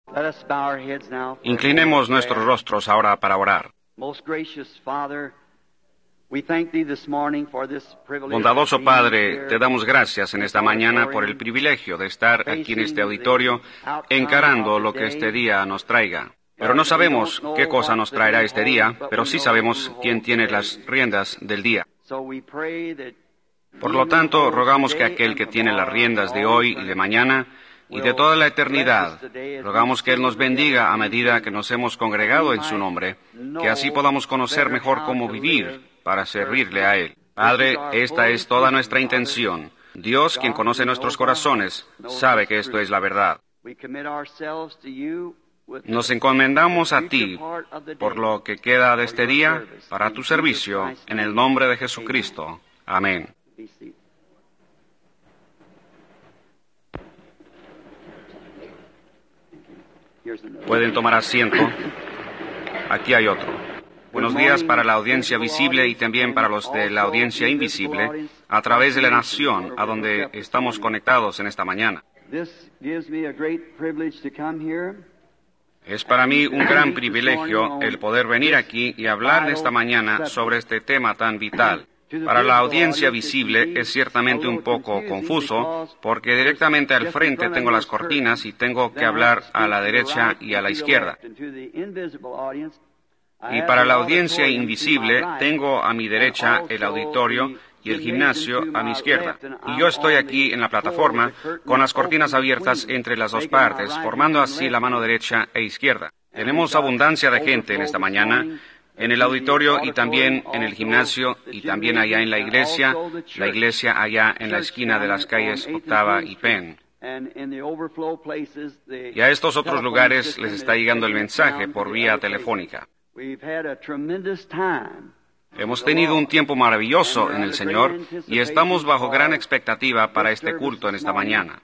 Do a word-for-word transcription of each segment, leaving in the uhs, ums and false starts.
Inclinemos nuestros rostros ahora para orar. Bondadoso Padre, te damos gracias en esta mañana por el privilegio de estar aquí en este auditorio encarando lo que este día nos traiga. Pero no sabemos qué cosa nos traerá este día, pero sí sabemos quién tiene las riendas del día. Por lo tanto, rogamos que aquel que tiene las riendas de hoy y de mañana y de toda la eternidad, rogamos que Él nos bendiga a medida que nos hemos congregado en su nombre, que así podamos conocer mejor cómo vivir para servirle a Él. Padre, esta es toda nuestra intención. Dios, quien conoce nuestros corazones, sabe que esto es la verdad. Nos encomendamos a ti por lo que queda de este día para tu servicio, en el nombre de Jesucristo. Amén. Pueden tomar asiento. Aquí hay otro. Buenos días para la audiencia visible y también para los de la audiencia invisible a través de la nación a donde estamos conectados en esta mañana. Es para mí un gran privilegio el poder venir aquí y hablar esta mañana sobre este tema tan vital. Para la audiencia visible es ciertamente un poco confuso, porque directamente al frente tengo las cortinas y tengo que hablar a la derecha y a la izquierda. Y para la audiencia invisible tengo a mi derecha el auditorio y el gimnasio a mi izquierda. Y yo estoy aquí en la plataforma con las cortinas abiertas entre las dos partes, formando así la mano derecha e izquierda. Tenemos abundancia de gente en esta mañana, en el auditorio y también en el gimnasio y también allá en la iglesia, la iglesia allá en la esquina de las calles Octava y Penn. Y a estos otros lugares les está llegando el mensaje por vía telefónica. Hemos tenido un tiempo maravilloso en el Señor y estamos bajo gran expectativa para este culto en esta mañana.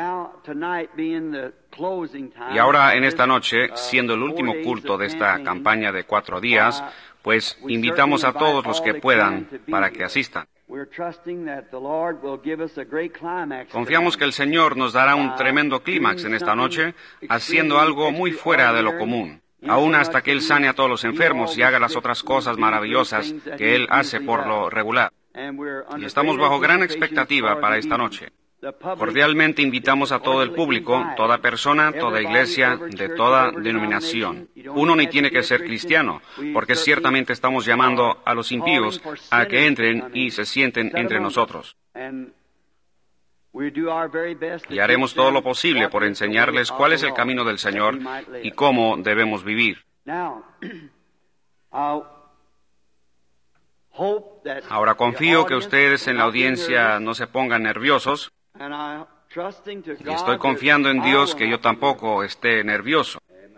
Y ahora, en esta noche, siendo el último culto de esta campaña de cuatro días, pues invitamos a todos los que puedan para que asistan. Confiamos que el Señor nos dará un tremendo clímax en esta noche, haciendo algo muy fuera de lo común, aún hasta que Él sane a todos los enfermos y haga las otras cosas maravillosas que Él hace por lo regular. Y estamos bajo gran expectativa para esta noche. Cordialmente invitamos a todo el público, toda persona, toda iglesia, de toda denominación. Uno ni tiene que ser cristiano, porque ciertamente estamos llamando a los impíos a que entren y se sienten entre nosotros. Y haremos todo lo posible por enseñarles cuál es el camino del Señor y cómo debemos vivir. Ahora confío que ustedes en la audiencia no se pongan nerviosos. Y estoy confiando en Dios que yo tampoco esté nervioso.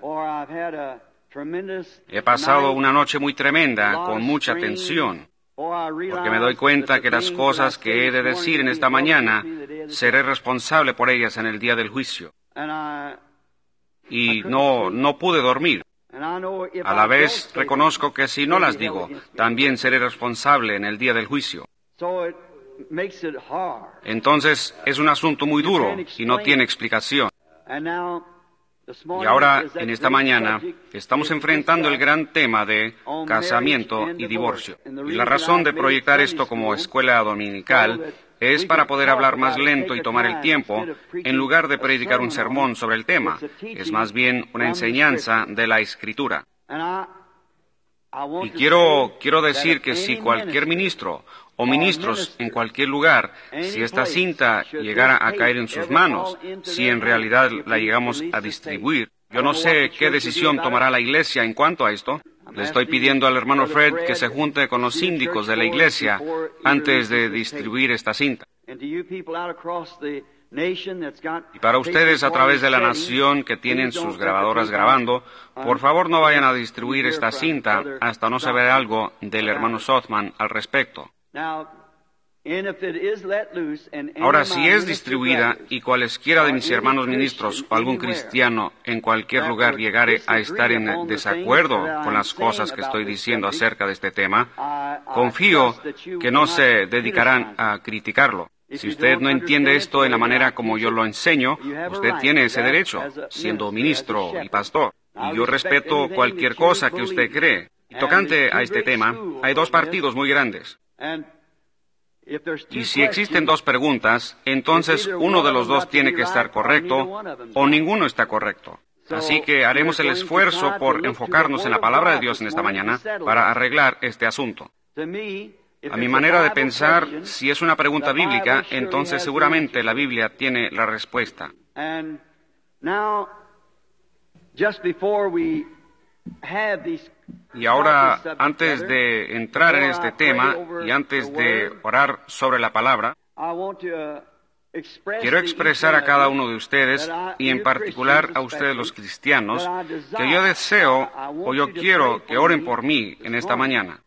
He pasado una noche muy tremenda, con mucha tensión, porque me doy cuenta que las cosas que he de decir en esta mañana, seré responsable por ellas en el día del juicio. Y no, no pude dormir. A la vez reconozco que si no las digo, también seré responsable en el día del juicio. Entonces es un asunto muy duro y no tiene explicación. Y ahora, en esta mañana, estamos enfrentando el gran tema de casamiento y divorcio. Y la razón de proyectar esto como escuela dominical es para poder hablar más lento y tomar el tiempo, en lugar de predicar un sermón sobre el tema. Es más bien una enseñanza de la Escritura. Y quiero, quiero decir que si cualquier ministro o ministros en cualquier lugar, si esta cinta llegara a caer en sus manos, si en realidad la llegamos a distribuir, yo no sé qué decisión tomará la iglesia en cuanto a esto. Le estoy pidiendo al hermano Fred que se junte con los síndicos de la iglesia antes de distribuir esta cinta. Y para ustedes a través de la nación que tienen sus grabadoras grabando, por favor no vayan a distribuir esta cinta hasta no saber algo del hermano Sothman al respecto. Ahora, si es distribuida y cualesquiera de mis hermanos ministros o algún cristiano en cualquier lugar llegare a estar en desacuerdo con las cosas que estoy diciendo acerca de este tema, confío que no se dedicarán a criticarlo. Si usted no entiende esto en la manera como yo lo enseño, usted tiene ese derecho, siendo ministro y pastor. Y yo respeto cualquier cosa que usted cree. Y tocante a este tema, hay dos partidos muy grandes. Y si existen dos preguntas, entonces uno de los dos tiene que estar correcto o ninguno está correcto. Así que haremos el esfuerzo por enfocarnos en la palabra de Dios en esta mañana para arreglar este asunto. A mi manera de pensar, si es una pregunta bíblica, entonces seguramente la Biblia tiene la respuesta. Y ahora, antes de entrar en este tema y antes de orar sobre la palabra, quiero expresar a cada uno de ustedes, y en particular a ustedes los cristianos, que yo deseo o yo quiero que oren por mí en esta mañana.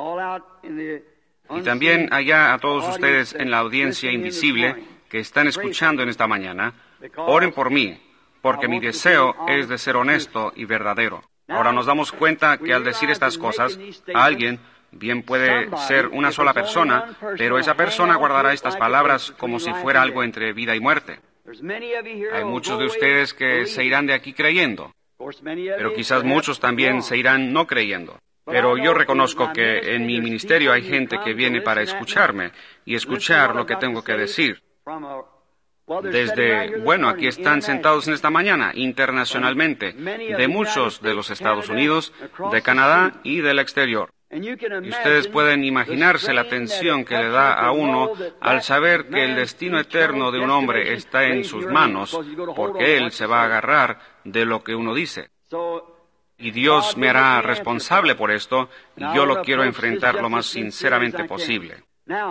Y también allá a todos ustedes en la audiencia invisible que están escuchando en esta mañana, oren por mí, porque mi deseo es de ser honesto y verdadero. Ahora nos damos cuenta que al decir estas cosas, a alguien bien puede ser una sola persona, pero esa persona guardará estas palabras como si fuera algo entre vida y muerte. Hay muchos de ustedes que se irán de aquí creyendo, pero quizás muchos también se irán no creyendo. Pero yo reconozco que en mi ministerio hay gente que viene para escucharme y escuchar lo que tengo que decir. Desde, bueno, aquí están sentados en esta mañana, internacionalmente, de muchos de los Estados Unidos, de Canadá y del exterior. Y ustedes pueden imaginarse la tensión que le da a uno al saber que el destino eterno de un hombre está en sus manos, porque él se va a agarrar de lo que uno dice. Y Dios me hará responsable por esto, y yo lo quiero enfrentar lo más sinceramente posible.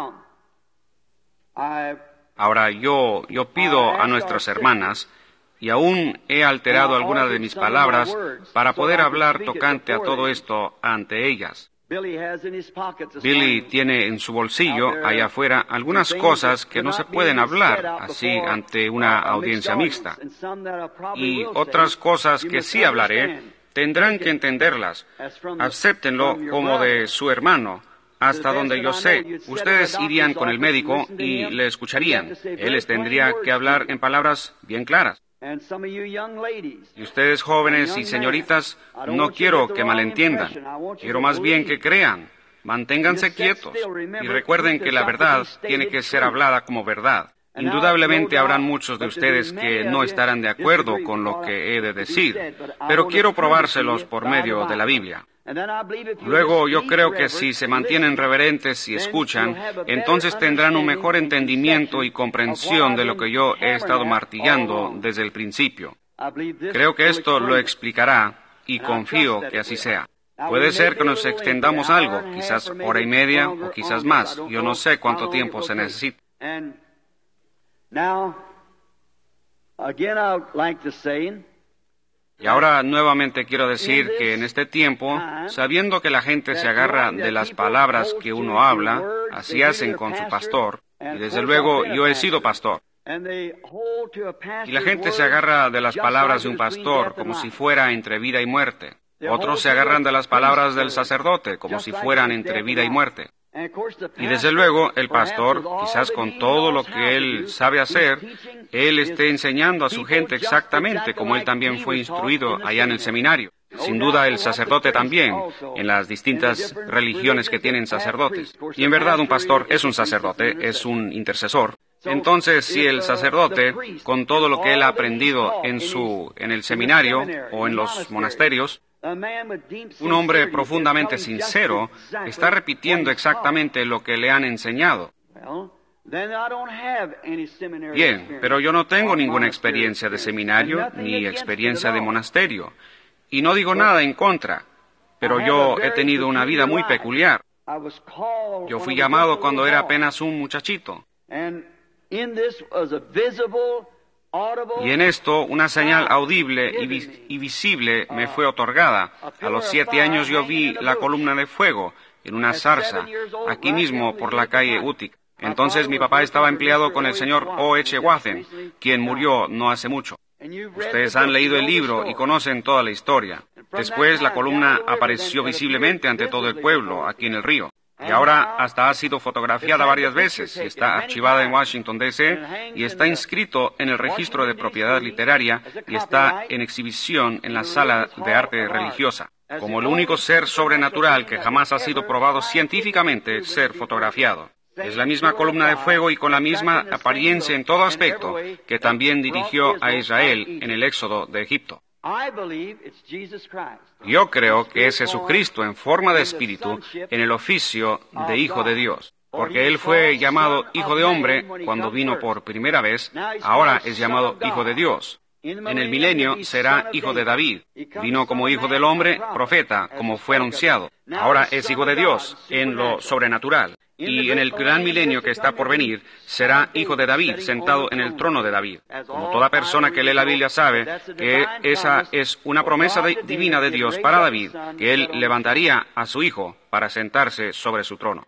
Ahora, yo, yo pido a nuestras hermanas, y aún he alterado algunas de mis palabras para poder hablar tocante a todo esto ante ellas. Billy tiene en su bolsillo, allá afuera, algunas cosas que no se pueden hablar así ante una audiencia mixta. Y otras cosas que sí hablaré, tendrán que entenderlas. Acéptenlo como de su hermano. Hasta donde yo sé, ustedes irían con el médico y le escucharían. Él les tendría que hablar en palabras bien claras. Y ustedes jóvenes y señoritas, no quiero que malentiendan. Quiero más bien que crean. Manténganse quietos y recuerden que la verdad tiene que ser hablada como verdad. Indudablemente habrán muchos de ustedes que no estarán de acuerdo con lo que he de decir, pero quiero probárselos por medio de la Biblia. Luego, yo creo que si se mantienen reverentes y escuchan, entonces tendrán un mejor entendimiento y comprensión de lo que yo he estado martillando desde el principio. Creo que esto lo explicará y confío que así sea. Puede ser que nos extendamos algo, quizás hora y media o quizás más. Yo no sé cuánto tiempo se necesita. Y ahora nuevamente quiero decir que en este tiempo, sabiendo que la gente se agarra de las palabras que uno habla, así hacen con su pastor, y desde luego yo he sido pastor, y la gente se agarra de las palabras de un pastor como si fuera entre vida y muerte. Otros se agarran de las palabras del sacerdote como si fueran entre vida y muerte. Y desde luego, el pastor, quizás con todo lo que él sabe hacer, él esté enseñando a su gente exactamente como él también fue instruido allá en el seminario. Sin duda, el sacerdote también, en las distintas religiones que tienen sacerdotes. Y en verdad, un pastor es un sacerdote, es un intercesor. Entonces, si el sacerdote, con todo lo que él ha aprendido en su, en el seminario o en los monasterios, un hombre profundamente sincero está repitiendo exactamente lo que le han enseñado. Bien, pero yo no tengo ninguna experiencia de seminario ni experiencia de monasterio. Y no digo nada en contra, pero yo he tenido una vida muy peculiar. Yo fui llamado cuando era apenas un muchachito. Y en esto, una señal audible y, vis- y visible me fue otorgada. A los siete años yo vi la columna de fuego en una zarza, aquí mismo por la calle Utica. Entonces mi papá estaba empleado con el señor O H Wathen, quien murió no hace mucho. Ustedes han leído el libro y conocen toda la historia. Después la columna apareció visiblemente ante todo el pueblo, aquí en el río. Y ahora hasta ha sido fotografiada varias veces y está archivada en Washington, D C y está inscrito en el registro de propiedad literaria y está en exhibición en la sala de arte religiosa, como el único ser sobrenatural que jamás ha sido probado científicamente ser fotografiado. Es la misma columna de fuego y con la misma apariencia en todo aspecto que también dirigió a Israel en el éxodo de Egipto. Yo creo que es Jesucristo en forma de espíritu en el oficio de Hijo de Dios, porque Él fue llamado Hijo de Hombre cuando vino por primera vez, ahora es llamado Hijo de Dios. En el milenio será Hijo de David. Vino como Hijo del Hombre, profeta, como fue anunciado. Ahora es Hijo de Dios en lo sobrenatural. Y en el gran milenio que está por venir, será Hijo de David, sentado en el trono de David. Como toda persona que lee la Biblia sabe que esa es una promesa de, divina de Dios para David, que él levantaría a su Hijo para sentarse sobre su trono.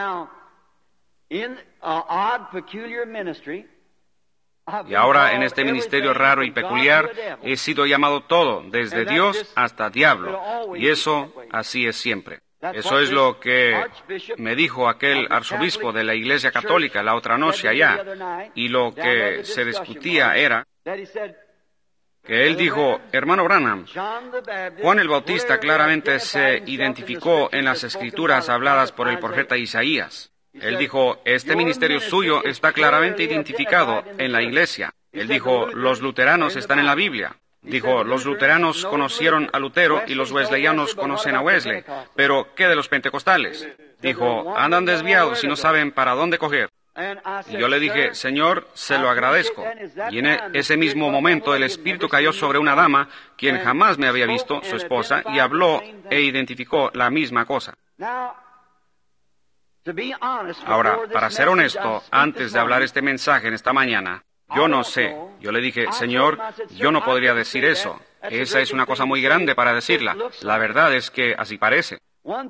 Y ahora, en este ministerio raro y peculiar, he sido llamado todo, desde Dios hasta diablo. Y eso así es siempre. Eso es lo que me dijo aquel arzobispo de la Iglesia Católica la otra noche allá. Y lo que se discutía era que él dijo, hermano Branham, Juan el Bautista claramente se identificó en las Escrituras habladas por el profeta Isaías. Él dijo, este ministerio suyo está claramente identificado en la Iglesia. Él dijo, los luteranos están en la Biblia. Dijo, los luteranos conocieron a Lutero y los wesleyanos conocen a Wesley. Pero, ¿qué de los pentecostales? Dijo, andan desviados y no saben para dónde coger. Y yo le dije, Señor, se lo agradezco. Y en ese mismo momento el Espíritu cayó sobre una dama, quien jamás me había visto, su esposa, y habló e identificó la misma cosa. Ahora, para ser honesto, antes de hablar este mensaje en esta mañana, yo no sé. Yo le dije, Señor, yo no podría decir eso. Esa es una cosa muy grande para decirla. La verdad es que así parece.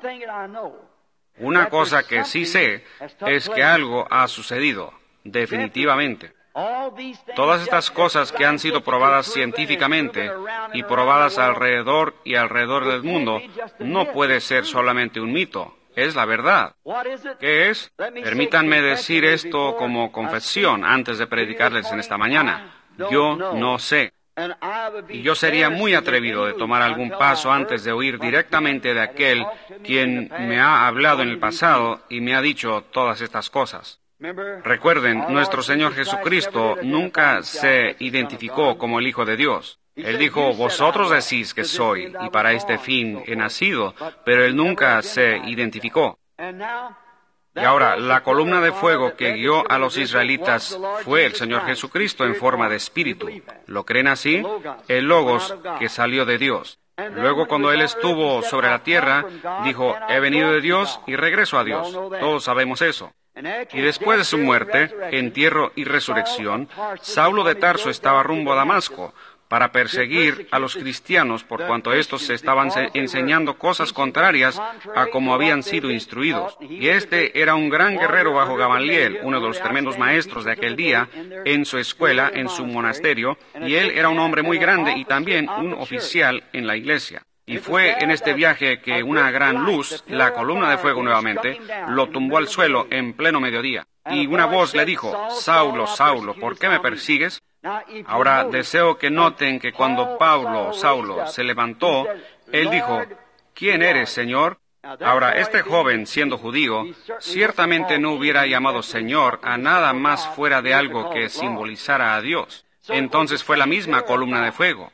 Una cosa que sí sé es que algo ha sucedido, definitivamente. Todas estas cosas que han sido probadas científicamente y probadas alrededor y alrededor del mundo, no puede ser solamente un mito. Es la verdad. ¿Qué es? Permítanme decir esto como confesión antes de predicarles en esta mañana. Yo no sé. Y yo sería muy atrevido de tomar algún paso antes de oír directamente de aquel quien me ha hablado en el pasado y me ha dicho todas estas cosas. Recuerden, nuestro Señor Jesucristo nunca se identificó como el Hijo de Dios. Él dijo, vosotros decís que soy, y para este fin he nacido, pero Él nunca se identificó. Y ahora, la columna de fuego que guió a los israelitas fue el Señor Jesucristo en forma de espíritu. ¿Lo creen así? El Logos que salió de Dios. Luego, cuando Él estuvo sobre la tierra, dijo, he venido de Dios y regreso a Dios. Todos sabemos eso. Y después de su muerte, entierro y resurrección, Saulo de Tarso estaba rumbo a Damasco para perseguir a los cristianos por cuanto estos se estaban enseñando cosas contrarias a como habían sido instruidos. Y este era un gran guerrero bajo Gamaliel, uno de los tremendos maestros de aquel día, en su escuela, en su monasterio, y él era un hombre muy grande y también un oficial en la iglesia. Y fue en este viaje que una gran luz, la columna de fuego nuevamente, lo tumbó al suelo en pleno mediodía. Y una voz le dijo, Saulo, Saulo, ¿por qué me persigues? Ahora deseo que noten que cuando Pablo, Saulo, se levantó, él dijo, ¿quién eres, Señor? Ahora, este joven, siendo judío, ciertamente no hubiera llamado Señor a nada más fuera de algo que simbolizara a Dios. Entonces fue la misma columna de fuego.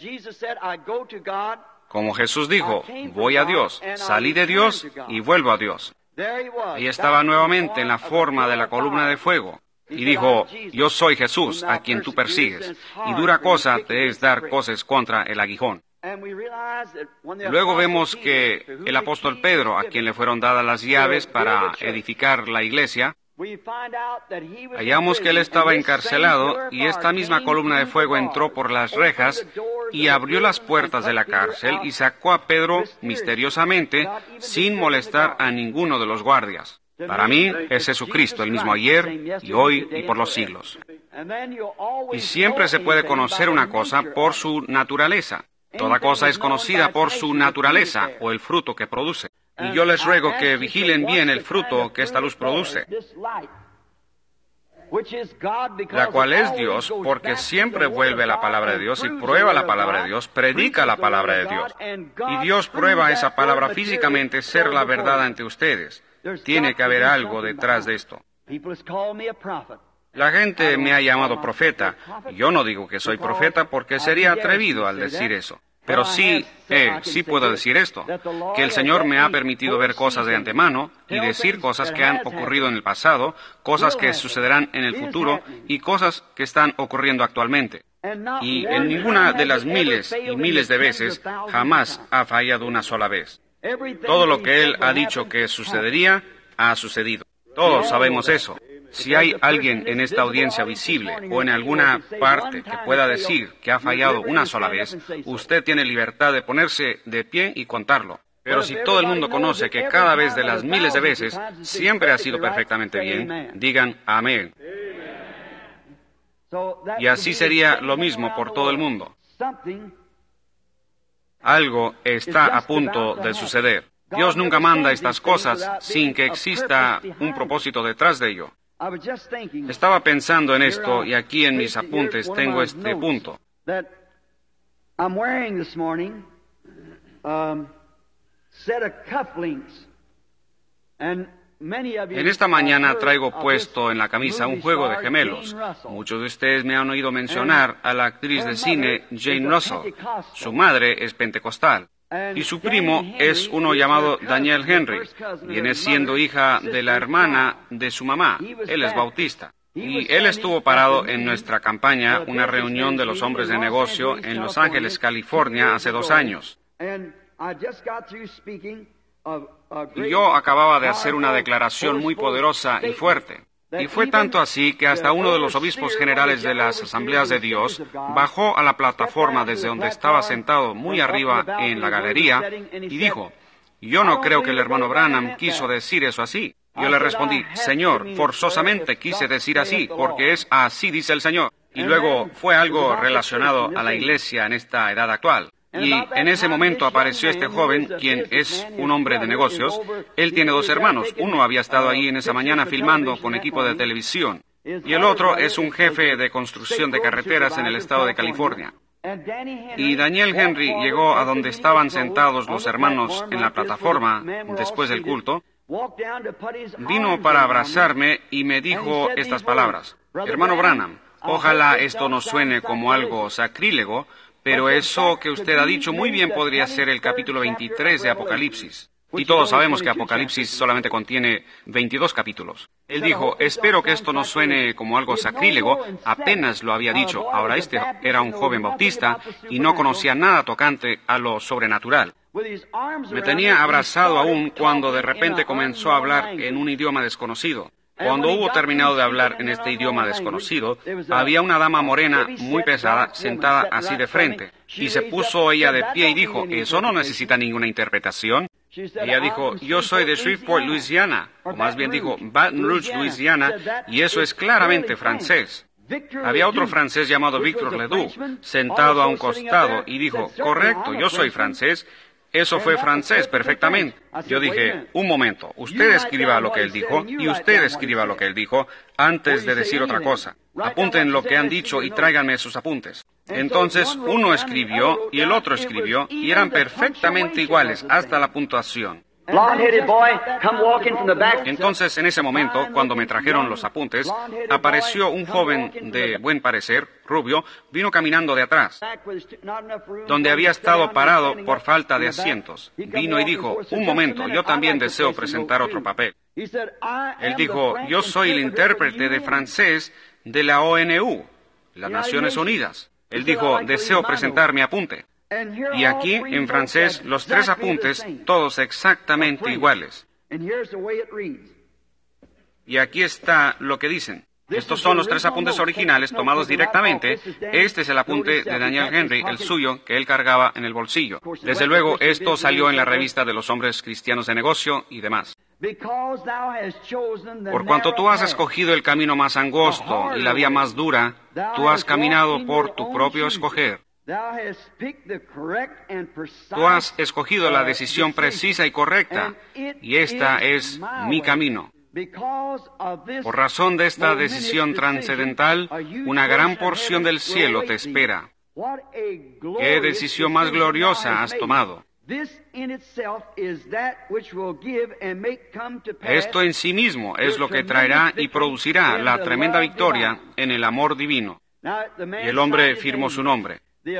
Como Jesús dijo, voy a Dios, salí de Dios y vuelvo a Dios. Y estaba nuevamente en la forma de la columna de fuego. Y dijo, yo soy Jesús, a quien tú persigues, y dura cosa te es dar cosas contra el aguijón. Luego vemos que el apóstol Pedro, a quien le fueron dadas las llaves para edificar la iglesia, hallamos que él estaba encarcelado y esta misma columna de fuego entró por las rejas y abrió las puertas de la cárcel y sacó a Pedro misteriosamente sin molestar a ninguno de los guardias. Para mí es Jesucristo, el mismo ayer y hoy y por los siglos. Y siempre se puede conocer una cosa por su naturaleza. Toda cosa es conocida por su naturaleza o el fruto que produce. Y yo les ruego que vigilen bien el fruto que esta luz produce, la cual es Dios, porque siempre vuelve a la palabra de Dios y prueba la palabra de Dios, predica la palabra de Dios. Y Dios prueba esa palabra físicamente ser la verdad ante ustedes. Tiene que haber algo detrás de esto. La gente me ha llamado profeta. Yo no digo que soy profeta porque sería atrevido al decir eso. Pero sí, eh, sí puedo decir esto, que el Señor me ha permitido ver cosas de antemano y decir cosas que han ocurrido en el pasado, cosas que sucederán en el futuro y cosas que están ocurriendo actualmente. Y en ninguna de las miles y miles de veces jamás ha fallado una sola vez. Todo lo que Él ha dicho que sucedería, ha sucedido. Todos sabemos eso. Si hay alguien en esta audiencia visible o en alguna parte que pueda decir que ha fallado una sola vez, usted tiene libertad de ponerse de pie y contarlo. Pero si todo el mundo conoce que cada vez de las miles de veces siempre ha sido perfectamente bien, digan amén. Y así sería lo mismo por todo el mundo. Algo está a punto de suceder. Dios nunca manda estas cosas sin que exista un propósito detrás de ello. Estaba pensando en esto y aquí en mis apuntes tengo este punto. En esta mañana traigo puesto en la camisa un juego de gemelos. Muchos de ustedes me han oído mencionar a la actriz de cine Jane Russell. Su madre es pentecostal. Y su primo es uno llamado Daniel Henry. Viene siendo hija de la hermana de su mamá. Él es bautista. Y él estuvo parado en nuestra campaña, una reunión de los hombres de negocio en Los Ángeles, California, hace dos años. Y yo acababa de hacer una declaración muy poderosa y fuerte. Y fue tanto así que hasta uno de los obispos generales de las Asambleas de Dios bajó a la plataforma desde donde estaba sentado muy arriba en la galería y dijo, yo no creo que el hermano Branham quiso decir eso así. Yo le respondí, Señor, forzosamente quise decir así, porque es así dice el Señor. Y luego fue algo relacionado a la iglesia en esta edad actual. Y en ese momento apareció este joven, quien es un hombre de negocios. Él tiene dos hermanos. Uno había estado ahí en esa mañana filmando con equipo de televisión. Y el otro es un jefe de construcción de carreteras en el estado de California. Y Daniel Henry llegó a donde estaban sentados los hermanos en la plataforma después del culto. Vino para abrazarme y me dijo estas palabras. Hermano Branham, ojalá esto no suene como algo sacrílego, pero eso que usted ha dicho muy bien podría ser el capítulo veintitrés de Apocalipsis. Y todos sabemos que Apocalipsis solamente contiene veintidós capítulos. Él dijo, espero que esto no suene como algo sacrílego, apenas lo había dicho. Ahora este era un joven bautista y no conocía nada tocante a lo sobrenatural. Me tenía abrazado aún cuando de repente comenzó a hablar en un idioma desconocido. Cuando hubo terminado de hablar en este idioma desconocido, había una dama morena muy pesada sentada así de frente. Y se puso ella de pie y dijo, ¿eso no necesita ninguna interpretación? Ella dijo, yo soy de Shreveport, Louisiana, o más bien dijo, Baton Rouge, Louisiana, y eso es claramente francés. Había otro francés llamado Victor Ledoux, sentado a un costado, y dijo, correcto, yo soy francés. Eso fue francés perfectamente. Yo dije, un momento, usted escriba lo que él dijo y usted escriba lo que él dijo antes de decir otra cosa. Apunten lo que han dicho y tráiganme sus apuntes. Entonces uno escribió y el otro escribió y eran perfectamente iguales hasta la puntuación. Entonces, en ese momento, cuando me trajeron los apuntes, apareció un joven de buen parecer, rubio, vino caminando de atrás, donde había estado parado por falta de asientos. Vino y dijo, un momento, yo también deseo presentar otro papel. Él dijo, yo soy el intérprete de francés de la O N U, las Naciones Unidas. Él dijo, deseo presentar mi apunte. Y aquí, en francés, los tres apuntes, todos exactamente iguales. Y aquí está lo que dicen. Estos son los tres apuntes originales tomados directamente. Este es el apunte de Daniel Henry, el suyo, que él cargaba en el bolsillo. Desde luego, esto salió en la revista de los hombres cristianos de negocio y demás. Por cuanto tú has escogido el camino más angosto y la vía más dura, tú has caminado por tu propio escoger. Tú has escogido la decisión precisa y correcta, y esta es mi camino. Por razón de esta decisión trascendental, una gran porción del cielo te espera. ¿Qué decisión más gloriosa has tomado? Esto en sí mismo es lo que traerá y producirá la tremenda victoria en el amor divino. Y el hombre firmó su nombre. Y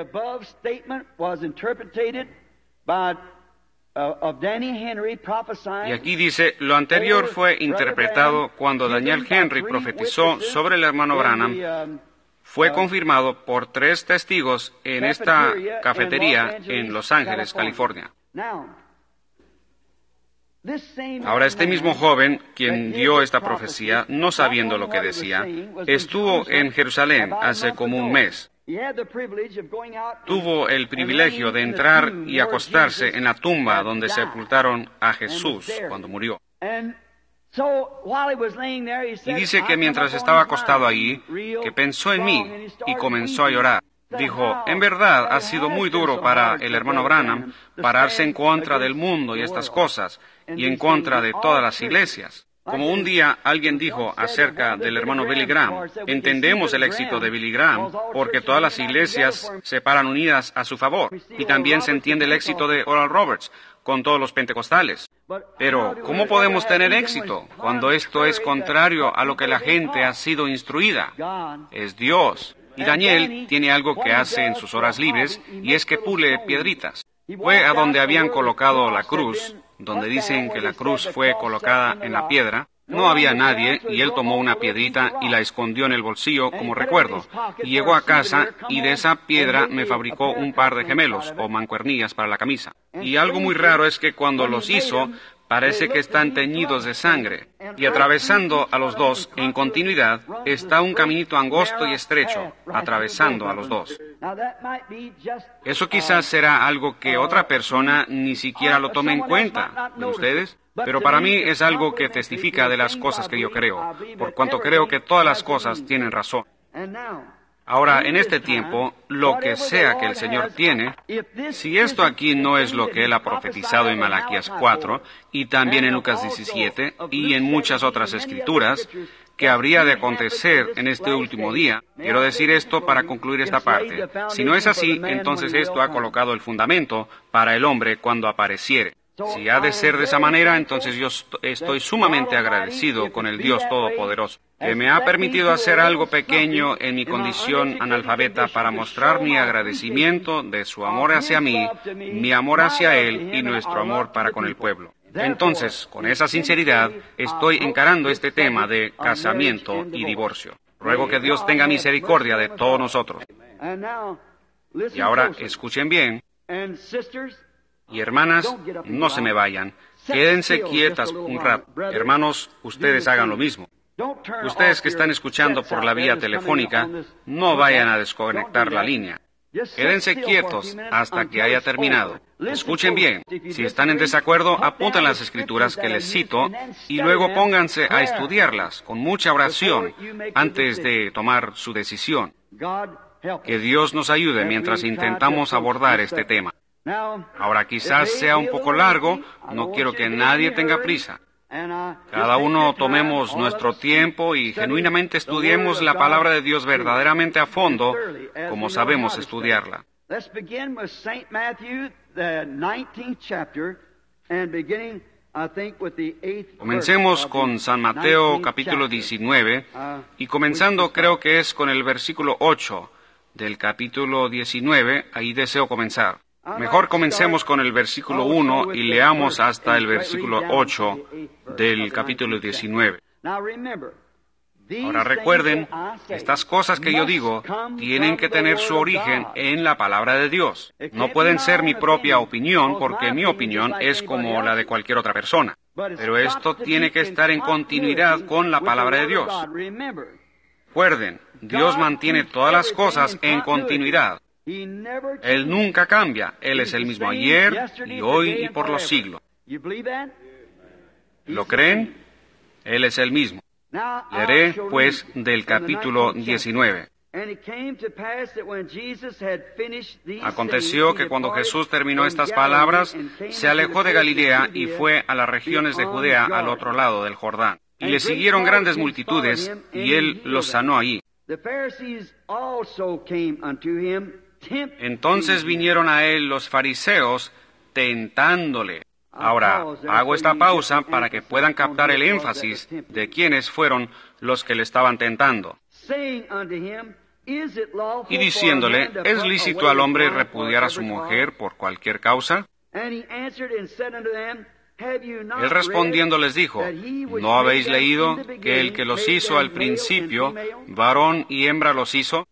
aquí dice, lo anterior fue interpretado cuando Daniel Henry profetizó sobre el hermano Branham. Fue confirmado por tres testigos en esta cafetería en Los Ángeles, California. Ahora, este mismo joven, quien dio esta profecía, no sabiendo lo que decía, estuvo en Jerusalén hace como un mes. Tuvo el privilegio de entrar y acostarse en la tumba donde sepultaron a Jesús cuando murió. Y dice que mientras estaba acostado allí, que pensó en mí y comenzó a llorar. Dijo, en verdad ha sido muy duro para el hermano Branham pararse en contra del mundo y estas cosas, y en contra de todas las iglesias. Como un día alguien dijo acerca del hermano Billy Graham, entendemos el éxito de Billy Graham porque todas las iglesias se paran unidas a su favor. Y también se entiende el éxito de Oral Roberts con todos los pentecostales. Pero, ¿cómo podemos tener éxito cuando esto es contrario a lo que la gente ha sido instruida? Es Dios. Y Daniel tiene algo que hace en sus horas libres, y es que pule piedritas. Fue a donde habían colocado la cruz, donde dicen que la cruz fue colocada en la piedra. No había nadie, y él tomó una piedrita y la escondió en el bolsillo como recuerdo. Y llegó a casa, y de esa piedra me fabricó un par de gemelos, o mancuernillas para la camisa. Y algo muy raro es que cuando los hizo, parece que están teñidos de sangre. Y atravesando a los dos, en continuidad, está un caminito angosto y estrecho, atravesando a los dos. Eso quizás será algo que otra persona ni siquiera lo tome en cuenta, ¿de ustedes? Pero para mí es algo que testifica de las cosas que yo creo, por cuanto creo que todas las cosas tienen razón. Ahora, en este tiempo, lo que sea que el Señor tiene, si esto aquí no es lo que Él ha profetizado en Malaquías cuatro, y también en Lucas diecisiete, y en muchas otras escrituras, que habría de acontecer en este último día, quiero decir esto para concluir esta parte. Si no es así, entonces esto ha colocado el fundamento para el hombre cuando apareciere. Si ha de ser de esa manera, entonces yo estoy sumamente agradecido con el Dios Todopoderoso, que me ha permitido hacer algo pequeño en mi condición analfabeta para mostrar mi agradecimiento de su amor hacia mí, mi amor hacia Él y nuestro amor para con el pueblo. Entonces, con esa sinceridad, estoy encarando este tema de casamiento y divorcio. Ruego que Dios tenga misericordia de todos nosotros. Y ahora, escuchen bien. Y hermanas, no se me vayan. Quédense quietas un rato. Hermanos, ustedes hagan lo mismo. Ustedes que están escuchando por la vía telefónica, no vayan a desconectar la línea. Quédense quietos hasta que haya terminado. Escuchen bien. Si están en desacuerdo, apunten las escrituras que les cito y luego pónganse a estudiarlas con mucha oración antes de tomar su decisión. Que Dios nos ayude mientras intentamos abordar este tema. Ahora quizás sea un poco largo, no quiero que nadie tenga prisa. Cada uno tomemos nuestro tiempo y genuinamente estudiemos la palabra de Dios verdaderamente a fondo, como sabemos estudiarla. Comencemos con San Mateo capítulo diecinueve y comenzando creo que es con el versículo ocho del capítulo diecinueve, ahí deseo comenzar. Mejor comencemos con el versículo uno y leamos hasta el versículo ocho del capítulo diecinueve. Ahora recuerden, estas cosas que yo digo tienen que tener su origen en la palabra de Dios. No pueden ser mi propia opinión porque mi opinión es como la de cualquier otra persona. Pero esto tiene que estar en continuidad con la palabra de Dios. Recuerden, Dios mantiene todas las cosas en continuidad. Él nunca cambia. Él es el mismo ayer y hoy y por los siglos. ¿Lo creen? Él es el mismo. Leeré, pues, del capítulo diecinueve. Aconteció que cuando Jesús terminó estas palabras, se alejó de Galilea y fue a las regiones de Judea al otro lado del Jordán. Y le siguieron grandes multitudes, y él los sanó allí. Entonces vinieron a él los fariseos, tentándole. Ahora, hago esta pausa para que puedan captar el énfasis de quiénes fueron los que le estaban tentando. Y diciéndole, ¿es lícito al hombre repudiar a su mujer por cualquier causa? Él respondiendo les dijo, ¿no habéis leído que el que los hizo al principio, varón y hembra los hizo?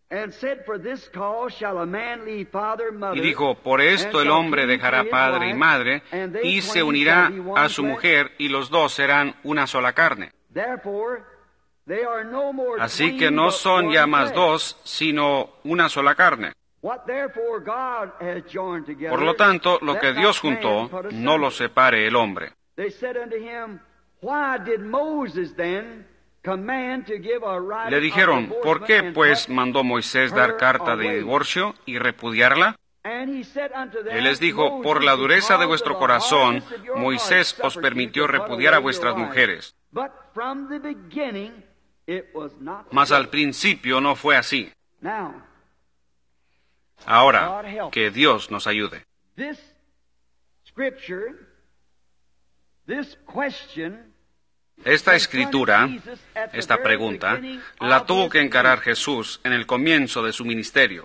Y dijo, por esto el hombre dejará padre y madre, y se unirá a su mujer, y los dos serán una sola carne. Así que no son ya más dos, sino una sola carne. Por lo tanto, lo que Dios juntó, no lo separe el hombre. Le dijeron, ¿por qué pues mandó Moisés dar carta de divorcio y repudiarla? Él les dijo, por la dureza de vuestro corazón, Moisés os permitió repudiar a vuestras mujeres. Mas al principio no fue así. Ahora, que Dios nos ayude. Esta escritura, esta pregunta, la tuvo que encarar Jesús en el comienzo de su ministerio.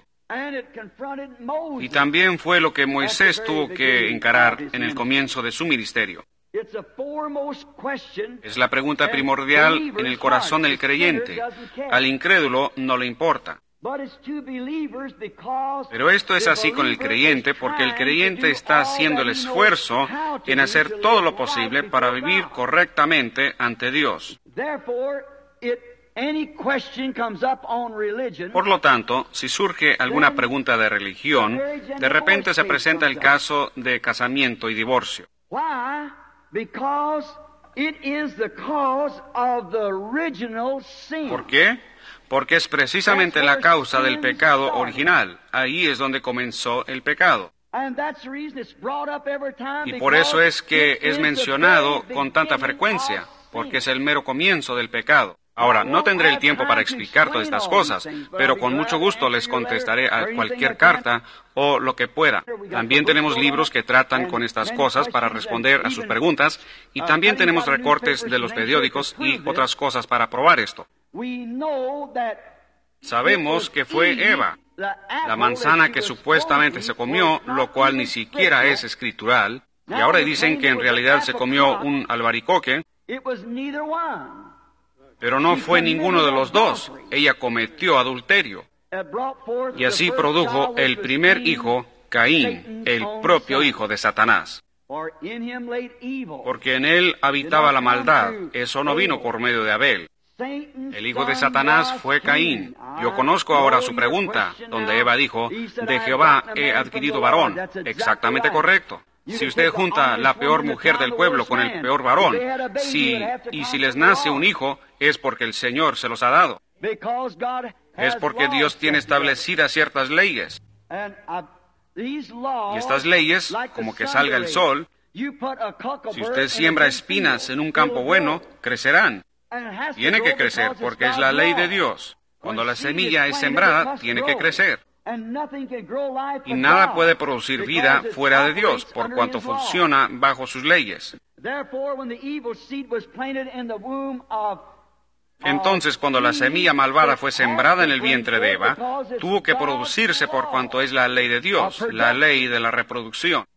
Y también fue lo que Moisés tuvo que encarar en el comienzo de su ministerio. Es la pregunta primordial en el corazón del creyente. Al incrédulo no le importa. Pero esto es así con el creyente porque el creyente está haciendo el esfuerzo en hacer todo lo posible para vivir correctamente ante Dios. Por lo tanto, si surge alguna pregunta de religión, de repente se presenta el caso de casamiento y divorcio. ¿Por qué? Porque es precisamente la causa del pecado original. Ahí es donde comenzó el pecado. Y por eso es que es mencionado con tanta frecuencia, porque es el mero comienzo del pecado. Ahora, no tendré el tiempo para explicar todas estas cosas, pero con mucho gusto les contestaré a cualquier carta o lo que pueda. También tenemos libros que tratan con estas cosas para responder a sus preguntas, y también tenemos recortes de los periódicos y otras cosas para probar esto. Sabemos que fue Eva, la manzana que supuestamente se comió, lo cual ni siquiera es escritural, y ahora dicen que en realidad se comió un albaricoque, pero no fue ninguno de los dos. Ella cometió adulterio. Y así produjo el primer hijo, Caín, el propio hijo de Satanás. Porque en él habitaba la maldad. Eso no vino por medio de Abel. El hijo de Satanás fue Caín. Yo conozco ahora su pregunta, donde Eva dijo, de Jehová he adquirido varón. Exactamente correcto. Si usted junta la peor mujer del pueblo con el peor varón, si, y si les nace un hijo, es porque el Señor se los ha dado. Es porque Dios tiene establecidas ciertas leyes. Y estas leyes, como que salga el sol, si usted siembra espinas en un campo bueno, crecerán. Tiene que crecer porque es la ley de Dios. Cuando la semilla es sembrada, tiene que crecer. Y nada puede producir vida fuera de Dios, por cuanto funciona bajo sus leyes. Entonces, cuando la semilla malvada fue sembrada en el vientre de Eva, tuvo que producirse por cuanto es la ley de Dios, la ley de la reproducción.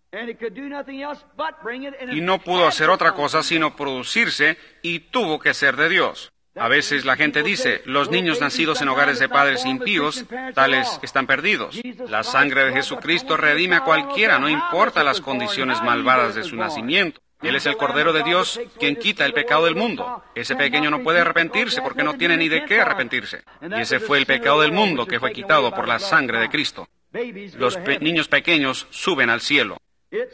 Y no pudo hacer otra cosa sino producirse, y tuvo que ser de Dios. A veces la gente dice, los niños nacidos en hogares de padres impíos, tales están perdidos. La sangre de Jesucristo redime a cualquiera, no importa las condiciones malvadas de su nacimiento. Él es el Cordero de Dios, quien quita el pecado del mundo. Ese pequeño no puede arrepentirse porque no tiene ni de qué arrepentirse. Y ese fue el pecado del mundo que fue quitado por la sangre de Cristo. Los pe- niños pequeños suben al cielo.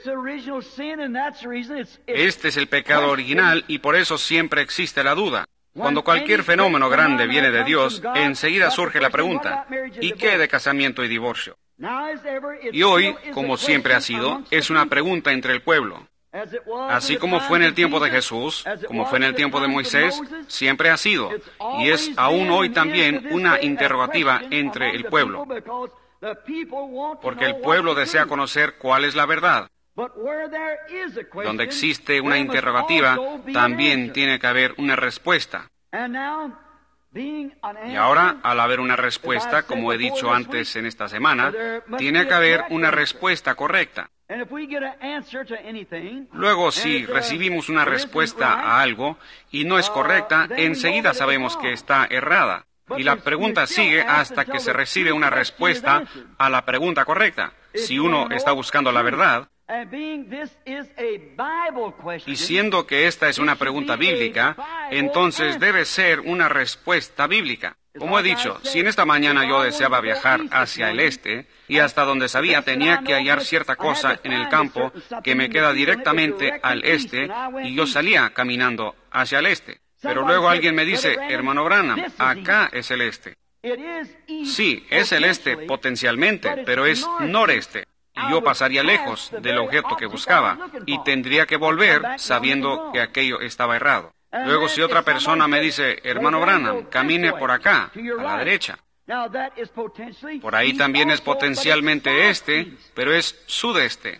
Este es el pecado original y por eso siempre existe la duda. Cuando cualquier fenómeno grande viene de Dios, enseguida surge la pregunta, ¿y qué de casamiento y divorcio? Y hoy, como siempre ha sido, es una pregunta entre el pueblo. Así como fue en el tiempo de Jesús, como fue en el tiempo de Moisés, siempre ha sido, y es aún hoy también una interrogativa entre el pueblo, porque el pueblo desea conocer cuál es la verdad. Donde existe una interrogativa, también tiene que haber una respuesta. Y ahora, al haber una respuesta, como he dicho antes en esta semana, tiene que haber una respuesta correcta. Luego, si recibimos una respuesta a algo y no es correcta, enseguida sabemos que está errada. Y la pregunta sigue hasta que se recibe una respuesta a la pregunta correcta. Si uno está buscando la verdad, y siendo que esta es una pregunta bíblica, entonces debe ser una respuesta bíblica. Como he dicho, si en esta mañana yo deseaba viajar hacia el este, y hasta donde sabía tenía que hallar cierta cosa en el campo que me queda directamente al este, y yo salía caminando hacia el este. Pero luego alguien me dice, hermano Branham, acá es el este. Sí, es el este potencialmente, pero es noreste. Y yo pasaría lejos del objeto que buscaba, y tendría que volver sabiendo que aquello estaba errado. Luego, si otra persona me dice, hermano Branham, camine por acá, a la derecha. Por ahí también es potencialmente este, pero es sudeste.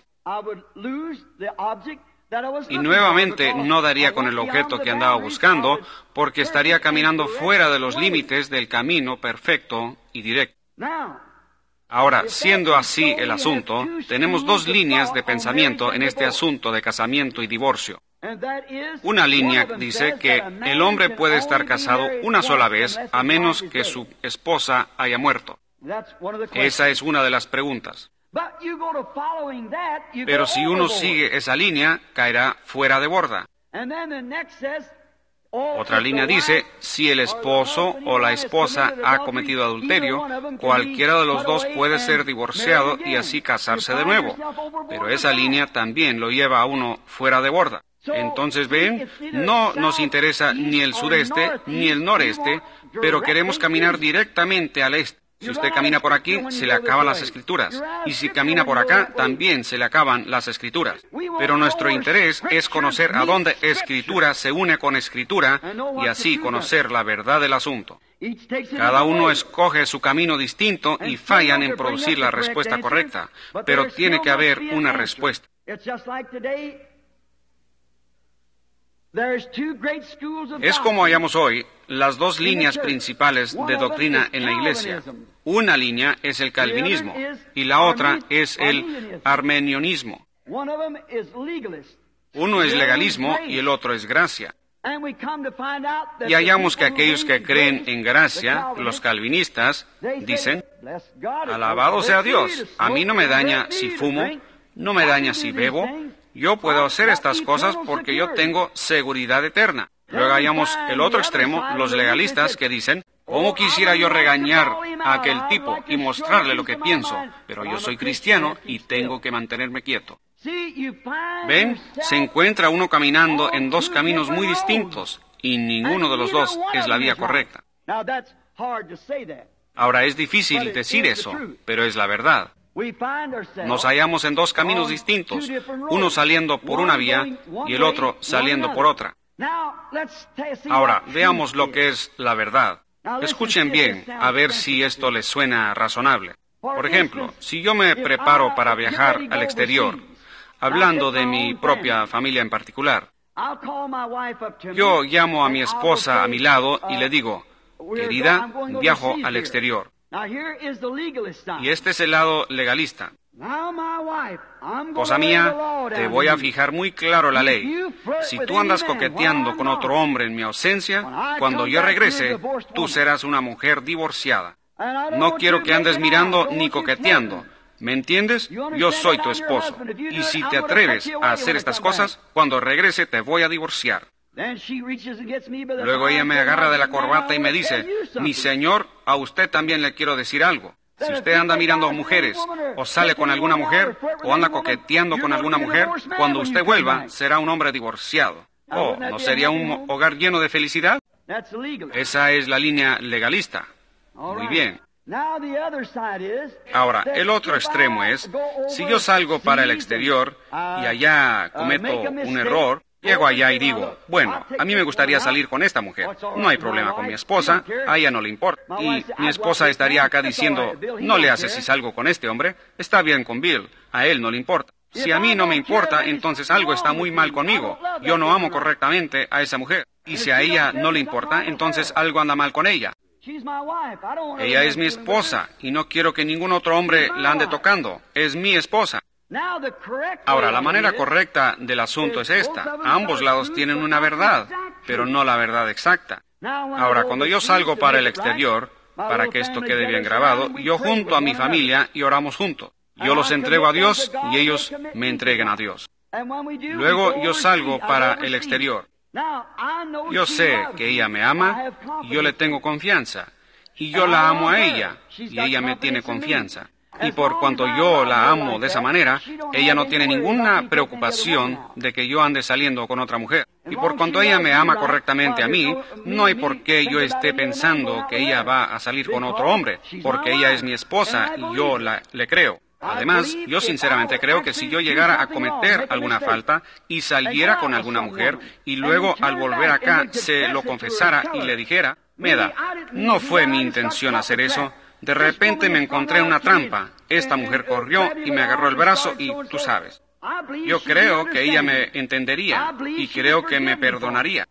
Y nuevamente no daría con el objeto que andaba buscando, porque estaría caminando fuera de los límites del camino perfecto y directo. Ahora, siendo así el asunto, tenemos dos líneas de pensamiento en este asunto de casamiento y divorcio. Una línea dice que el hombre puede estar casado una sola vez a menos que su esposa haya muerto. Esa es una de las preguntas. Pero si uno sigue esa línea, caerá fuera de borda. Otra línea dice, si el esposo o la esposa ha cometido adulterio, cualquiera de los dos puede ser divorciado y así casarse de nuevo. Pero esa línea también lo lleva a uno fuera de borda. Entonces, ven, no nos interesa ni el sureste ni el noreste, pero queremos caminar directamente al este. Si usted camina por aquí, se le acaban las Escrituras. Y si camina por acá, también se le acaban las Escrituras. Pero nuestro interés es conocer a dónde Escritura se une con Escritura y así conocer la verdad del asunto. Cada uno escoge su camino distinto y fallan en producir la respuesta correcta, pero tiene que haber una respuesta. Es como hallamos hoy las dos líneas principales de doctrina en la Iglesia. Una línea es el calvinismo y la otra es el armenianismo. Uno es legalismo y el otro es gracia. Y hallamos que aquellos que creen en gracia, los calvinistas, dicen, alabado sea Dios, a mí no me daña si fumo, no me daña si bebo, yo puedo hacer estas cosas porque yo tengo seguridad eterna. Luego hallamos el otro extremo, los legalistas, que dicen, ¿cómo quisiera yo regañar a aquel tipo y mostrarle lo que pienso? Pero yo soy cristiano y tengo que mantenerme quieto. ¿Ven? Se encuentra uno caminando en dos caminos muy distintos y ninguno de los dos es la vía correcta. Ahora, es difícil decir eso, pero es la verdad. Nos hallamos en dos caminos distintos, uno saliendo por una vía y el otro saliendo por otra. Ahora, veamos lo que es la verdad. Escuchen bien, a ver si esto les suena razonable. Por ejemplo, si yo me preparo para viajar al exterior, hablando de mi propia familia en particular, yo llamo a mi esposa a mi lado y le digo, querida, viajo al exterior. Y este es el lado legalista. Esposa mía, te voy a fijar muy claro la ley. Si tú andas coqueteando con otro hombre en mi ausencia, cuando yo regrese, tú serás una mujer divorciada. No quiero que andes mirando ni coqueteando. ¿Me entiendes? Yo soy tu esposo. Y si te atreves a hacer estas cosas, cuando regrese te voy a divorciar. Luego ella me agarra de la corbata y me dice, mi señor, a usted también le quiero decir algo. Si usted anda mirando a mujeres, o sale con alguna mujer, o anda coqueteando con alguna mujer, cuando usted vuelva, será un hombre divorciado. Oh, ¿no sería un hogar lleno de felicidad? Esa es la línea legalista. Muy bien. Ahora, el otro extremo es, si yo salgo para el exterior y allá cometo un error, llego allá y digo, bueno, a mí me gustaría salir con esta mujer. No hay problema con mi esposa, a ella no le importa. Y mi esposa estaría acá diciendo, no le hace si salgo con este hombre, está bien con Bill, a él no le importa. Si a mí no me importa, entonces algo está muy mal conmigo. Yo no amo correctamente a esa mujer. Y si a ella no le importa, entonces algo anda mal con ella. Ella es mi esposa y no quiero que ningún otro hombre la ande tocando. Es mi esposa. Ahora, la manera correcta del asunto es esta. Ambos lados tienen una verdad, pero no la verdad exacta. Ahora, cuando yo salgo para el exterior, para que esto quede bien grabado, yo junto a mi familia y oramos juntos. Yo los entrego a Dios y ellos me entregan a Dios. Luego yo salgo para el exterior. Yo sé que ella me ama, y yo le tengo confianza, y yo la amo a ella, y ella me tiene confianza. Y por cuanto yo la amo de esa manera, ella no tiene ninguna preocupación de que yo ande saliendo con otra mujer. Y por cuanto ella me ama correctamente a mí, no hay por qué yo esté pensando que ella va a salir con otro hombre, porque ella es mi esposa y yo la, le creo. Además, yo sinceramente creo que si yo llegara a cometer alguna falta y saliera con alguna mujer y luego al volver acá se lo confesara y le dijera, Meda, no fue mi intención hacer eso, de repente me encontré en una trampa, esta mujer corrió y me agarró el brazo y tú sabes. Yo creo que ella me entendería y creo que me perdonaría.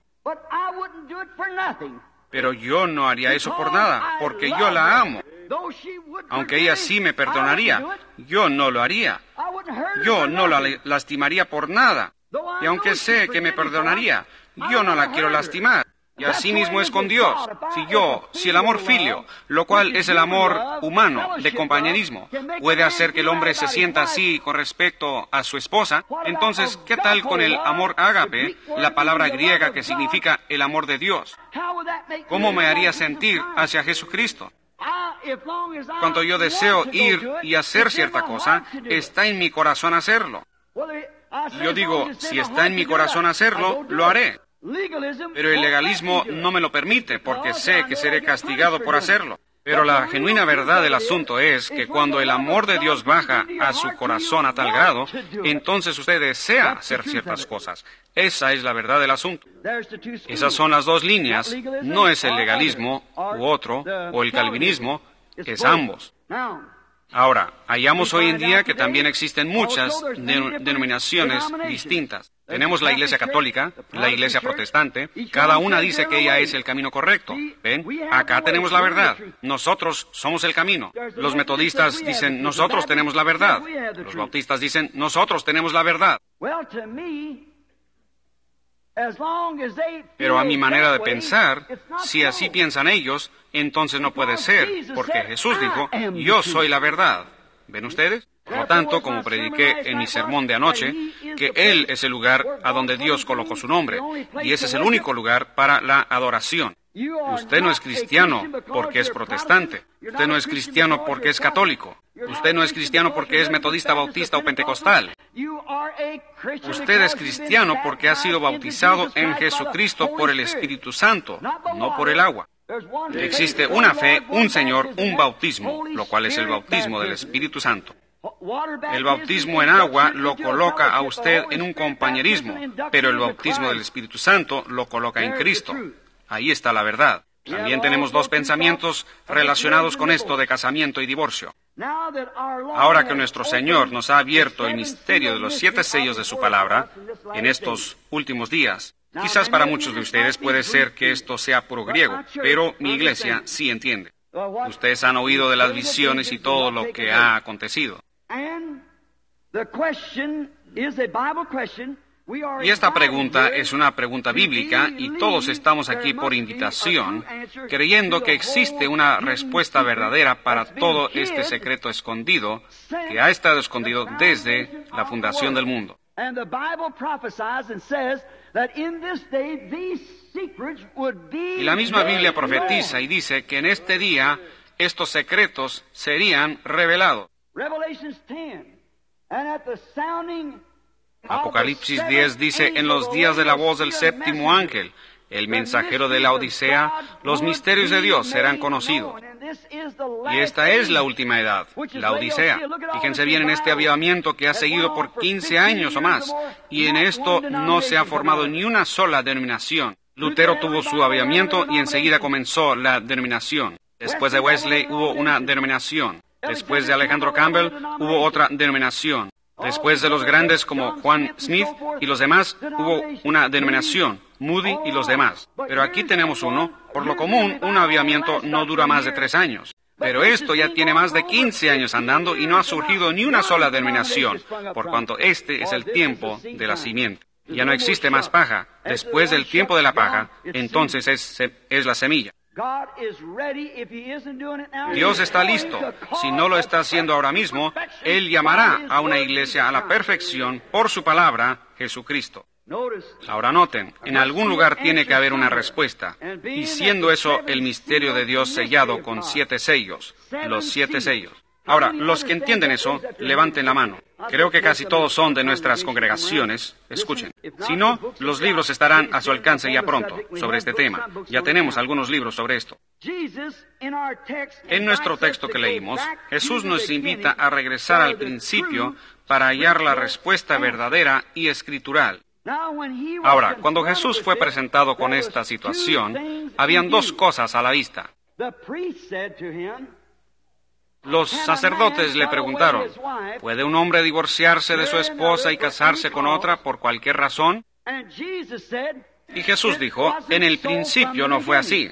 Pero yo no haría eso por nada, porque yo la amo. Aunque ella sí me perdonaría, yo no lo haría. Yo no la lastimaría por nada. Y aunque sé que me perdonaría, yo no la quiero lastimar. Y así mismo es con Dios. Si yo, si el amor filio, lo cual es el amor humano, de compañerismo, puede hacer que el hombre se sienta así con respecto a su esposa, entonces, ¿qué tal con el amor ágape, la palabra griega que significa el amor de Dios? ¿Cómo me haría sentir hacia Jesucristo? Cuando yo deseo ir y hacer cierta cosa, está en mi corazón hacerlo. Yo digo, si está en mi corazón hacerlo, lo haré. Pero el legalismo no me lo permite, porque sé que seré castigado por hacerlo. Pero la genuina verdad del asunto es que cuando el amor de Dios baja a su corazón a tal grado, entonces usted desea hacer ciertas cosas. Esa es la verdad del asunto. Esas son las dos líneas. No es el legalismo u otro, o el calvinismo, es ambos. Ahora, hallamos hoy en día que también existen muchas de- denominaciones distintas. Tenemos la Iglesia Católica, la Iglesia Protestante, cada una dice que ella es el camino correcto. ¿Ven? Acá tenemos la verdad. Nosotros somos el camino. Los metodistas dicen, nosotros tenemos la verdad. Los bautistas dicen, nosotros tenemos la verdad. Pero a mi manera de pensar, si así piensan ellos, entonces no puede ser, porque Jesús dijo, yo soy la verdad. ¿Ven ustedes? Por lo tanto, como prediqué en mi sermón de anoche, que Él es el lugar a donde Dios colocó su nombre, y ese es el único lugar para la adoración. Usted no es cristiano porque es protestante. Usted no es cristiano porque es católico. Usted no es cristiano porque es metodista, bautista o pentecostal. Usted es cristiano porque ha sido bautizado en Jesucristo por el Espíritu Santo, no por el agua. Existe una fe, un Señor, un bautismo, lo cual es el bautismo del Espíritu Santo. El bautismo en agua lo coloca a usted en un compañerismo, pero el bautismo del Espíritu Santo lo coloca en Cristo. Ahí está la verdad. También tenemos dos pensamientos relacionados con esto de casamiento y divorcio. Ahora que nuestro Señor nos ha abierto el misterio de los siete sellos de su palabra en estos últimos días, quizás para muchos de ustedes puede ser que esto sea puro griego, pero mi iglesia sí entiende. Ustedes han oído de las visiones y todo lo que ha acontecido. Y esta pregunta es una pregunta bíblica y todos estamos aquí por invitación, creyendo que existe una respuesta verdadera para todo este secreto escondido que ha estado escondido desde la fundación del mundo. Y la misma Biblia profetiza y dice que en este día estos secretos serían revelados. Apocalipsis diez dice, en los días de la voz del séptimo ángel, el mensajero de la Odisea, los misterios de Dios serán conocidos. Y esta es la última edad, la Odisea. Fíjense bien en este avivamiento que ha seguido por quince años o más, y en esto no se ha formado ni una sola denominación. Lutero tuvo su avivamiento y enseguida comenzó la denominación. Después de Wesley hubo una denominación. Después de Alejandro Campbell hubo otra denominación. Después de los grandes como Juan Smith y los demás, hubo una denominación, Moody y los demás. Pero aquí tenemos uno. Por lo común, un avivamiento no dura más de tres años. Pero esto ya tiene más de quince años andando y no ha surgido ni una sola denominación, por cuanto este es el tiempo de la simiente. Ya no existe más paja. Después del tiempo de la paja, entonces es, es la semilla. Dios está listo. Si no lo está haciendo ahora mismo, Él llamará a una iglesia a la perfección por su palabra, Jesucristo. Ahora noten, en algún lugar tiene que haber una respuesta, y siendo eso el misterio de Dios sellado con siete sellos, los siete sellos. Ahora, los que entienden eso, levanten la mano. Creo que casi todos son de nuestras congregaciones. Escuchen. Si no, los libros estarán a su alcance ya pronto sobre este tema. Ya tenemos algunos libros sobre esto. En nuestro texto que leímos, Jesús nos invita a regresar al principio para hallar la respuesta verdadera y escritural. Ahora, cuando Jesús fue presentado con esta situación, habían dos cosas a la vista. Los sacerdotes le preguntaron, ¿puede un hombre divorciarse de su esposa y casarse con otra por cualquier razón? Y Jesús dijo, en el principio no fue así.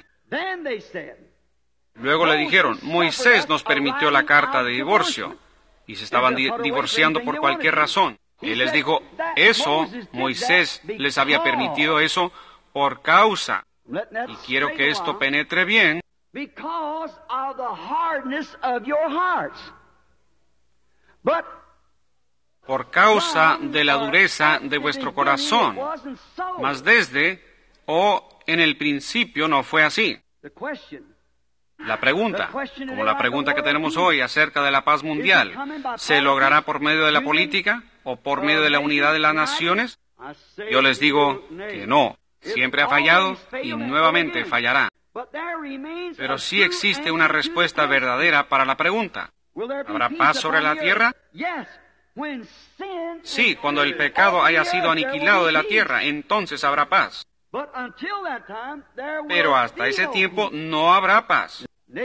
Luego le dijeron, Moisés nos permitió la carta de divorcio, y se estaban di- divorciando por cualquier razón. Él les dijo, eso, Moisés les había permitido eso por causa. Y quiero que esto penetre bien. Because of the hardness of your hearts. But por causa de la dureza de vuestro corazón. Mas desde o en el principio no fue así. La pregunta, como la pregunta que tenemos hoy acerca de la paz mundial, ¿se logrará por medio de la política o por medio de la unidad de las naciones? Yo les digo que no. Siempre ha fallado y nuevamente fallará. Pero sí existe una respuesta verdadera para la pregunta. ¿Habrá paz sobre la tierra? Sí, cuando el pecado haya sido aniquilado de la tierra, entonces habrá paz. Pero hasta ese tiempo no habrá paz.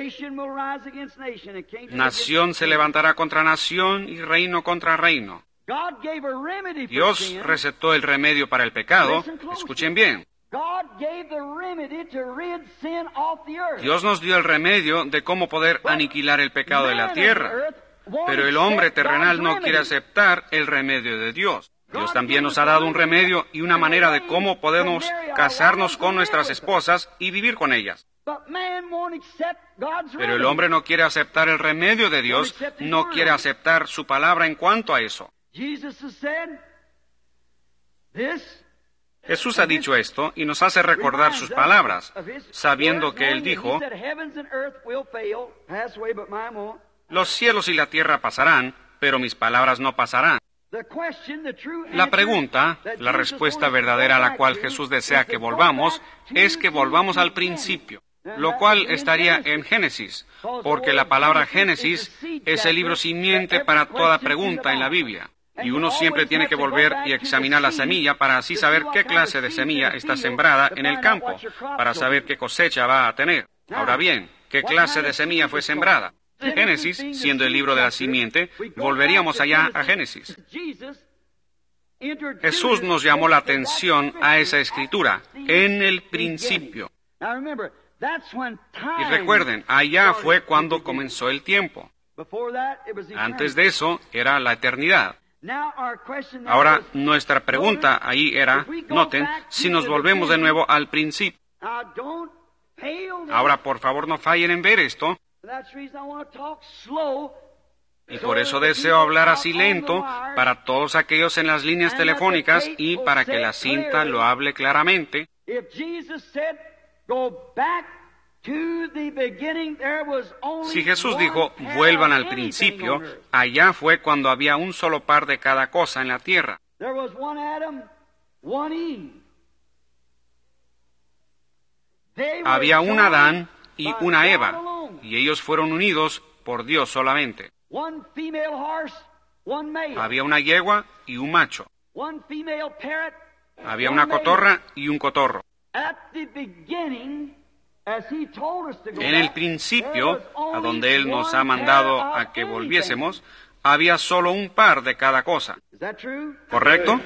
Nación se levantará contra nación y reino contra reino. Dios recetó el remedio para el pecado. Escuchen bien. Dios nos dio el remedio de cómo poder aniquilar el pecado de la tierra. Pero el hombre terrenal no quiere aceptar el remedio de Dios. Dios también nos ha dado un remedio y una manera de cómo podemos casarnos con nuestras esposas y vivir con ellas. Pero el hombre no quiere aceptar el remedio de Dios, no quiere aceptar su palabra en cuanto a eso. Jesús ha dicho esto y nos hace recordar sus palabras, sabiendo que Él dijo, los cielos y la tierra pasarán, pero mis palabras no pasarán. La pregunta, la respuesta verdadera a la cual Jesús desea que volvamos, es que volvamos al principio, lo cual estaría en Génesis, porque la palabra Génesis es el libro simiente para toda pregunta en la Biblia. Y uno siempre tiene que volver y examinar la semilla para así saber qué clase de semilla está sembrada en el campo, para saber qué cosecha va a tener. Ahora bien, ¿qué clase de semilla fue sembrada? Génesis, siendo el libro de la simiente, volveríamos allá a Génesis. Jesús nos llamó la atención a esa escritura, en el principio. Y recuerden, allá fue cuando comenzó el tiempo. Antes de eso era la eternidad. Ahora, nuestra pregunta ahí era, noten, si nos volvemos de nuevo al principio. Ahora, por favor, no fallen en ver esto. Y por eso deseo hablar así lento para todos aquellos en las líneas telefónicas y para que la cinta lo hable claramente. Si Jesús dijo, vuelvan al principio, allá fue cuando había un solo par de cada cosa en la tierra. Había un Adán y una Eva, y ellos fueron unidos por Dios solamente. Había una yegua y un macho. Había una cotorra y un cotorro. En el principio, a donde Él nos ha mandado a que volviésemos, había solo un par de cada cosa. ¿Correcto?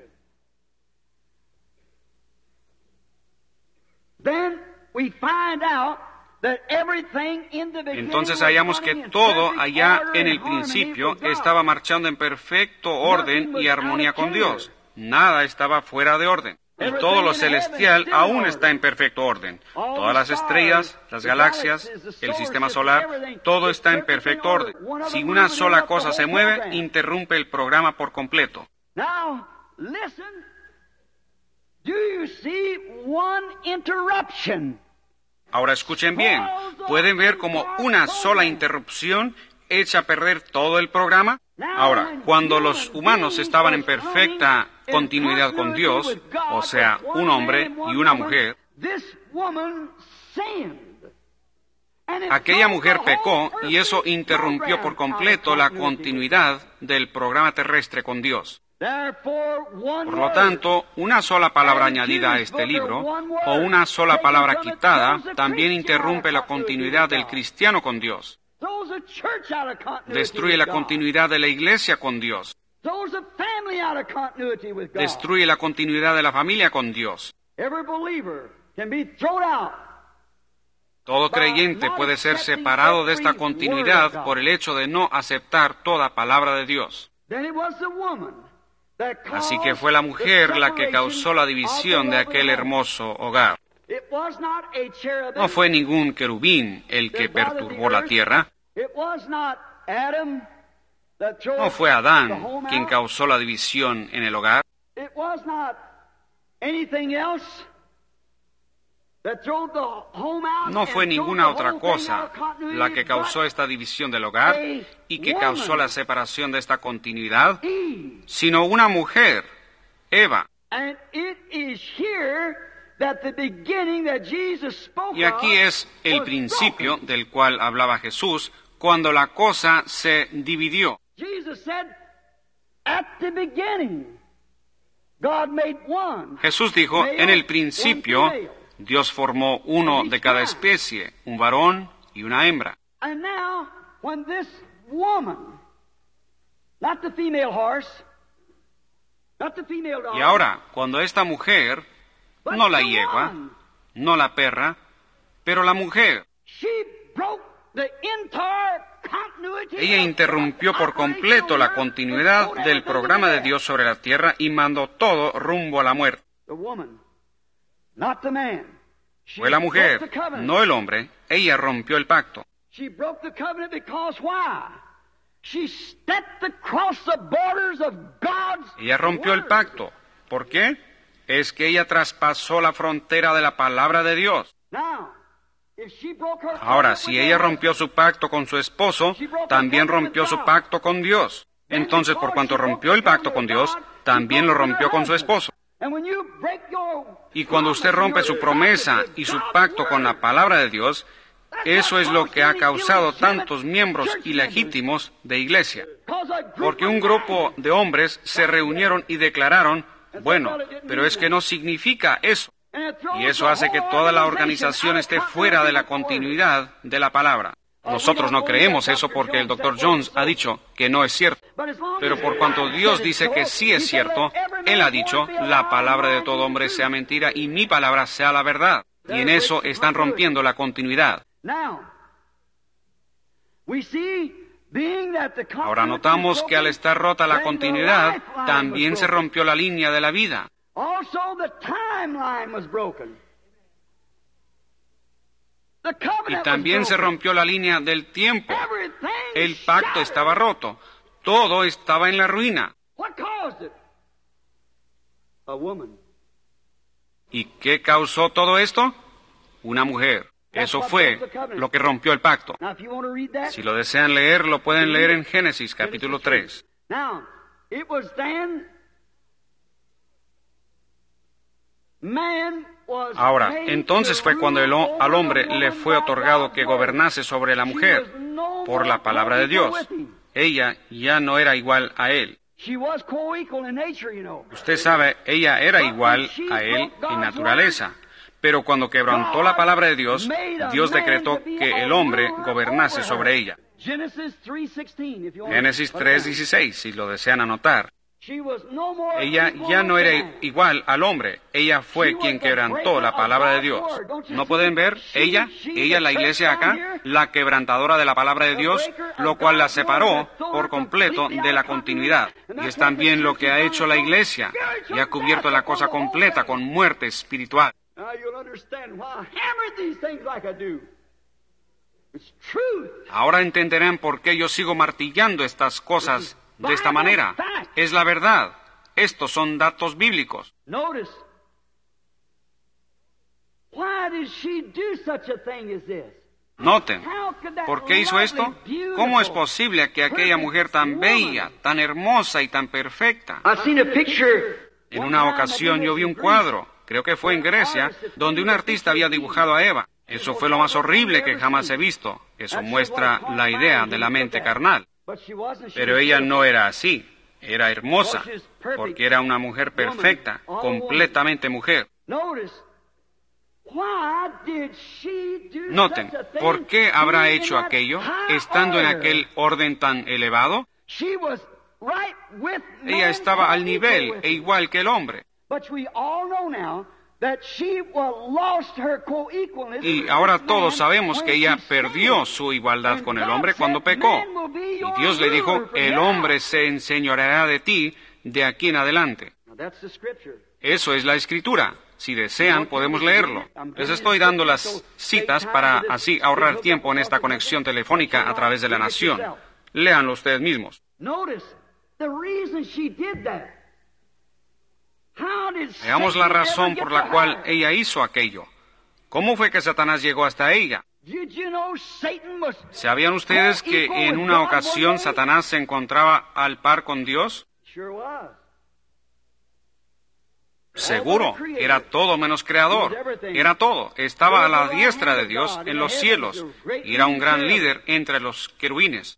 Entonces hallamos que todo allá en el principio estaba marchando en perfecto orden y armonía con Dios. Nada estaba fuera de orden. Y todo lo celestial aún está en perfecto orden. Todas las estrellas, las galaxias, el sistema solar, todo está en perfecto orden. Si una sola cosa se mueve, interrumpe el programa por completo. Now, listen. Do you see one interruption? Ahora escuchen bien. ¿Pueden ver como una sola interrupción echa a perder todo el programa? Ahora, cuando los humanos estaban en perfecta continuidad con Dios, o sea, un hombre y una mujer, aquella mujer pecó y eso interrumpió por completo la continuidad del programa terrestre con Dios. Por lo tanto, una sola palabra añadida a este libro, o una sola palabra quitada, también interrumpe la continuidad del cristiano con Dios. Destruye la continuidad de la iglesia con Dios. Destruye la continuidad de la familia con Dios. Todo creyente puede ser separado de esta continuidad por el hecho de no aceptar toda palabra de Dios. Así que fue la mujer la que causó la división de aquel hermoso hogar. No fue ningún querubín el que perturbó la tierra. No fue Adán quien causó la división en el hogar. No fue ninguna otra cosa la que causó esta división del hogar y que causó la separación de esta continuidad, sino una mujer, Eva. Y aquí es el principio del cual hablaba Jesús cuando la cosa se dividió. Jesús dijo, en el principio, Dios formó uno de cada especie, un varón y una hembra. Y ahora, cuando esta mujer, no la yegua, no la perra, pero la mujer, ella interrumpió por completo la continuidad del programa de Dios sobre la tierra y mandó todo rumbo a la muerte. Fue la mujer, no el hombre. Ella rompió el pacto. Ella rompió el pacto. ¿Por qué? Es que ella traspasó la frontera de la palabra de Dios. Ahora, si ella rompió su pacto con su esposo, también rompió su pacto con Dios. Entonces, por cuanto rompió el pacto con Dios, también lo rompió con su esposo. Y cuando usted rompe su promesa y su pacto con la palabra de Dios, eso es lo que ha causado tantos miembros ilegítimos de iglesia. Porque un grupo de hombres se reunieron y declararon, bueno, pero es que no significa eso. Y eso hace que toda la organización esté fuera de la continuidad de la palabra. Nosotros no creemos eso porque el doctor Jones ha dicho que no es cierto. Pero por cuanto Dios dice que sí es cierto, Él ha dicho, la palabra de todo hombre sea mentira y mi palabra sea la verdad. Y en eso están rompiendo la continuidad. Ahora notamos que al estar rota la continuidad, también se rompió la línea de la vida. Y también se rompió la línea del tiempo. El pacto estaba roto. Todo estaba en la ruina. ¿Y qué causó todo esto? Una mujer. Eso fue lo que rompió el pacto. Si lo desean leer, lo pueden leer en Génesis capítulo tres. Ahora, entonces fue cuando el, al hombre le fue otorgado que gobernase sobre la mujer por la palabra de Dios. Ella ya no era igual a él. Usted sabe, ella era igual a él en naturaleza. Pero cuando quebrantó la palabra de Dios, Dios decretó que el hombre gobernase sobre ella. Génesis tres dieciséis, si lo desean anotar. Ella ya no era igual al hombre. Ella fue quien quebrantó la palabra de Dios. ¿No pueden ver? Ella, ella, la iglesia acá, la quebrantadora de la palabra de Dios, lo cual la separó por completo de la continuidad. Y es también lo que ha hecho la iglesia. Y ha cubierto la cosa completa con muerte espiritual. Ahora entenderán por qué yo sigo martillando estas cosas de esta manera. Es la verdad. Estos son datos bíblicos. Noten, ¿por qué hizo esto? ¿Cómo es posible que aquella mujer tan bella, tan hermosa y tan perfecta? En una ocasión yo vi un cuadro, creo que fue en Grecia, donde un artista había dibujado a Eva. Eso fue lo más horrible que jamás he visto. Eso muestra la idea de la mente carnal. Pero ella no era así. Era hermosa, porque era una mujer perfecta, completamente mujer. Noten, ¿por qué habrá hecho aquello, estando en aquel orden tan elevado? Ella estaba al nivel e igual que el hombre. Y ahora todos sabemos que ella perdió su igualdad con el hombre cuando pecó. Y Dios le dijo, el hombre se enseñoreará de ti de aquí en adelante. Eso es la Escritura. Si desean, podemos leerlo. Les estoy dando las citas para así ahorrar tiempo en esta conexión telefónica a través de la nación. Léanlo ustedes mismos. Veamos la razón por la cual ella hizo aquello. ¿Cómo fue que Satanás llegó hasta ella? ¿Sabían ustedes que en una ocasión Satanás se encontraba al par con Dios? Seguro, era todo menos creador. Era todo. Estaba a la diestra de Dios en los cielos y era un gran líder entre los querubines.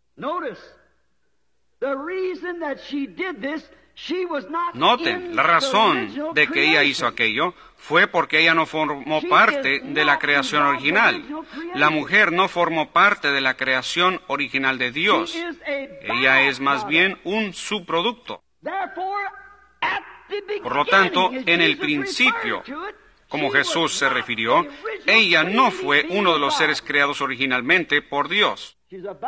Noten, la razón de que ella hizo aquello fue porque ella no formó parte de la creación original. La mujer no formó parte de la creación original de Dios. Ella es más bien un subproducto. Por lo tanto, en el principio, como Jesús se refirió, ella no fue uno de los seres creados originalmente por Dios.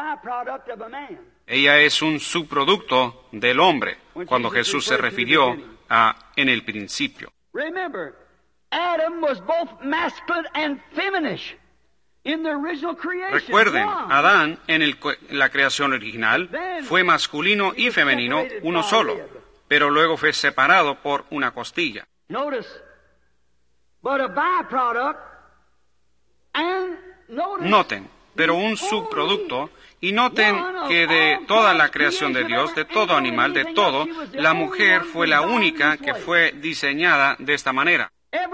Ella es un subproducto del hombre, cuando Jesús se refirió a en el principio. Recuerden, Adán en el, la creación original fue masculino y femenino, uno solo, pero luego fue separado por una costilla. Noten, pero un subproducto. Y noten que de toda la creación de Dios, de todo animal, de todo, la mujer fue la única que fue diseñada de esta manera.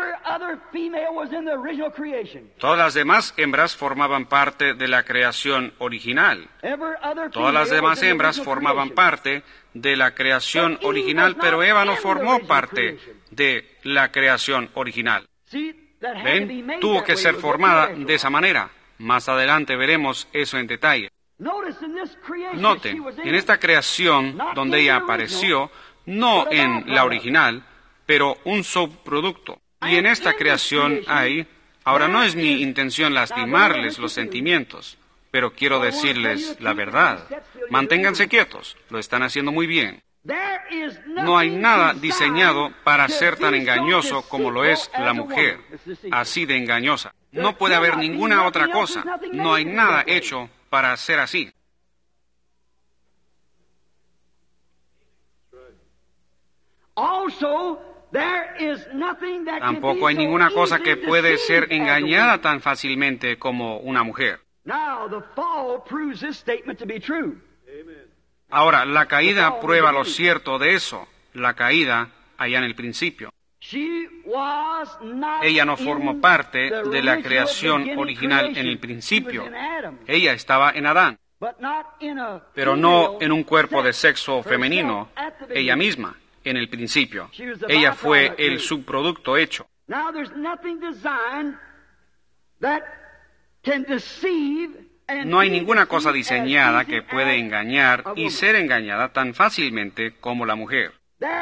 Todas las demás hembras formaban parte de la creación original. Todas las demás hembras formaban parte de la creación original, pero Eva no formó parte de la creación original. ¿Ven? Tuvo que ser formada de esa manera. Más adelante veremos eso en detalle. Noten, en esta creación donde ella apareció, no en la original, pero un subproducto. Y en esta creación hay, ahora no es mi intención lastimarles los sentimientos, pero quiero decirles la verdad. Manténganse quietos, lo están haciendo muy bien. No hay nada diseñado para ser tan engañoso como lo es la mujer, así de engañosa. No puede haber ninguna otra cosa, no hay nada hecho para ser así. Tampoco hay ninguna cosa que puede ser engañada tan fácilmente como una mujer. Ahora, la caída prueba lo cierto de eso, la caída allá en el principio. Ella no formó parte de la creación original en el principio. Ella estaba en Adán, pero no en un cuerpo de sexo femenino, ella misma, en el principio. Ella fue el subproducto hecho. No hay ninguna cosa diseñada que puede engañar y ser engañada tan fácilmente como la mujer.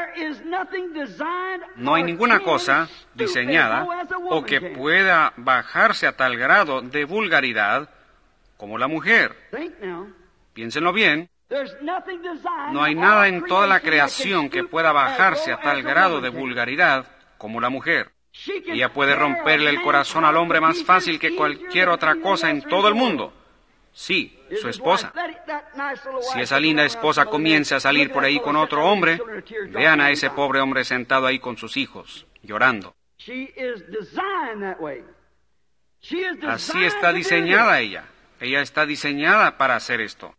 No hay ninguna cosa diseñada o que pueda bajarse a tal grado de vulgaridad como la mujer. Piénsenlo bien. No hay nada en toda la creación que pueda bajarse a tal grado de vulgaridad como la mujer. Ella puede romperle el corazón al hombre más fácil que cualquier otra cosa en todo el mundo. Sí, su esposa. Si esa linda esposa comienza a salir por ahí con otro hombre, vean a ese pobre hombre sentado ahí con sus hijos, llorando. Así está diseñada ella. Ella está diseñada para hacer esto.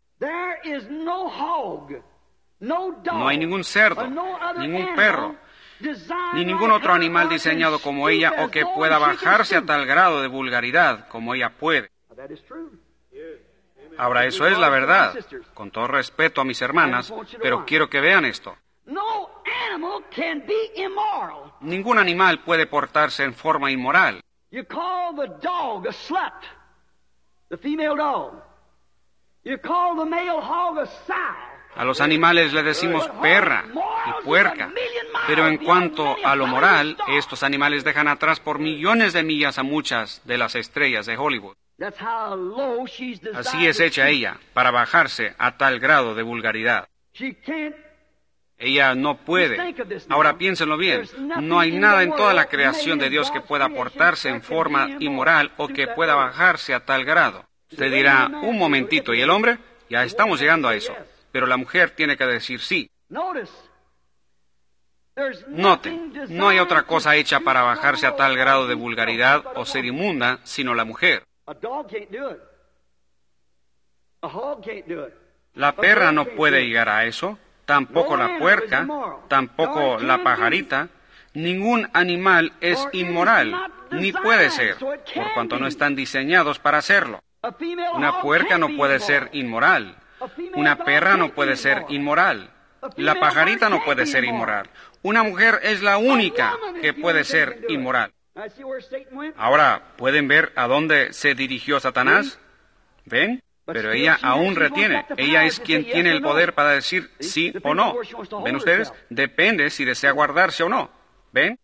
No hay ningún cerdo, ningún perro, ni ningún otro animal diseñado como ella o que pueda bajarse a tal grado de vulgaridad como ella puede. Ahora, eso es la verdad, con todo respeto a mis hermanas, pero quiero que vean esto. Ningún animal puede portarse en forma inmoral. A los animales le decimos perra y puerca, pero en cuanto a lo moral, estos animales dejan atrás por millones de millas a muchas de las estrellas de Hollywood. Así es hecha ella, para bajarse a tal grado de vulgaridad. Ella no puede. Ahora piénsenlo bien, no hay nada en toda la creación de Dios que pueda portarse en forma inmoral o que pueda bajarse a tal grado. Usted dirá, un momentito, ¿y el hombre? Ya estamos llegando a eso. Pero la mujer tiene que decir sí. Noten, no hay otra cosa hecha para bajarse a tal grado de vulgaridad o ser inmunda, sino la mujer. La perra no puede llegar a eso, tampoco la puerca, tampoco la pajarita. Ningún animal es inmoral, ni puede ser, por cuanto no están diseñados para hacerlo. Una puerca no puede ser inmoral. Una perra no puede ser inmoral. La pajarita no puede ser inmoral. Una mujer es la única que puede ser inmoral. Ahora, ¿pueden ver a dónde se dirigió Satanás? ¿Ven? Pero ella aún retiene. Ella es quien tiene el poder para decir sí o no. ¿Ven ustedes? Depende si desea guardarse o no. ¿Ven?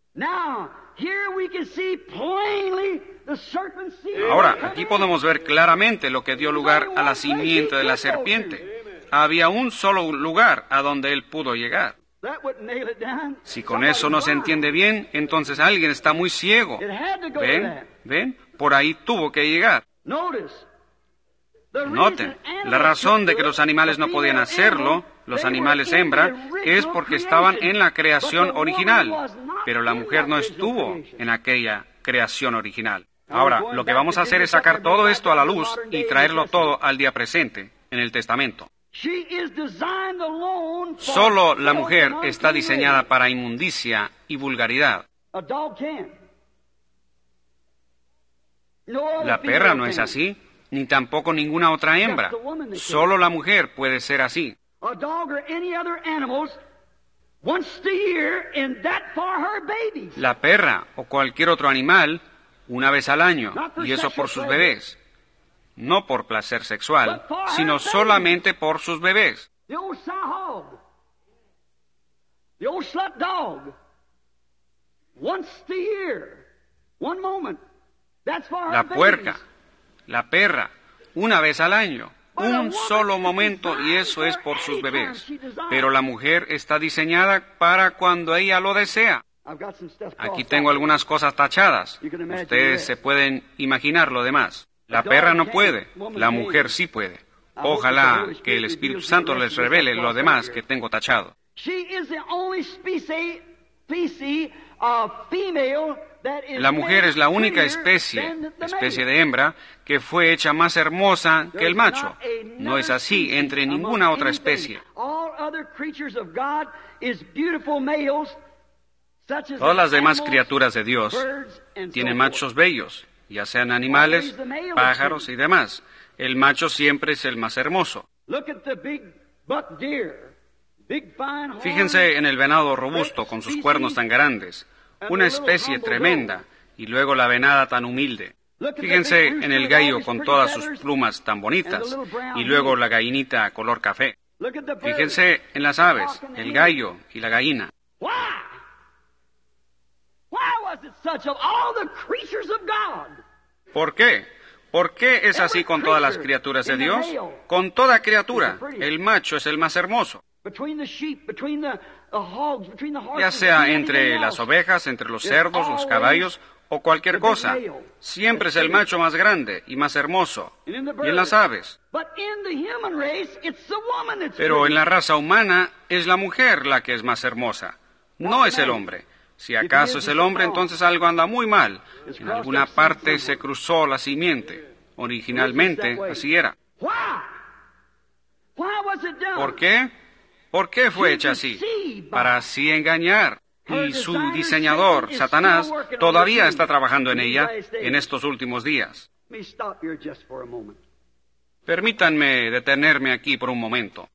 Ahora, aquí podemos ver claramente lo que dio lugar a la simiente de la serpiente. Había un solo lugar a donde él pudo llegar. Si con eso no se entiende bien, entonces alguien está muy ciego. ¿Ven? ¿Ven? Por ahí tuvo que llegar. Noten, la razón de que los animales no podían hacerlo, los animales hembra, es porque estaban en la creación original, pero la mujer no estuvo en aquella creación original. Ahora, lo que vamos a hacer es sacar todo esto a la luz y traerlo todo al día presente, en el Testamento. Solo la mujer está diseñada para inmundicia y vulgaridad. La perra no es así, ni tampoco ninguna otra hembra. Solo la mujer puede ser así. La perra o cualquier otro animal, una vez al año, y eso por sus bebés. No por placer sexual, sino solamente por sus bebés. La puerca, la perra, una vez al año, un solo momento, y eso es por sus bebés. Pero la mujer está diseñada para cuando ella lo desea. Aquí tengo algunas cosas tachadas. Ustedes se pueden imaginar lo demás. La perra no puede, la mujer sí puede. Ojalá que el Espíritu Santo les revele lo demás que tengo tachado. La mujer es la única especie, especie de hembra, que fue hecha más hermosa que el macho. No es así entre ninguna otra especie. Todas las demás criaturas de Dios tienen machos bellos, ya sean animales, pájaros y demás. El macho siempre es el más hermoso. Fíjense en el venado robusto con sus cuernos tan grandes, una especie tremenda, y luego la venada tan humilde. Fíjense en el gallo con todas sus plumas tan bonitas, y luego la gallinita color café. Fíjense en las aves, el gallo y la gallina. ¿Por qué? ¿Por qué es así con todas las criaturas de Dios? Con toda criatura, el macho es el más hermoso. Ya sea entre las ovejas, entre los cerdos, los caballos o cualquier cosa, siempre es el macho más grande y más hermoso. Y en las aves. Pero en la raza humana es la mujer la que es más hermosa, no es el hombre. Si acaso es el hombre, entonces algo anda muy mal. En alguna parte se cruzó la simiente. Originalmente así era. ¿Por qué? ¿Por qué fue hecha así? Para así engañar. Y su diseñador, Satanás, todavía está trabajando en ella en estos últimos días. Permítanme detenerme aquí por un momento.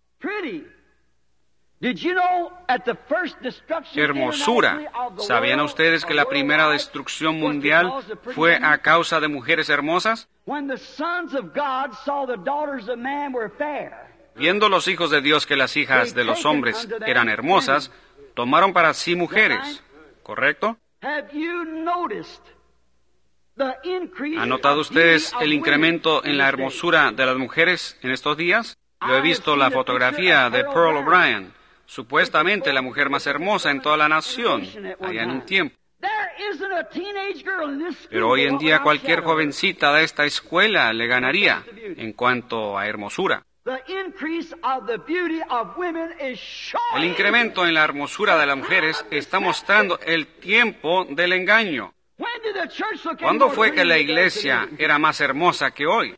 Hermosura. ¿Sabían ustedes que la primera destrucción mundial fue a causa de mujeres hermosas? Viendo los hijos de Dios que las hijas de los hombres eran hermosas, tomaron para sí mujeres, ¿correcto? ¿Han notado ustedes el incremento en la hermosura de las mujeres en estos días? Yo he visto la fotografía de Pearl O'Brien, supuestamente la mujer más hermosa en toda la nación, allá en un tiempo. Pero hoy en día cualquier jovencita de esta escuela le ganaría en cuanto a hermosura. El incremento en la hermosura de las mujeres está mostrando el tiempo del engaño. ¿Cuándo fue que la iglesia era más hermosa que hoy?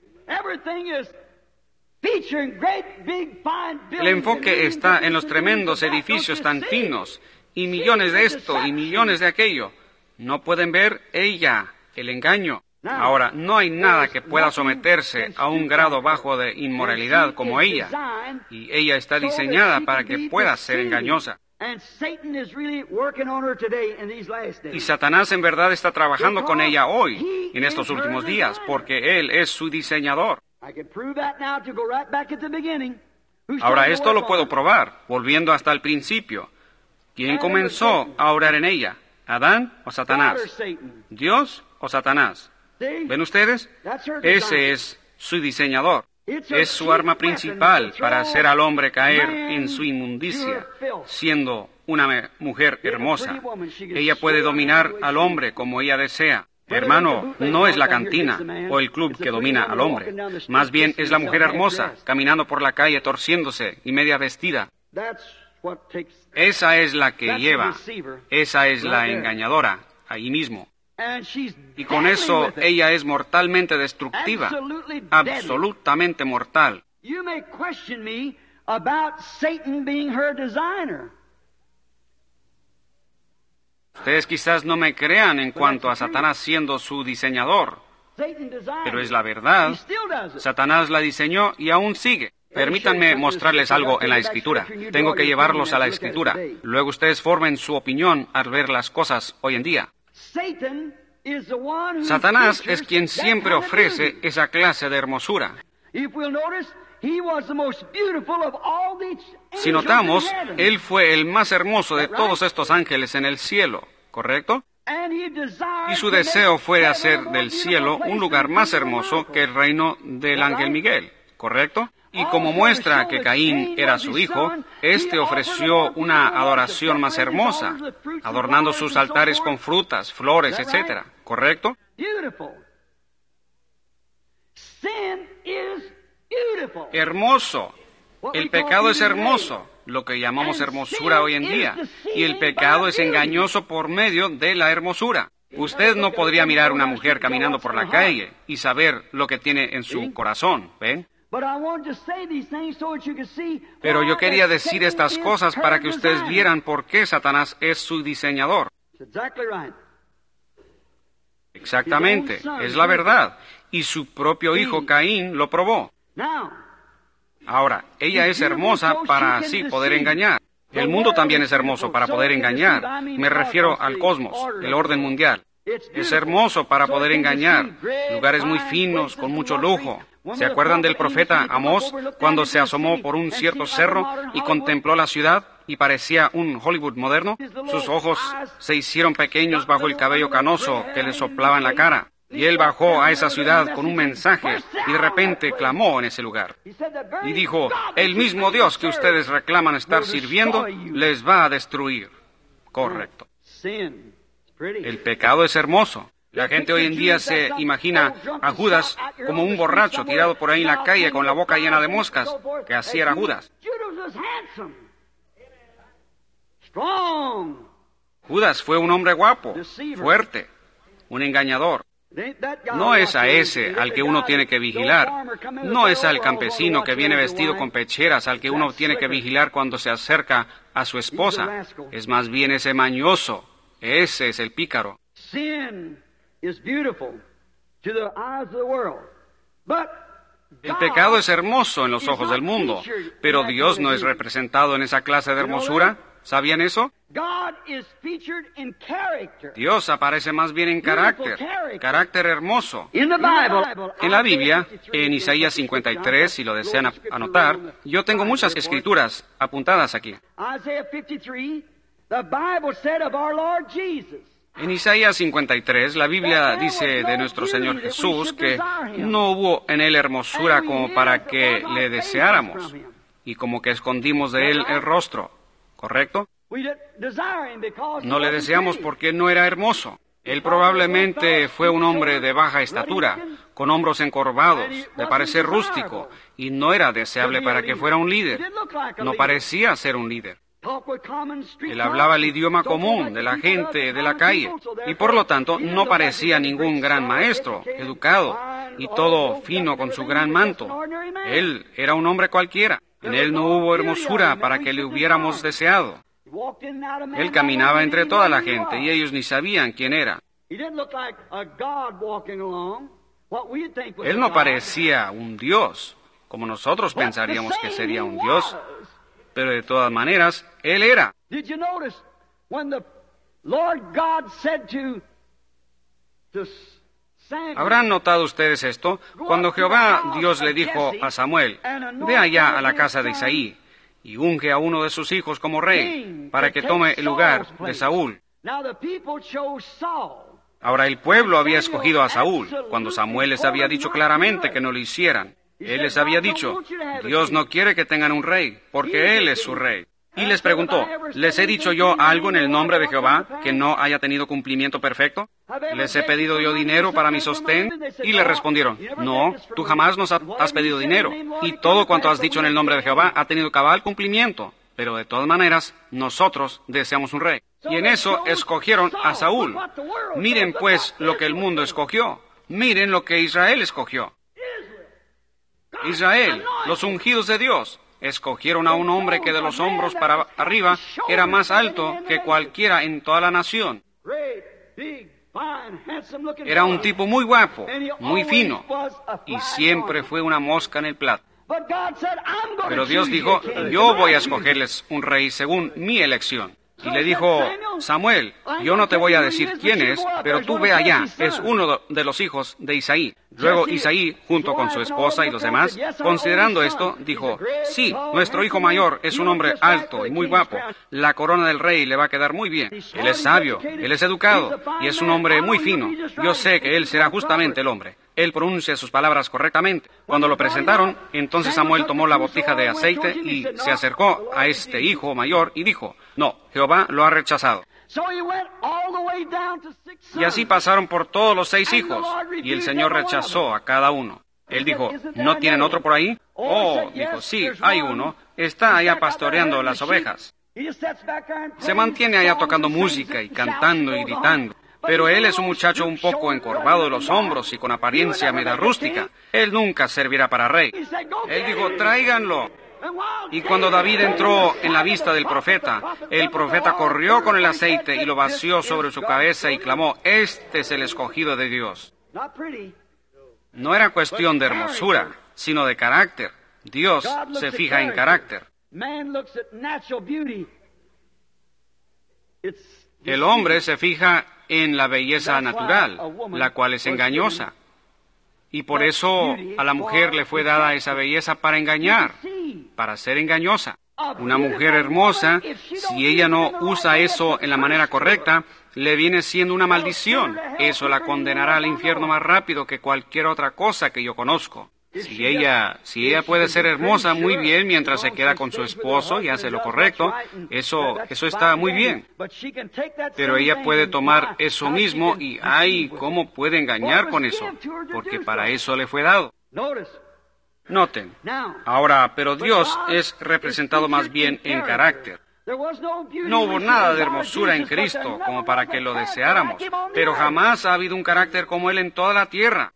El enfoque está en los tremendos edificios tan finos, y millones de esto y millones de aquello. ¿No pueden ver ella el engaño? Ahora, no hay nada que pueda someterse a un grado bajo de inmoralidad como ella, y ella está diseñada para que pueda ser engañosa. Y Satanás en verdad está trabajando con ella hoy, en estos últimos días, porque él es su diseñador. Ahora, esto lo puedo probar, volviendo hasta el principio. ¿Quién comenzó a obrar en ella? ¿Adán o Satanás? ¿Dios o Satanás? ¿Ven ustedes? Ese es su diseñador. Es su arma principal para hacer al hombre caer en su inmundicia, siendo una mujer hermosa. Ella puede dominar al hombre como ella desea. Hermano, no es la cantina o el club que domina al hombre. Más bien es la mujer hermosa, caminando por la calle torciéndose y media vestida. Esa es la que lleva. Esa es la engañadora, ahí mismo. Y con eso ella es mortalmente destructiva, absolutamente mortal. Ustedes quizás no me crean en cuanto a Satanás siendo su diseñador, pero es la verdad. Satanás la diseñó y aún sigue. Permítanme mostrarles algo en la Escritura. Tengo que llevarlos a la Escritura. Luego ustedes formen su opinión al ver las cosas hoy en día. Satanás es quien siempre ofrece esa clase de hermosura. Si notamos, él fue el más hermoso de todos estos ángeles en el cielo, ¿correcto? Y su deseo fue hacer del cielo un lugar más hermoso que el reino del ángel Miguel, ¿correcto? Y como muestra que Caín era su hijo, éste ofreció una adoración más hermosa, adornando sus altares con frutas, flores, etcétera, ¿correcto? Hermoso. El pecado es hermoso, lo que llamamos hermosura hoy en día, y el pecado es engañoso por medio de la hermosura. Usted no podría mirar a una mujer caminando por la calle y saber lo que tiene en su corazón, ¿ven? Pero yo quería decir estas cosas para que ustedes vieran por qué Satanás es su diseñador. Exactamente, es la verdad. Y su propio hijo Caín lo probó. Ahora, ella es hermosa para así poder engañar. El mundo también es hermoso para poder engañar. Me refiero al cosmos, el orden mundial. Es hermoso para poder engañar. Lugares muy finos, con mucho lujo. ¿Se acuerdan del profeta Amós cuando se asomó por un cierto cerro y contempló la ciudad y parecía un Hollywood moderno? Sus ojos se hicieron pequeños bajo el cabello canoso que le soplaba en la cara. Y él bajó a esa ciudad con un mensaje y de repente clamó en ese lugar. Y dijo, el mismo Dios que ustedes reclaman estar sirviendo les va a destruir. Correcto. El pecado es hermoso. La gente hoy en día se imagina a Judas como un borracho tirado por ahí en la calle con la boca llena de moscas, que así era Judas. Judas fue un hombre guapo, fuerte, un engañador. No es a ese al que uno tiene que vigilar. No es al campesino que viene vestido con pecheras al que uno tiene que vigilar cuando se acerca a su esposa. Es más bien ese mañoso. Ese es el pícaro. El pecado es hermoso en los ojos del mundo, pero Dios no es representado en esa clase de hermosura. ¿Sabían eso? Dios aparece más bien en carácter, carácter hermoso. En la Biblia, en Isaías cincuenta y tres, si lo desean anotar, yo tengo muchas escrituras apuntadas aquí. En Isaías cincuenta y tres, la Biblia dice de nuestro Señor Jesús que no hubo en Él hermosura como para que le deseáramos, y como que escondimos de Él el rostro. ¿Correcto? No le deseamos porque no era hermoso. Él probablemente fue un hombre de baja estatura, con hombros encorvados, de parecer rústico, y no era deseable para que fuera un líder. No parecía ser un líder. Él hablaba el idioma común de la gente de la calle, y por lo tanto no parecía ningún gran maestro, educado, y todo fino con su gran manto. Él era un hombre cualquiera. En él no hubo hermosura para que le hubiéramos deseado. Él caminaba entre toda la gente y ellos ni sabían quién era. Él no parecía un Dios, como nosotros pensaríamos que sería un Dios, pero de todas maneras, Él era. ¿Habrán notado ustedes esto? Cuando Jehová Dios le dijo a Samuel, ve allá a la casa de Isaí y unge a uno de sus hijos como rey, para que tome el lugar de Saúl. Ahora el pueblo había escogido a Saúl, cuando Samuel les había dicho claramente que no lo hicieran. Él les había dicho, Dios no quiere que tengan un rey, porque Él es su rey. Y les preguntó, ¿les he dicho yo algo en el nombre de Jehová que no haya tenido cumplimiento perfecto? ¿Les he pedido yo dinero para mi sostén? Y le respondieron, no, tú jamás nos has pedido dinero, y todo cuanto has dicho en el nombre de Jehová ha tenido cabal cumplimiento. Pero de todas maneras, nosotros deseamos un rey. Y en eso escogieron a Saúl. Miren pues lo que el mundo escogió. Miren lo que Israel escogió. Israel, los ungidos de Dios, escogieron a un hombre que de los hombros para arriba era más alto que cualquiera en toda la nación. Era un tipo muy guapo, muy fino, y siempre fue una mosca en el plato. Pero Dios dijo, yo voy a escogerles un rey según mi elección. Y le dijo, Samuel, yo no te voy a decir quién es, pero tú ve allá, es uno de los hijos de Isaí. Luego Isaí, junto con su esposa y los demás, considerando esto, dijo, sí, nuestro hijo mayor es un hombre alto y muy guapo. La corona del rey le va a quedar muy bien. Él es sabio, él es educado, y es un hombre muy fino. Yo sé que él será justamente el hombre. Él pronuncia sus palabras correctamente. Cuando lo presentaron, entonces Samuel tomó la botija de aceite y se acercó a este hijo mayor y dijo, no, Jehová lo ha rechazado. Y así pasaron por todos los seis hijos, y el Señor rechazó a cada uno. Él dijo, ¿no tienen otro por ahí? Oh, dijo, sí, hay uno. Está allá pastoreando las ovejas. Se mantiene allá tocando música y cantando y gritando. Pero él es un muchacho un poco encorvado de los hombros y con apariencia media rústica. Él nunca servirá para rey. Él dijo, tráiganlo. Y cuando David entró en la vista del profeta, el profeta corrió con el aceite y lo vació sobre su cabeza y clamó, «Este es el escogido de Dios». No era cuestión de hermosura, sino de carácter. Dios se fija en carácter. El hombre se fija en la belleza natural, la cual es engañosa. Y por eso a la mujer le fue dada esa belleza para engañar, para ser engañosa. Una mujer hermosa, si ella no usa eso en la manera correcta, le viene siendo una maldición. Eso la condenará al infierno más rápido que cualquier otra cosa que yo conozco. Si ella, si ella puede ser hermosa muy bien mientras se queda con su esposo y hace lo correcto, eso, eso está muy bien. Pero ella puede tomar eso mismo y, ay, ¿cómo puede engañar con eso? Porque para eso le fue dado. Noten. Ahora, pero Dios es representado más bien en carácter. No hubo nada de hermosura en Cristo como para que lo deseáramos, pero jamás ha habido un carácter como Él en toda la tierra.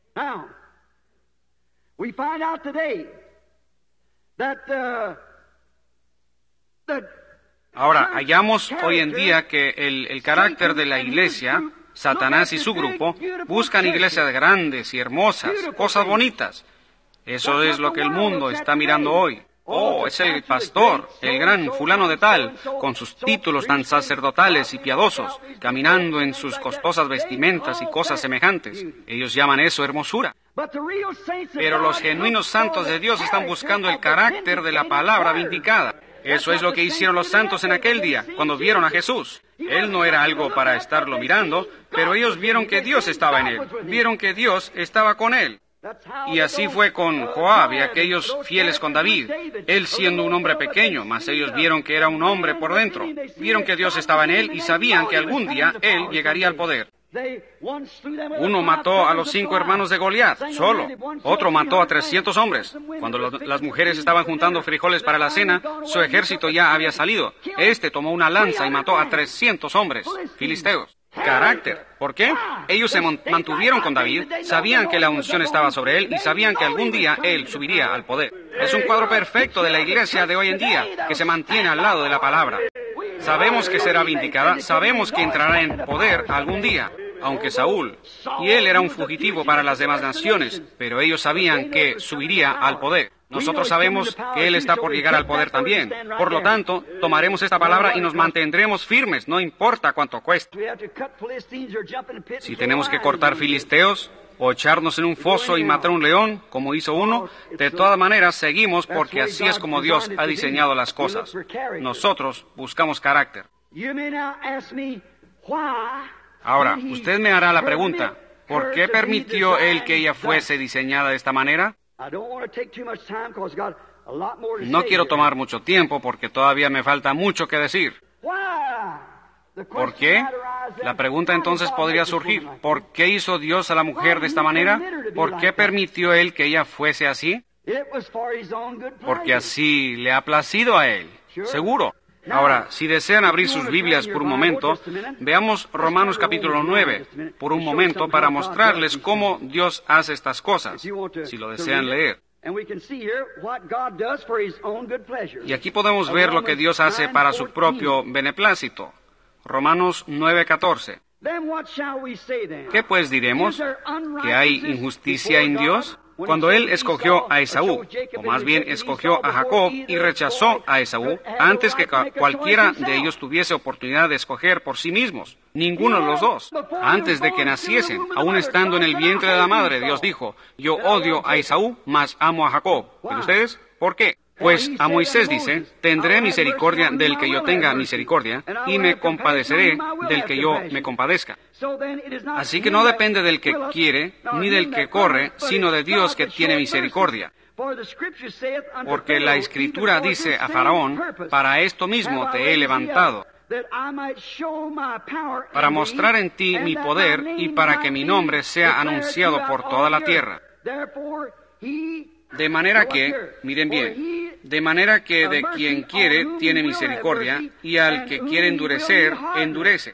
We find out today that, uh, that Ahora, hallamos hoy en día que el, el carácter de la iglesia, Satanás y su grupo, buscan iglesias grandes y hermosas, cosas bonitas. Eso es lo que el mundo está mirando hoy. Oh, es el pastor, el gran fulano de tal, con sus títulos tan sacerdotales y piadosos, caminando en sus costosas vestimentas y cosas semejantes. Ellos llaman eso hermosura. Pero los genuinos santos de Dios están buscando el carácter de la palabra vindicada. Eso es lo que hicieron los santos en aquel día, cuando vieron a Jesús. Él no era algo para estarlo mirando, pero ellos vieron que Dios estaba en él, vieron que Dios estaba con él. Y así fue con Joab y aquellos fieles con David, él siendo un hombre pequeño, mas ellos vieron que era un hombre por dentro. Vieron que Dios estaba en él y sabían que algún día él llegaría al poder. Uno mató a los cinco hermanos de Goliat, solo. Otro mató a trescientos hombres. Cuando lo, las mujeres estaban juntando frijoles para la cena, su ejército ya había salido. Este tomó una lanza y mató a trescientos hombres, filisteos. Carácter. ¿Por qué? Ellos se mantuvieron con David, sabían que la unción estaba sobre él y sabían que algún día él subiría al poder. Es un cuadro perfecto de la iglesia de hoy en día, que se mantiene al lado de la palabra. Sabemos que será vindicada, sabemos que entrará en poder algún día, aunque Saúl, y él era un fugitivo para las demás naciones, pero ellos sabían que subiría al poder. Nosotros sabemos que Él está por llegar al poder también. Por lo tanto, tomaremos esta palabra y nos mantendremos firmes, no importa cuánto cueste. Si tenemos que cortar filisteos o echarnos en un foso y matar un león, como hizo uno, de todas maneras seguimos porque así es como Dios ha diseñado las cosas. Nosotros buscamos carácter. Ahora, usted me hará la pregunta, ¿por qué permitió Él que ella fuese diseñada de esta manera? No quiero tomar mucho tiempo porque todavía me falta mucho que decir. ¿Por qué? La pregunta entonces podría surgir, ¿por qué hizo Dios a la mujer de esta manera? ¿Por qué permitió Él que ella fuese así? Porque así le ha placido a Él, seguro. Ahora, si desean abrir sus Biblias por un momento, veamos Romanos capítulo nueve por un momento para mostrarles cómo Dios hace estas cosas, si lo desean leer. Y aquí podemos ver lo que Dios hace para su propio beneplácito. Romanos nueve catorce. ¿Qué pues diremos? ¿Que hay injusticia en Dios? Cuando Él escogió a Esaú, o más bien escogió a Jacob y rechazó a Esaú, antes que cualquiera de ellos tuviese oportunidad de escoger por sí mismos, ninguno de los dos. Antes de que naciesen, aún estando en el vientre de la madre, Dios dijo, yo odio a Esaú, mas amo a Jacob. ¿Y ustedes? ¿Por qué? Pues a Moisés dice, tendré misericordia del que yo tenga misericordia, y me compadeceré del que yo me compadezca. Así que no depende del que quiere, ni del que corre, sino de Dios que tiene misericordia. Porque la Escritura dice a Faraón, para esto mismo te he levantado, para mostrar en ti mi poder y para que mi nombre sea anunciado por toda la tierra. De manera que, miren bien, de manera que de quien quiere tiene misericordia, y al que quiere endurecer, endurece.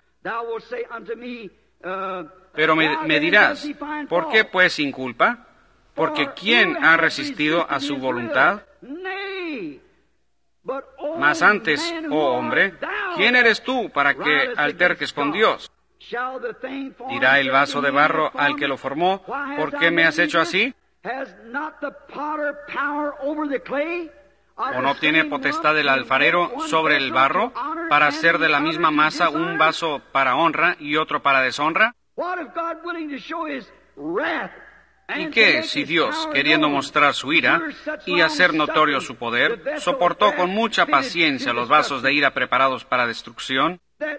Pero me, me dirás, ¿por qué pues sin culpa? Porque ¿quién ha resistido a su voluntad? Mas antes, oh hombre, ¿quién eres tú para que alterques con Dios? ¿Dirá el vaso de barro al que lo formó, ¿por qué me has hecho así? ¿O no tiene potestad el alfarero sobre el barro para hacer de la misma masa un vaso para honra y otro para deshonra? ¿Y qué si Dios, queriendo mostrar su ira y hacer notorio su poder, soportó con mucha paciencia los vasos de ira preparados para destrucción?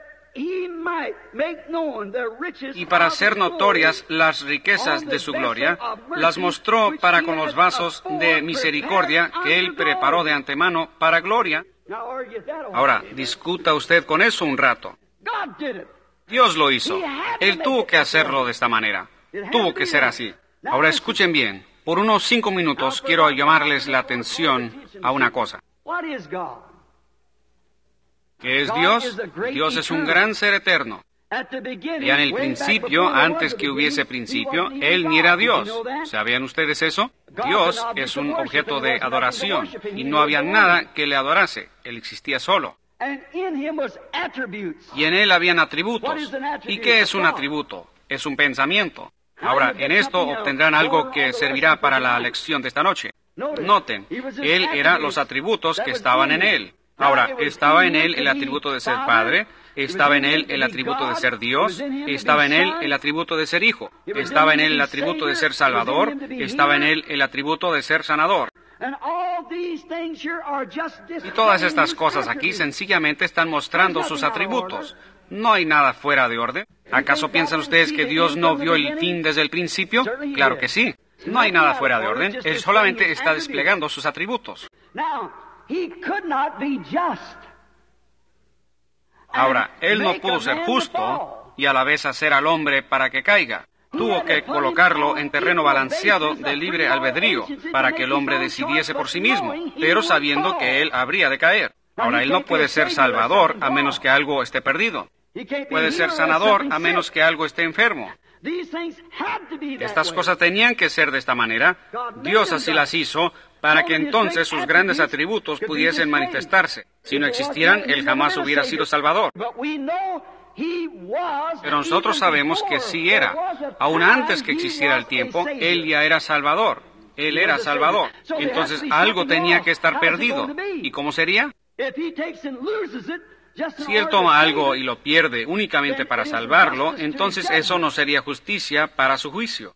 Y para hacer notorias las riquezas de su gloria, las mostró para con los vasos de misericordia que Él preparó de antemano para gloria. Ahora, discuta usted con eso un rato. Dios lo hizo. Él tuvo que hacerlo de esta manera. Tuvo que ser así. Ahora escuchen bien. Por unos cinco minutos quiero llamarles la atención a una cosa. ¿Qué es Dios? Dios es un gran ser eterno. Ya en el principio, antes que hubiese principio, Él ni era Dios. ¿Sabían ustedes eso? Dios es un objeto de adoración y no había nada que le adorase. Él existía solo. Y en Él habían atributos. ¿Y qué es un atributo? Es un pensamiento. Ahora, en esto obtendrán algo que servirá para la lección de esta noche. Noten, Él era los atributos que estaban en Él. Ahora, estaba en Él el atributo de ser Padre, estaba en Él el atributo de ser Dios, estaba en Él el atributo de ser Hijo, estaba en Él el atributo de ser Salvador, estaba en Él el atributo de ser Sanador. Y todas estas cosas aquí sencillamente están mostrando sus atributos. No hay nada fuera de orden. ¿Acaso piensan ustedes que Dios no vio el fin desde el principio? Claro que sí. No hay nada fuera de orden. Él solamente está desplegando sus atributos. Ahora, Él no pudo ser justo y a la vez hacer al hombre para que caiga. Tuvo que colocarlo en terreno balanceado de libre albedrío para que el hombre decidiese por sí mismo, pero sabiendo que él habría de caer. Ahora, Él no puede ser salvador a menos que algo esté perdido. Puede ser sanador a menos que algo esté enfermo. Estas cosas tenían que ser de esta manera. Dios así las hizo para que entonces sus grandes atributos pudiesen manifestarse. Si no existieran, Él jamás hubiera sido Salvador. Pero nosotros sabemos que sí era. Aún antes que existiera el tiempo, Él ya era Salvador. Él era Salvador. Entonces algo tenía que estar perdido. ¿Y cómo sería? Si Él toma algo y lo pierde únicamente para salvarlo, entonces eso no sería justicia para su juicio.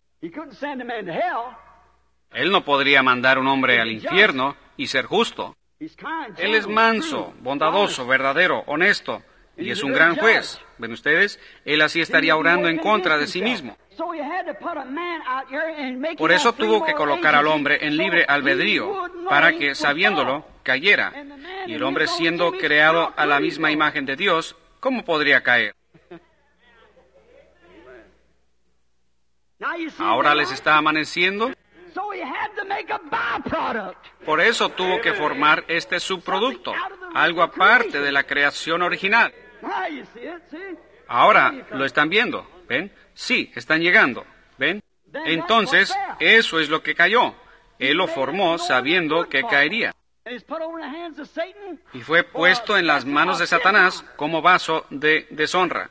Él no podría mandar un hombre al infierno y ser justo. Él es manso, bondadoso, verdadero, honesto, y es un gran juez. ¿Ven ustedes? Él así estaría orando en contra de sí mismo. Por eso tuvo que colocar al hombre en libre albedrío, para que, sabiéndolo, cayera. Y el hombre, siendo creado a la misma imagen de Dios, ¿cómo podría caer? ¿Ahora les está amaneciendo? Por eso tuvo que formar este subproducto, algo aparte de la creación original. Ahora lo están viendo, ¿ven? Sí, están llegando, ¿ven? Entonces, eso es lo que cayó. Él lo formó sabiendo que caería. Y fue puesto en las manos de Satanás como vaso de deshonra.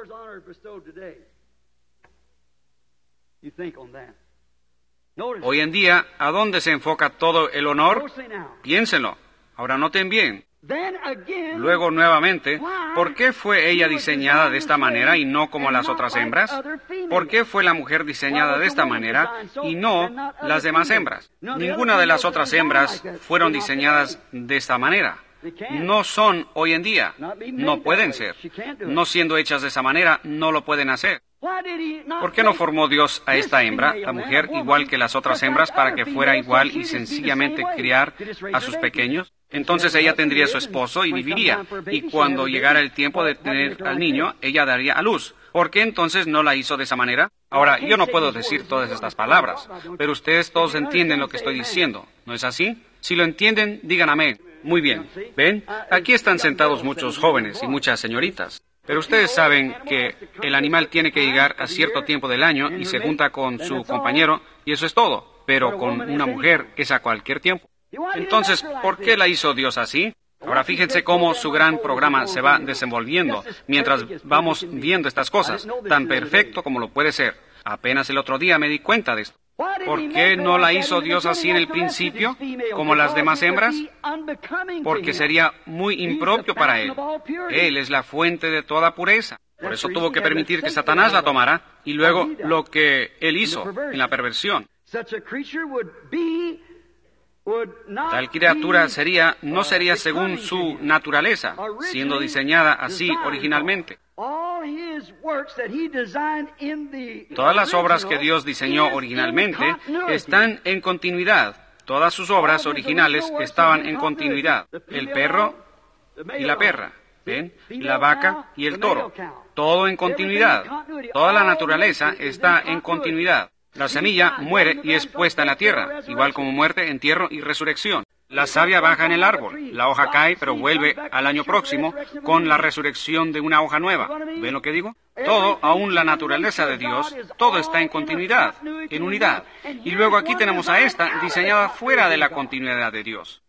Hoy en día, ¿a dónde se enfoca todo el honor? Piénsenlo. Ahora noten bien. Luego, nuevamente, ¿por qué fue ella diseñada de esta manera y no como las otras hembras? ¿Por qué fue la mujer diseñada de esta manera y no las demás hembras? Ninguna de las otras hembras fueron diseñadas de esta manera. No son hoy en día. No pueden ser. No siendo hechas de esa manera, no lo pueden hacer. ¿Por qué no formó Dios a esta hembra, la mujer, igual que las otras hembras, para que fuera igual y sencillamente criar a sus pequeños? Entonces ella tendría a su esposo y viviría, y cuando llegara el tiempo de tener al niño, ella daría a luz. ¿Por qué entonces no la hizo de esa manera? Ahora, yo no puedo decir todas estas palabras, pero ustedes todos entienden lo que estoy diciendo, ¿no es así? Si lo entienden, digan amén. Muy bien. ¿Ven? Aquí están sentados muchos jóvenes y muchas señoritas. Pero ustedes saben que el animal tiene que llegar a cierto tiempo del año y se junta con su compañero, y eso es todo. Pero con una mujer es a cualquier tiempo. Entonces, ¿por qué la hizo Dios así? Ahora fíjense cómo su gran programa se va desenvolviendo mientras vamos viendo estas cosas, tan perfecto como lo puede ser. Apenas el otro día me di cuenta de esto. ¿Por qué no la hizo Dios así en el principio, como las demás hembras? Porque sería muy impropio para Él. Él es la fuente de toda pureza. Por eso tuvo que permitir que Satanás la tomara y luego lo que Él hizo en la perversión. Tal criatura sería, no sería según su naturaleza, siendo diseñada así originalmente. Todas las obras que Dios diseñó originalmente están en continuidad. Todas sus obras originales estaban en continuidad. El perro y la perra, ¿ven? La vaca y el toro. Todo en continuidad. Toda la naturaleza está en continuidad. La semilla muere y es puesta en la tierra, igual como muerte, entierro y resurrección. La savia baja en el árbol, la hoja cae, pero vuelve al año próximo con la resurrección de una hoja nueva. ¿Ven lo que digo? Todo, aún la naturaleza de Dios, todo está en continuidad, en unidad. Y luego aquí tenemos a esta diseñada fuera de la continuidad de Dios.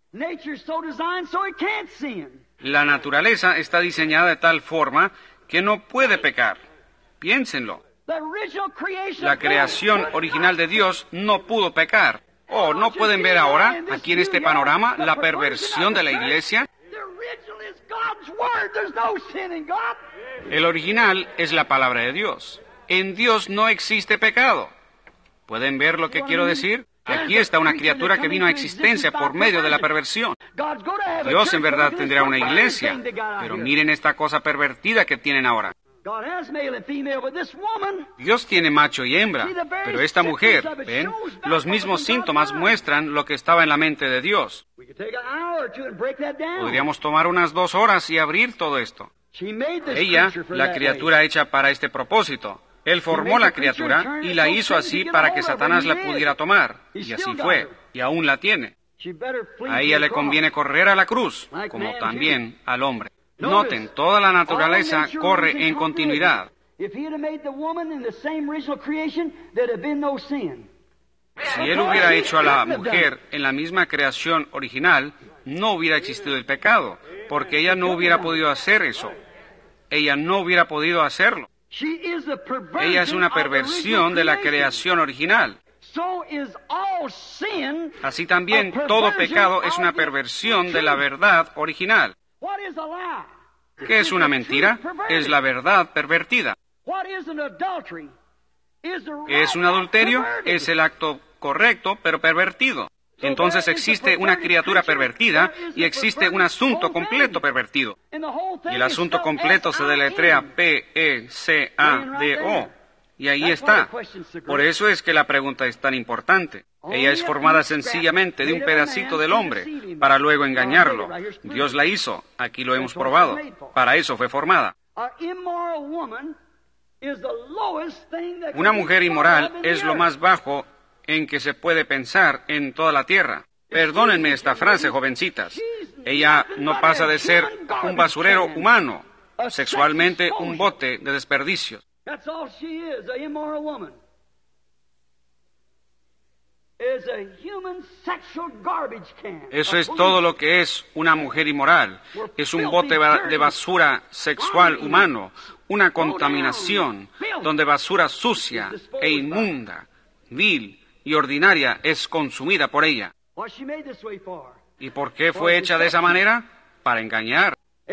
La naturaleza está diseñada de tal forma que no puede pecar. Piénsenlo. La creación original de Dios no pudo pecar. Oh, ¿no pueden ver ahora, aquí en este panorama, la perversión de la iglesia? El original es la palabra de Dios. En Dios no existe pecado. ¿Pueden ver lo que quiero decir? Aquí está una criatura que vino a existencia por medio de la perversión. Dios en verdad tendrá una iglesia, pero miren esta cosa pervertida que tienen ahora. Dios tiene macho y hembra, pero esta mujer, ¿ven? Los mismos síntomas muestran lo que estaba en la mente de Dios. Podríamos tomar unas dos horas y abrir todo esto. Ella, la criatura hecha para este propósito. Él formó la criatura y la hizo así para que Satanás la pudiera tomar. Y así fue, y aún la tiene. A ella le conviene correr a la cruz, como también al hombre. Noten, toda la naturaleza corre en continuidad. Si Él hubiera hecho a la mujer en la misma creación original, no hubiera existido el pecado, porque ella no hubiera podido hacer eso. Ella no hubiera podido hacerlo. Ella es una perversión de la creación original. Así también, todo pecado es una perversión de la verdad original. ¿Qué es una mentira? Es la verdad pervertida. ¿Qué es un adulterio? Es el acto correcto, pero pervertido. Entonces existe una criatura pervertida y existe un asunto completo pervertido. Y el asunto completo se deletrea P E C A D O. Y ahí está. Por eso es que la pregunta es tan importante. Ella es formada sencillamente de un pedacito del hombre, para luego engañarlo. Dios la hizo. Aquí lo hemos probado. Para eso fue formada. Una mujer inmoral es lo más bajo en que se puede pensar en toda la tierra. Perdónenme esta frase, jovencitas. Ella no pasa de ser un basurero humano, sexualmente un bote de desperdicios. Eso es todo lo que es una mujer inmoral. Es un bote de basura sexual humano, una contaminación, donde basura sucia e inmunda, vil y ordinaria es consumida por ella. ¿Y por qué fue hecha de esa manera? Para engañar.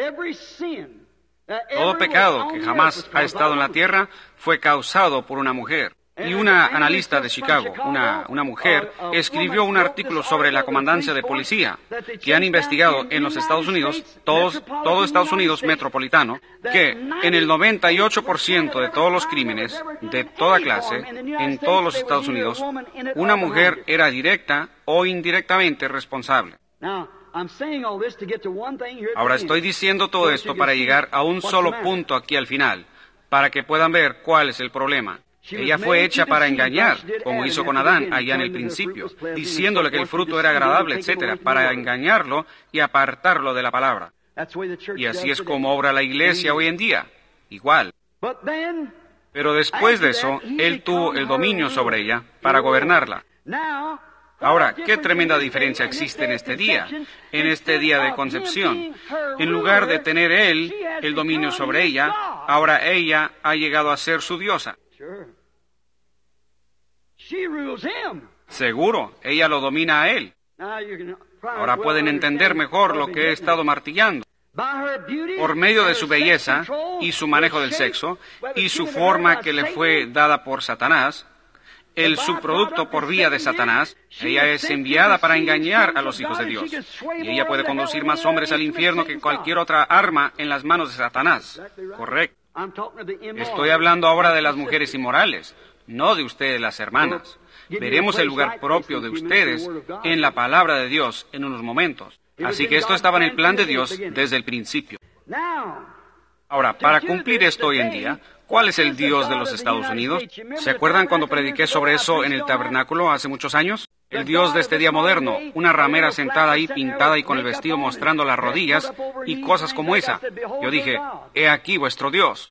Todo pecado que jamás ha estado en la tierra fue causado por una mujer. Y una analista de Chicago, una, una mujer, escribió un artículo sobre la comandancia de policía que han investigado en los Estados Unidos, todos, todo Estados Unidos metropolitano, que en el noventa y ocho por ciento de todos los crímenes, de toda clase, en todos los Estados Unidos, una mujer era directa o indirectamente responsable. Ahora estoy diciendo todo esto para llegar a un solo punto aquí al final, para que puedan ver cuál es el problema. Ella fue hecha para engañar, como hizo con Adán allá en el principio, diciéndole que el fruto era agradable, etcétera, para engañarlo y apartarlo de la palabra. Y así es como obra la iglesia hoy en día, igual. Pero después de eso, Él tuvo el dominio sobre ella para gobernarla. Ahora, qué tremenda diferencia existe en este día, en este día de concepción. En lugar de tener él el dominio sobre ella, ahora ella ha llegado a ser su diosa. Seguro, ella lo domina a él. Ahora pueden entender mejor lo que he estado martillando. Por medio de su belleza y su manejo del sexo y su forma que le fue dada por Satanás, el subproducto por vía de Satanás, ella es enviada para engañar a los hijos de Dios. Y ella puede conducir más hombres al infierno que cualquier otra arma en las manos de Satanás. Correcto. Estoy hablando ahora de las mujeres inmorales, no de ustedes, las hermanas. Veremos el lugar propio de ustedes en la palabra de Dios en unos momentos. Así que esto estaba en el plan de Dios desde el principio. Ahora, para cumplir esto hoy en día, ¿cuál es el Dios de los Estados Unidos? ¿Se acuerdan cuando prediqué sobre eso en el tabernáculo hace muchos años? El Dios de este día moderno, una ramera sentada ahí pintada y con el vestido mostrando las rodillas y cosas como esa. Yo dije, he aquí vuestro Dios.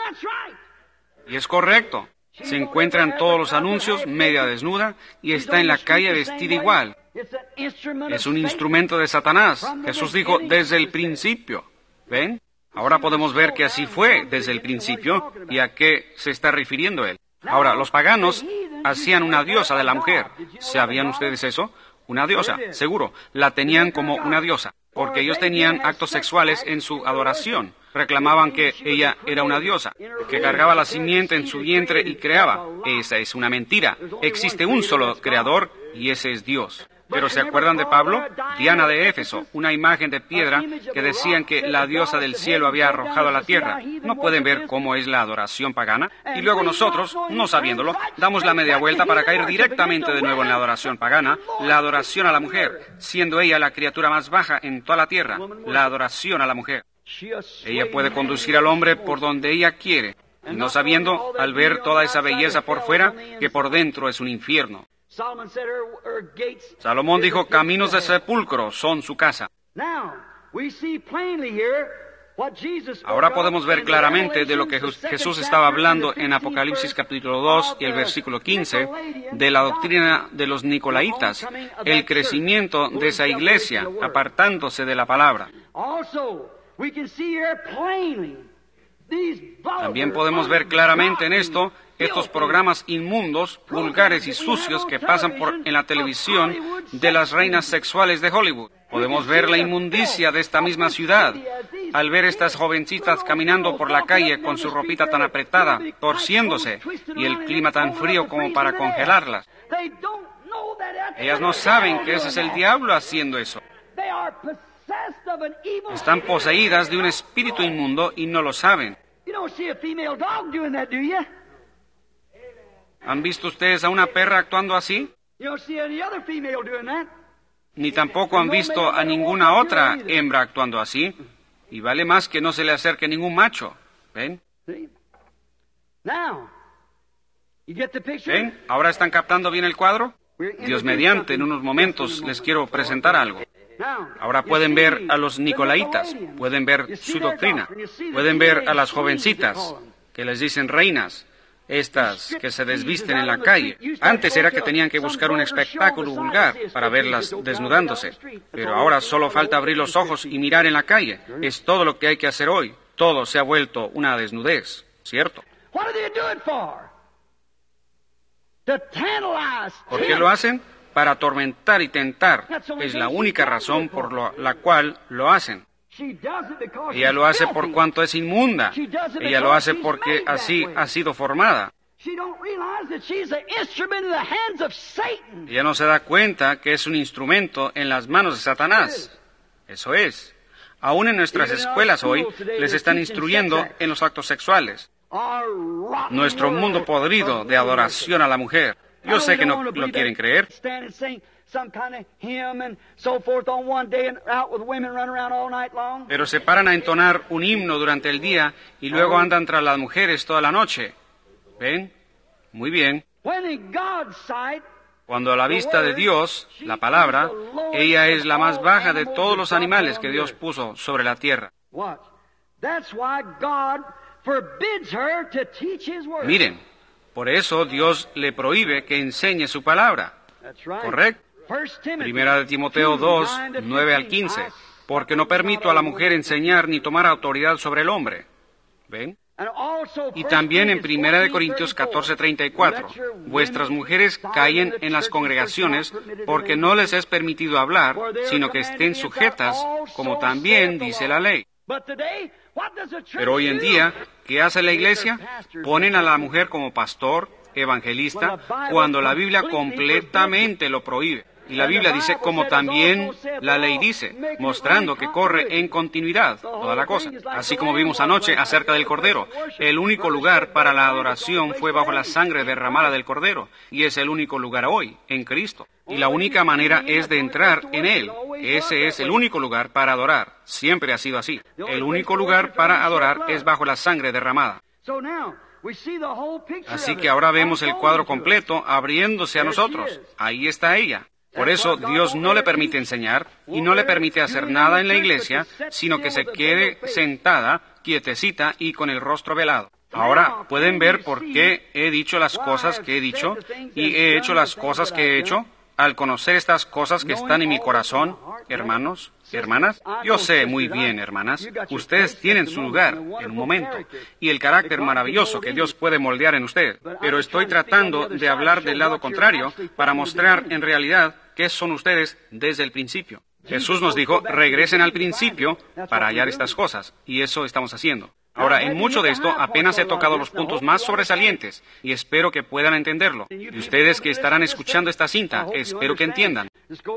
Y es correcto. Se encuentra en todos los anuncios, media desnuda, y está en la calle vestida igual. Es un instrumento de Satanás. Jesús dijo desde el principio. ¿Ven? Ahora podemos ver que así fue desde el principio y a qué se está refiriendo él. Ahora, los paganos hacían una diosa de la mujer. ¿Sabían ustedes eso? Una diosa, seguro. La tenían como una diosa, porque ellos tenían actos sexuales en su adoración. Reclamaban que ella era una diosa, que cargaba la simiente en su vientre y creaba. Esa es una mentira. Existe un solo creador y ese es Dios. Pero ¿se acuerdan de Pablo? Diana de Éfeso, una imagen de piedra que decían que la diosa del cielo había arrojado a la tierra. ¿No pueden ver cómo es la adoración pagana? Y luego nosotros, no sabiéndolo, damos la media vuelta para caer directamente de nuevo en la adoración pagana, la adoración a la mujer, siendo ella la criatura más baja en toda la tierra, la adoración a la mujer. Ella puede conducir al hombre por donde ella quiere, y no sabiendo, al ver toda esa belleza por fuera, que por dentro es un infierno. Salomón dijo, caminos de sepulcro son su casa. Ahora podemos ver claramente de lo que Jesús estaba hablando en Apocalipsis capítulo dos y el versículo quince, de la doctrina de los Nicolaitas, el crecimiento de esa iglesia, apartándose de la palabra. También podemos ver claramente en esto estos programas inmundos, vulgares y sucios que pasan por en la televisión de las reinas sexuales de Hollywood. Podemos ver la inmundicia de esta misma ciudad al ver estas jovencitas caminando por la calle con su ropita tan apretada, torciéndose, y el clima tan frío como para congelarlas. Ellas no saben que ese es el diablo haciendo eso. Están poseídas de un espíritu inmundo y no lo saben. ¿Han visto ustedes a una perra actuando así? Ni tampoco han visto a ninguna otra hembra actuando así. Y vale más que no se le acerque ningún macho. ¿Ven? ¿Ven? ¿Ahora están captando bien el cuadro? Dios mediante, en unos momentos les quiero presentar algo. Ahora pueden ver a los Nicolaitas, pueden ver su doctrina, pueden ver a las jovencitas que les dicen reinas, estas que se desvisten en la calle. Antes era que tenían que buscar un espectáculo vulgar para verlas desnudándose, pero ahora solo falta abrir los ojos y mirar en la calle. Es todo lo que hay que hacer hoy. Todo se ha vuelto una desnudez, ¿cierto? ¿Por qué lo hacen? Para atormentar y tentar. Es la única razón por lo, la cual lo hacen. Ella lo hace por cuanto es inmunda. Ella lo hace porque así ha sido formada. Ella no se da cuenta que es un instrumento en las manos de Satanás. Eso es. Aún en nuestras escuelas hoy les están instruyendo en los actos sexuales. Nuestro mundo podrido de adoración a la mujer. Yo sé que no lo quieren creer. Pero se paran a entonar un himno durante el día y luego andan tras las mujeres toda la noche. ¿Ven? Muy bien. Cuando a la vista de Dios, la palabra, ella es la más baja de todos los animales que Dios puso sobre la tierra. Miren, por eso Dios le prohíbe que enseñe su palabra. ¿Correcto? Primera de Timoteo dos, nueve al quince. Porque no permito a la mujer enseñar ni tomar autoridad sobre el hombre. ¿Ven? Y también en Primera de Corintios catorce, treinta y cuatro. Vuestras mujeres callen en las congregaciones porque no les es permitido hablar, sino que estén sujetas, como también dice la ley. Pero hoy en día, ¿qué hace la iglesia? Ponen a la mujer como pastor, evangelista, cuando la Biblia completamente lo prohíbe. Y la Biblia dice, como también la ley dice, mostrando que corre en continuidad toda la cosa. Así como vimos anoche acerca del Cordero. El único lugar para la adoración fue bajo la sangre derramada del Cordero. Y es el único lugar hoy, en Cristo. Y la única manera es de entrar en Él. Ese es el único lugar para adorar. Siempre ha sido así. El único lugar para adorar es bajo la sangre derramada. Así que ahora vemos el cuadro completo abriéndose a nosotros. Ahí está ella. Por eso Dios no le permite enseñar y no le permite hacer nada en la iglesia, sino que se quede sentada, quietecita y con el rostro velado. Ahora, ¿pueden ver por qué he dicho las cosas que he dicho y he hecho las cosas que he hecho? Al conocer estas cosas que están en mi corazón, hermanos, hermanas, yo sé muy bien, hermanas, ustedes tienen su lugar en un momento y el carácter maravilloso que Dios puede moldear en usted. Pero estoy tratando de hablar del lado contrario para mostrar en realidad qué son ustedes desde el principio. Jesús nos dijo, regresen al principio para hallar estas cosas, y eso estamos haciendo. Ahora, en mucho de esto apenas he tocado los puntos más sobresalientes y espero que puedan entenderlo. Y ustedes que estarán escuchando esta cinta, espero que entiendan.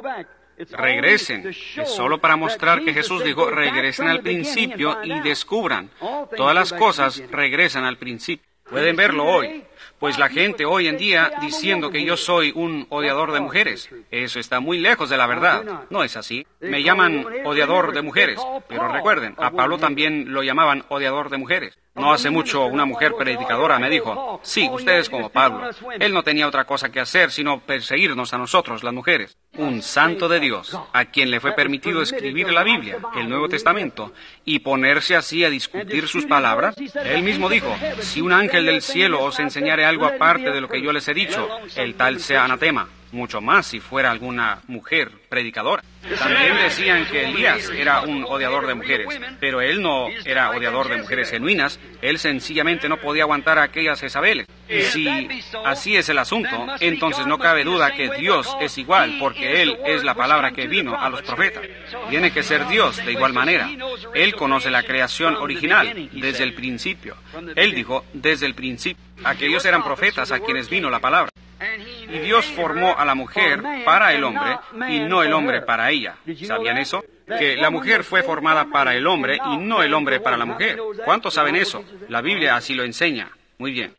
Regresen. Es solo para mostrar que Jesús dijo, regresen al principio y descubran. Todas las cosas regresan al principio. Pueden verlo hoy. Pues la gente hoy en día diciendo que yo soy un odiador de mujeres, eso está muy lejos de la verdad. No es así. Me llaman odiador de mujeres, pero recuerden, a Pablo también lo llamaban odiador de mujeres. No hace mucho una mujer predicadora me dijo, sí, usted es como Pablo. Él no tenía otra cosa que hacer sino perseguirnos a nosotros, las mujeres. Un santo de Dios, a quien le fue permitido escribir la Biblia, el Nuevo Testamento, y ponerse así a discutir sus palabras. Él mismo dijo, si un ángel del cielo os enseñare algo aparte de lo que yo les he dicho, el tal sea anatema. Mucho más si fuera alguna mujer predicadora. También decían que Elías era un odiador de mujeres, pero él no era odiador de mujeres genuinas, él sencillamente no podía aguantar a aquellas Jezabeles. Y si así es el asunto, entonces no cabe duda que Dios es igual, porque Él es la palabra que vino a los profetas. Tiene que ser Dios de igual manera. Él conoce la creación original desde el principio. Él dijo, desde el principio. Aquellos eran profetas a quienes vino la palabra. Y Dios formó a la mujer para el hombre y no el hombre para ella. ¿Sabían eso? Que la mujer fue formada para el hombre y no el hombre para la mujer. ¿Cuántos saben eso? La Biblia así lo enseña. Muy bien.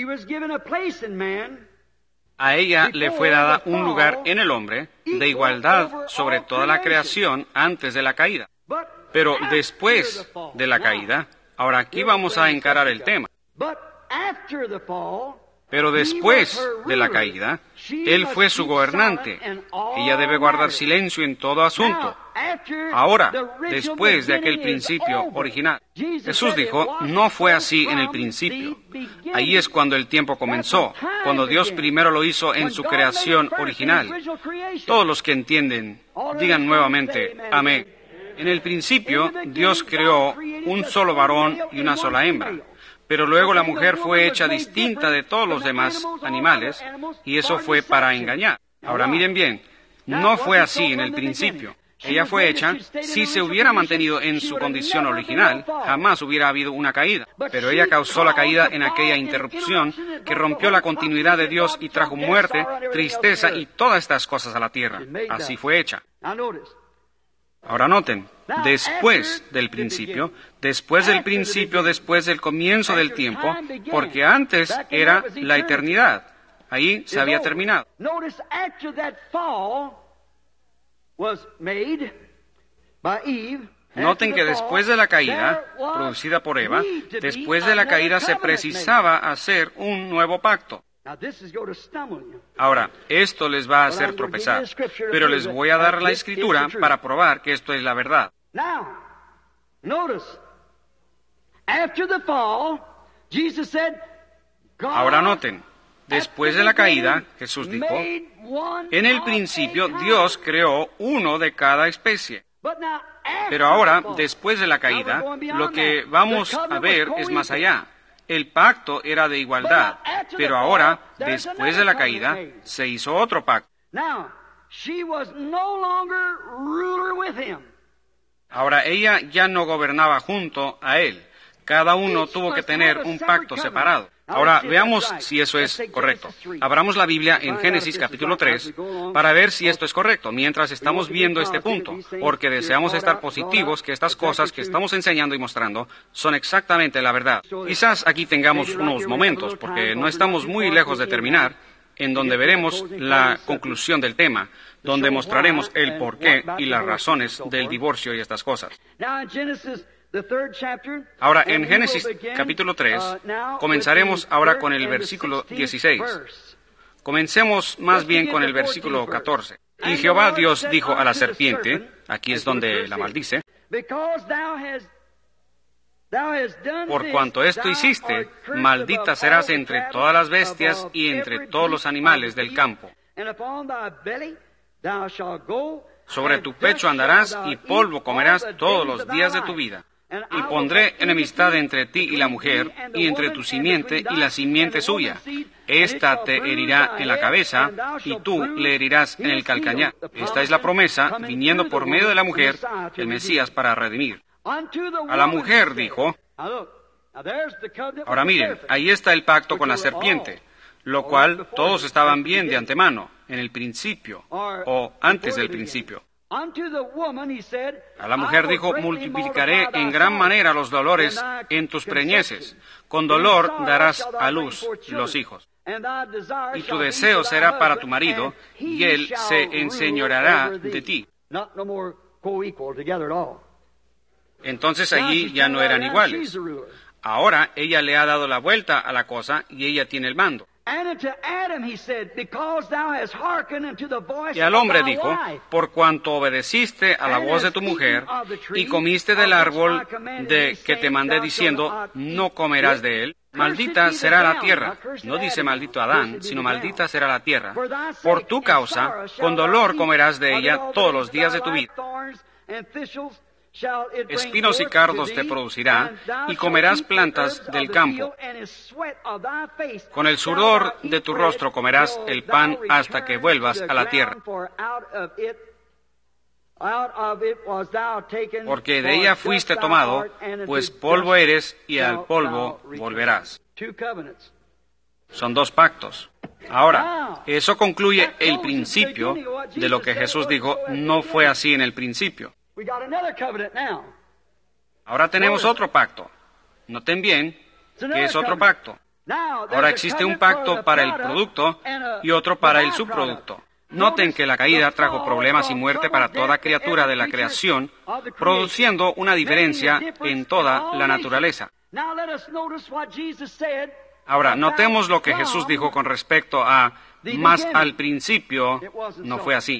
A ella le fue dada un lugar en el hombre de igualdad sobre toda la creación antes de la caída. Pero después de la caída, ahora aquí vamos a encarar el tema. Pero después de la caída, Él fue su gobernante. Ella debe guardar silencio en todo asunto. Ahora, después de aquel principio original, Jesús dijo, no fue así en el principio. Ahí es cuando el tiempo comenzó, cuando Dios primero lo hizo en su creación original. Todos los que entienden, digan nuevamente, amén. En el principio, Dios creó un solo varón y una sola hembra. Pero luego la mujer fue hecha distinta de todos los demás animales, y eso fue para engañar. Ahora miren bien, no fue así en el principio. Ella fue hecha, si se hubiera mantenido en su condición original, jamás hubiera habido una caída. Pero ella causó la caída en aquella interrupción que rompió la continuidad de Dios y trajo muerte, tristeza y todas estas cosas a la tierra. Así fue hecha. Ahora noten, después del principio, después del principio, después del comienzo del tiempo, porque antes era la eternidad. Ahí se había terminado. Noten que después de la caída, producida por Eva, después de la caída se precisaba hacer un nuevo pacto. Ahora, esto les va a hacer tropezar, pero les voy a dar la escritura para probar que esto es la verdad. Ahora noten, Después de la caída, Jesús dijo, en el principio Dios creó uno de cada especie. Pero ahora, después de la caída, lo que vamos a ver es más allá. El pacto era de igualdad, pero ahora, después de la caída, se hizo otro pacto. Ahora ella ya no gobernaba junto a él. Cada uno tuvo que tener un pacto separado. Ahora, veamos si eso es correcto. Abramos la Biblia en Génesis capítulo tres para ver si esto es correcto, mientras estamos viendo este punto, porque deseamos estar positivos que estas cosas que estamos enseñando y mostrando son exactamente la verdad. Quizás aquí tengamos unos momentos, porque no estamos muy lejos de terminar, en donde veremos la conclusión del tema, donde mostraremos el porqué y las razones del divorcio y estas cosas. Ahora, en Génesis capítulo tres, comenzaremos ahora con el versículo dieciséis. Comencemos más bien con el versículo catorce. Y Jehová Dios dijo a la serpiente, aquí es donde la maldice, por cuanto esto hiciste, maldita serás entre todas las bestias y entre todos los animales del campo. Sobre tu pecho andarás y polvo comerás todos los días de tu vida. Y pondré enemistad entre ti y la mujer, y entre tu simiente y la simiente suya. Esta te herirá en la cabeza, y tú le herirás en el calcañar. Esta es la promesa, viniendo por medio de la mujer, el Mesías para redimir. A la mujer dijo, ahora miren, ahí está el pacto con la serpiente, lo cual todos estaban bien de antemano, en el principio, o antes del principio. A la mujer dijo, multiplicaré en gran manera los dolores en tus preñeces. Con dolor darás a luz los hijos. Y tu deseo será para tu marido, y él se enseñoreará de ti. Entonces allí ya no eran iguales. Ahora ella le ha dado la vuelta a la cosa, y ella tiene el mando. Y al hombre dijo, por cuanto obedeciste a la voz de tu mujer y comiste del árbol de que te mandé diciendo, no comerás de él, maldita será la tierra. No dice maldito Adán, sino maldita será la tierra. Por tu causa, con dolor comerás de ella todos los días de tu vida. Espinos y cardos te producirá, y comerás plantas del campo. Con el sudor de tu rostro comerás el pan hasta que vuelvas a la tierra. Porque de ella fuiste tomado, pues polvo eres, y al polvo volverás. Son dos pactos. Ahora, eso concluye el principio de lo que Jesús dijo, no fue así en el principio. Ahora tenemos otro pacto. Noten bien que es otro pacto. Ahora existe un pacto para el producto y otro para el subproducto. Noten que la caída trajo problemas y muerte para toda criatura de la creación, produciendo una diferencia en toda la naturaleza. Ahora, notemos lo que Jesús dijo con respecto a, más al principio, no fue así.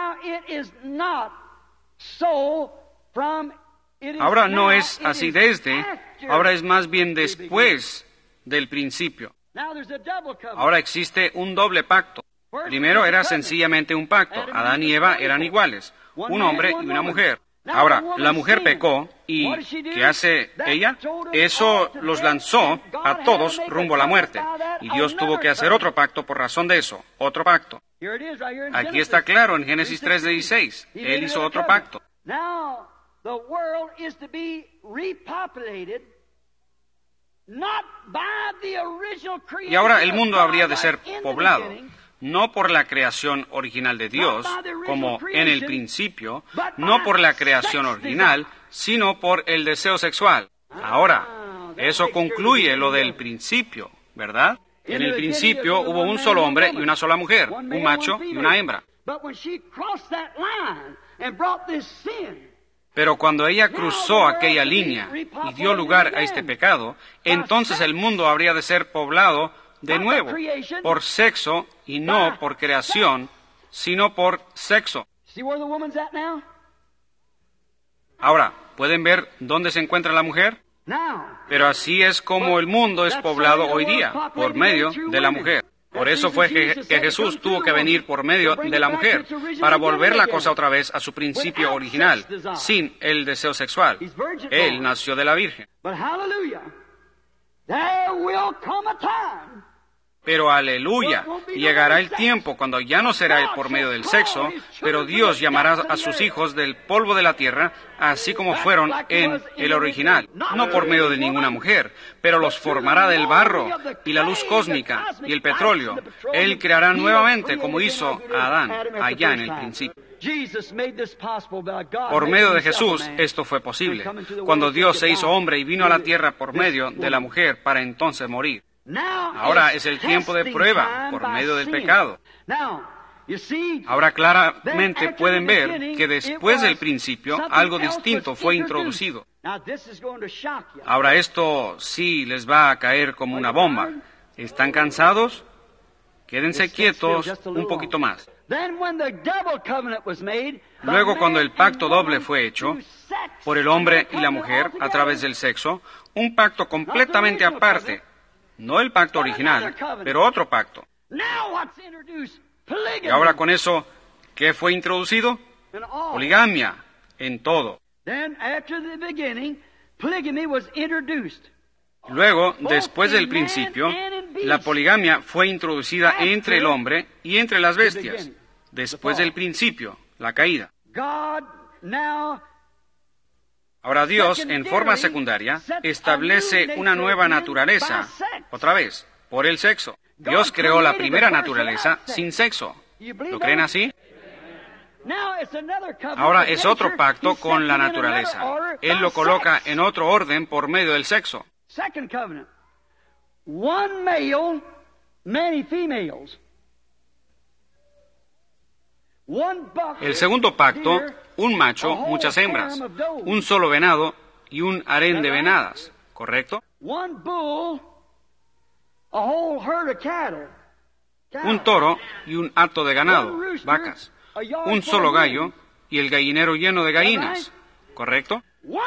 Ahora no es así desde, ahora es más bien después del principio. Ahora existe un doble pacto. Primero era sencillamente un pacto. Adán y Eva eran iguales, un hombre y una mujer. Ahora, la mujer pecó, ¿y qué hace ella? Eso los lanzó a todos rumbo a la muerte. Y Dios tuvo que hacer otro pacto por razón de eso, otro pacto. Aquí está claro en Génesis tres dieciséis. Él hizo otro pacto. Y ahora el mundo habría de ser poblado, no por la creación original de Dios, como en el principio, no por la creación original, sino por el deseo sexual. Ahora, eso concluye lo del principio, ¿verdad? En el principio hubo un solo hombre y una sola mujer, un macho y una hembra. Pero cuando ella cruzó aquella línea y dio lugar a este pecado, entonces el mundo habría de ser poblado de nuevo por sexo y no por creación, sino por sexo. Ahora, ¿pueden ver dónde se encuentra la mujer? Pero así es como el mundo es poblado hoy día, por medio de la mujer. Por eso fue que, que Jesús tuvo que venir por medio de la mujer, para volver la cosa otra vez a su principio original, sin el deseo sexual. Él nació de la Virgen. Pero aleluya, llegará el tiempo cuando ya no será por medio del sexo, pero Dios llamará a sus hijos del polvo de la tierra, así como fueron en el original, no por medio de ninguna mujer, pero los formará del barro y la luz cósmica y el petróleo. Él creará nuevamente como hizo a Adán allá en el principio. Por medio de Jesús esto fue posible, cuando Dios se hizo hombre y vino a la tierra por medio de la mujer para entonces morir. Ahora es el tiempo de prueba por medio del pecado. Ahora claramente pueden ver que después del principio algo distinto fue introducido. Ahora esto sí les va a caer como una bomba. ¿Están cansados? Quédense quietos un poquito más. Luego, cuando el pacto doble fue hecho por el hombre y la mujer a través del sexo, un pacto completamente aparte, no el pacto original, pero otro pacto. Y ahora con eso, ¿qué fue introducido? Poligamia, en todo. Luego, después del principio, la poligamia fue introducida entre el hombre y entre las bestias. Después del principio, la caída. Ahora Dios, en forma secundaria, establece una nueva naturaleza, otra vez, por el sexo. Dios creó la primera naturaleza sin sexo. ¿Lo creen así? Ahora es otro pacto con la naturaleza. Él lo coloca en otro orden por medio del sexo. El segundo pacto, un macho, muchas hembras, un solo venado y un harén de venadas, ¿correcto? Un toro y un hato de ganado, vacas, un solo gallo y el gallinero lleno de gallinas, ¿correcto?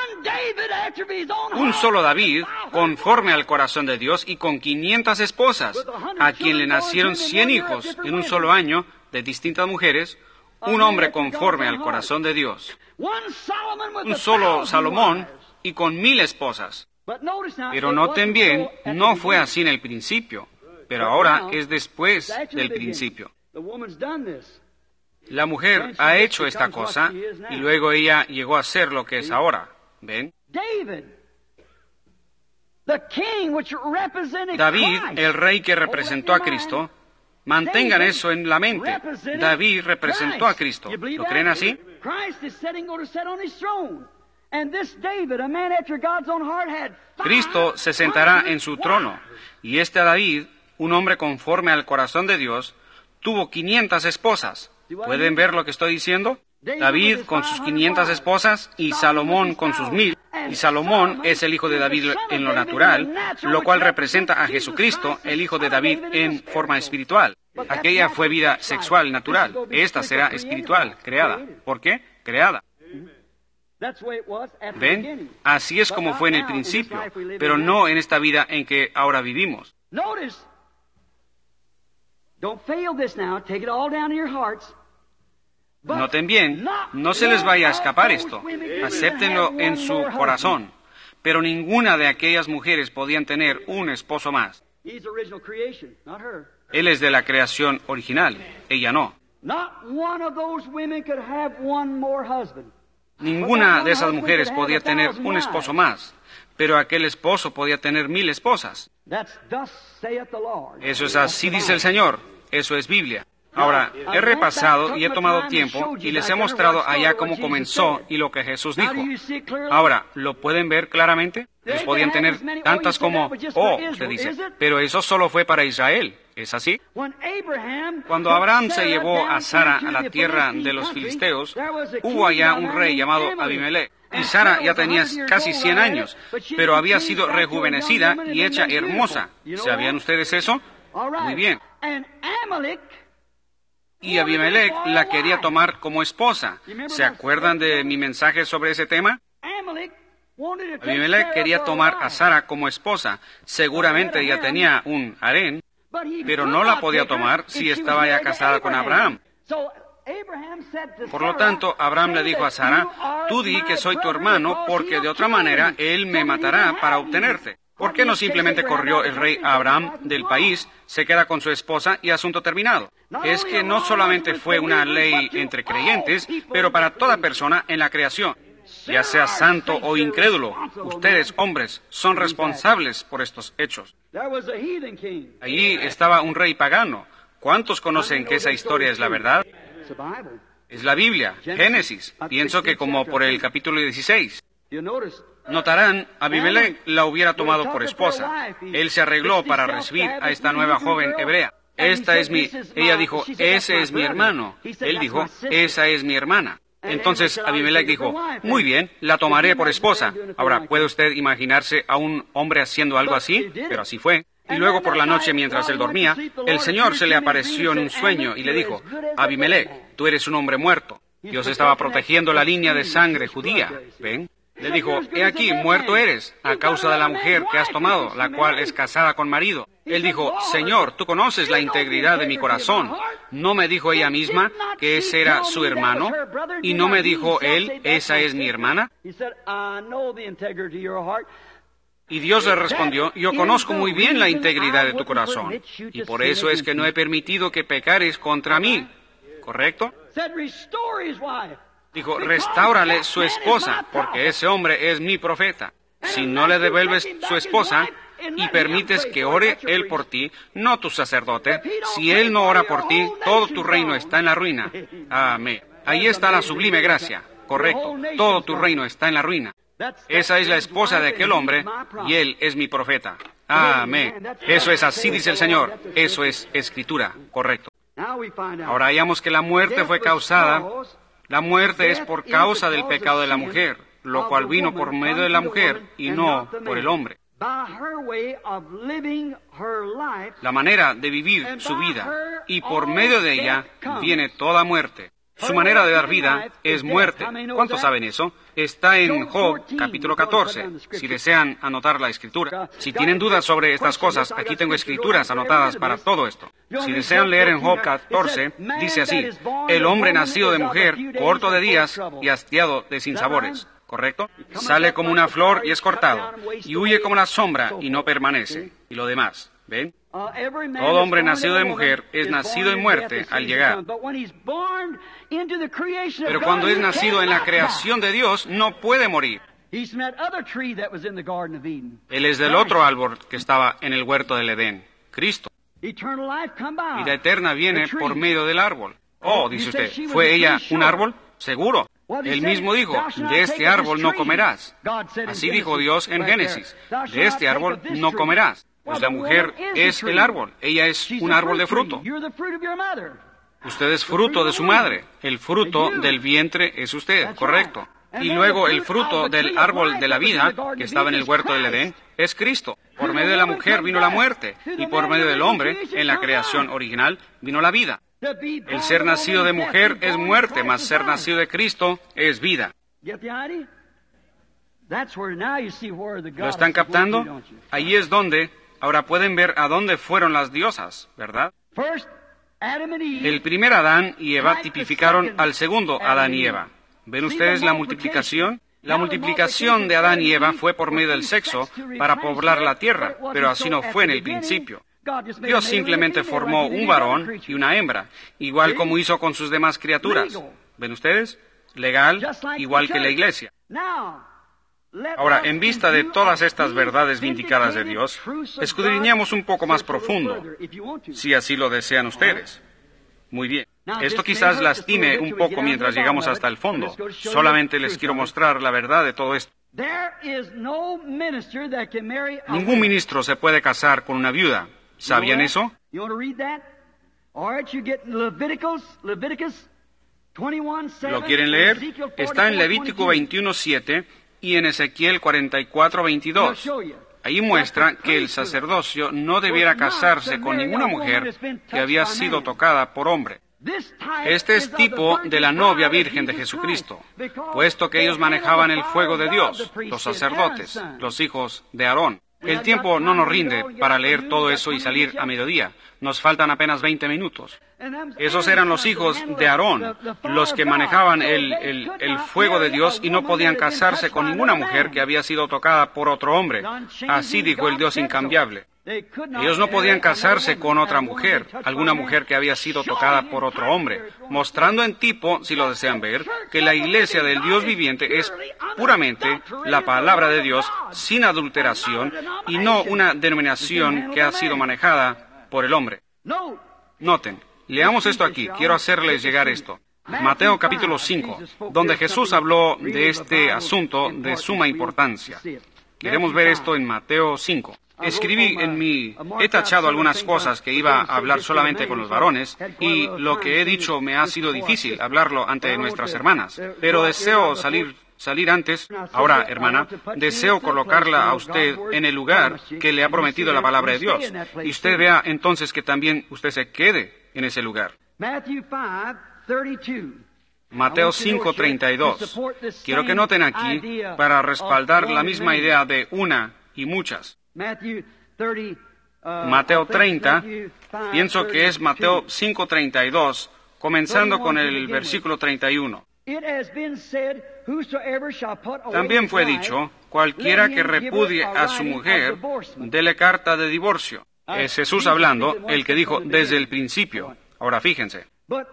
Un solo David, conforme al corazón de Dios y con quinientas esposas, a quien le nacieron cien hijos en un solo año de distintas mujeres, un hombre conforme al corazón de Dios. Un solo Salomón y con mil esposas. Pero noten bien, no fue así en el principio, pero ahora es después del principio. La mujer ha hecho esta cosa y luego ella llegó a ser lo que es ahora. ¿Ven? David, el rey que representó a Cristo, mantengan eso en la mente. David representó a Cristo. ¿Lo creen así? Cristo se sentará en su trono. Y este David, un hombre conforme al corazón de Dios, tuvo quinientas esposas. ¿Pueden ver lo que estoy diciendo? David con sus quinientas esposas y Salomón con sus mil. Y Salomón es el hijo de David en lo natural, lo cual representa a Jesucristo, el hijo de David en forma espiritual. Aquella fue vida sexual natural. Esta será espiritual, creada. ¿Por qué? Creada. ¿Ven? Así es como fue en el principio, pero no en esta vida en que ahora vivimos. Noten bien, no se les vaya a escapar esto. Acéptenlo en su corazón. Pero ninguna de aquellas mujeres podían tener un esposo más. Él es de la creación original, ella no. Ninguna de esas mujeres podía tener un esposo más, pero aquel esposo podía tener mil esposas. Eso es así dice el Señor, eso es Biblia. Ahora, he repasado y he tomado tiempo y les he mostrado allá cómo comenzó y lo que Jesús dijo. Ahora, ¿lo pueden ver claramente? Ellos podían tener tantas como, oh, usted dice, pero eso solo fue para Israel. ¿Es así? Cuando Abraham se llevó a Sara a la tierra de los filisteos, hubo allá un rey llamado Abimelech. Y Sara ya tenía casi cien años, pero había sido rejuvenecida y hecha hermosa. ¿Sabían ustedes eso? Muy bien. Y Abimelech la quería tomar como esposa. ¿Se acuerdan de mi mensaje sobre ese tema? Abimelech quería tomar a Sara como esposa. Seguramente ella tenía un harén, pero no la podía tomar si estaba ya casada con Abraham. Por lo tanto, Abraham le dijo a Sara, tú di que soy tu hermano, porque de otra manera él me matará para obtenerte. ¿Por qué no simplemente corrió el rey Abraham del país, se queda con su esposa y asunto terminado? Es que no solamente fue una ley entre creyentes, pero para toda persona en la creación. Ya sea santo o incrédulo, ustedes, hombres, son responsables por estos hechos. Allí estaba un rey pagano. ¿Cuántos conocen que esa historia es la verdad? Es la Biblia, Génesis. Pienso que como por el capítulo dieciséis. Notarán, Abimelech la hubiera tomado por esposa. Él se arregló para recibir a esta nueva joven hebrea. Esta es mi... Ella dijo, ese es mi hermano. Él dijo, esa es mi hermana. Entonces Abimelech dijo, muy bien, la tomaré por esposa. Ahora, ¿puede usted imaginarse a un hombre haciendo algo así? Pero así fue. Y luego por la noche, mientras él dormía, el Señor se le apareció en un sueño y le dijo, Abimelech, tú eres un hombre muerto. Dios estaba protegiendo la línea de sangre judía. ¿Ven? Le dijo, he aquí, muerto eres, a causa de la mujer que has tomado, la cual es casada con marido. Él dijo, Señor, tú conoces la integridad de mi corazón. ¿No me dijo ella misma que ese era su hermano? ¿Y no me dijo él, esa es mi hermana? Y Dios le respondió, yo conozco muy bien la integridad de tu corazón, y por eso es que no he permitido que pecares contra mí. ¿Correcto? Dijo, restáurale su esposa, porque ese hombre es mi profeta. Si no le devuelves su esposa y permites que ore él por ti, no tu sacerdote, si él no ora por ti, todo tu reino está en la ruina. Amén. Ahí está la sublime gracia. Correcto. Todo tu reino está en la ruina. Esa es la esposa de aquel hombre, y él es mi profeta. Amén. Eso es así, dice el Señor. Eso es escritura. Correcto. Ahora hallamos que la muerte fue causada. La muerte es por causa del pecado de la mujer, lo cual vino por medio de la mujer y no por el hombre. La manera de vivir su vida, y por medio de ella viene toda muerte. Su manera de dar vida es muerte. ¿Cuántos saben eso? Está en Job, capítulo catorce, si desean anotar la escritura. Si tienen dudas sobre estas cosas, aquí tengo escrituras anotadas para todo esto. Si desean leer en Job catorce, dice así, el hombre nacido de mujer, corto de días y hastiado de sinsabores. ¿Correcto? Sale como una flor y es cortado, y huye como la sombra y no permanece. Y lo demás, ¿ven? Todo hombre nacido de mujer es nacido en muerte al llegar. Pero cuando es nacido en la creación de Dios, no puede morir. Él es del otro árbol que estaba en el huerto del Edén, Cristo. Vida eterna viene por medio del árbol. Oh, dice usted, ¿fue ella un árbol? Seguro. Él mismo dijo, de este árbol no comerás. Así dijo Dios en Génesis, de este árbol no comerás. Pues la mujer es el árbol, ella es un árbol de fruto. Usted es fruto de su madre, el fruto del vientre es usted, correcto. Y luego el fruto del árbol de la vida, que estaba en el huerto del Edén, es Cristo. Por medio de la mujer vino la muerte, y por medio del hombre, en la creación original, vino la vida. El ser nacido de mujer es muerte, mas ser nacido de Cristo es vida. ¿Lo están captando? Ahí es donde, ahora pueden ver a dónde fueron las diosas, ¿verdad? El primer Adán y Eva tipificaron al segundo Adán y Eva. ¿Ven ustedes la multiplicación? La multiplicación de Adán y Eva fue por medio del sexo para poblar la tierra, pero así no fue en el principio. Dios simplemente formó un varón y una hembra, igual como hizo con sus demás criaturas. ¿Ven ustedes? Legal, igual que la iglesia. Ahora, en vista de todas estas verdades vindicadas de Dios, escudriñemos un poco más profundo, si así lo desean ustedes. Muy bien. Esto quizás lastime un poco mientras llegamos hasta el fondo. Solamente les quiero mostrar la verdad de todo esto. Ningún ministro se puede casar con una viuda. ¿Sabían eso? ¿Lo quieren leer? Está en Levítico veintiuno siete y en Ezequiel cuarenta y cuatro veintidós. Ahí muestra que el sacerdocio no debiera casarse con ninguna mujer que había sido tocada por hombre. Este es tipo de la novia virgen de Jesucristo, puesto que ellos manejaban el fuego de Dios, los sacerdotes, los hijos de Aarón. El tiempo no nos rinde para leer todo eso y salir a mediodía. Nos faltan apenas veinte minutos. Esos eran los hijos de Aarón, los que manejaban el, el, el fuego de Dios y no podían casarse con ninguna mujer que había sido tocada por otro hombre. Así dijo el Dios incambiable. Ellos no podían casarse con otra mujer, alguna mujer que había sido tocada por otro hombre, mostrando en tipo, si lo desean ver, que la iglesia del Dios viviente es puramente la palabra de Dios, sin adulteración, y no una denominación que ha sido manejada por el hombre. Noten, leamos esto aquí, quiero hacerles llegar esto. Mateo capítulo cinco, donde Jesús habló de este asunto de suma importancia. Queremos ver esto en Mateo cinco. Escribí en mi... He tachado algunas cosas que iba a hablar solamente con los varones, y lo que he dicho me ha sido difícil hablarlo ante nuestras hermanas. Pero deseo salir, salir antes. Ahora, hermana, deseo colocarla a usted en el lugar que le ha prometido la palabra de Dios. Y usted vea entonces que también usted se quede en ese lugar. Mateo cinco, treinta y dos. Quiero que noten aquí, para respaldar la misma idea de una y muchas. Mateo treinta, pienso que es Mateo cinco, treinta y dos, comenzando con el versículo treinta y uno. También fue dicho, cualquiera que repudie a su mujer, dele carta de divorcio. Es Jesús hablando, el que dijo desde el principio. Ahora fíjense.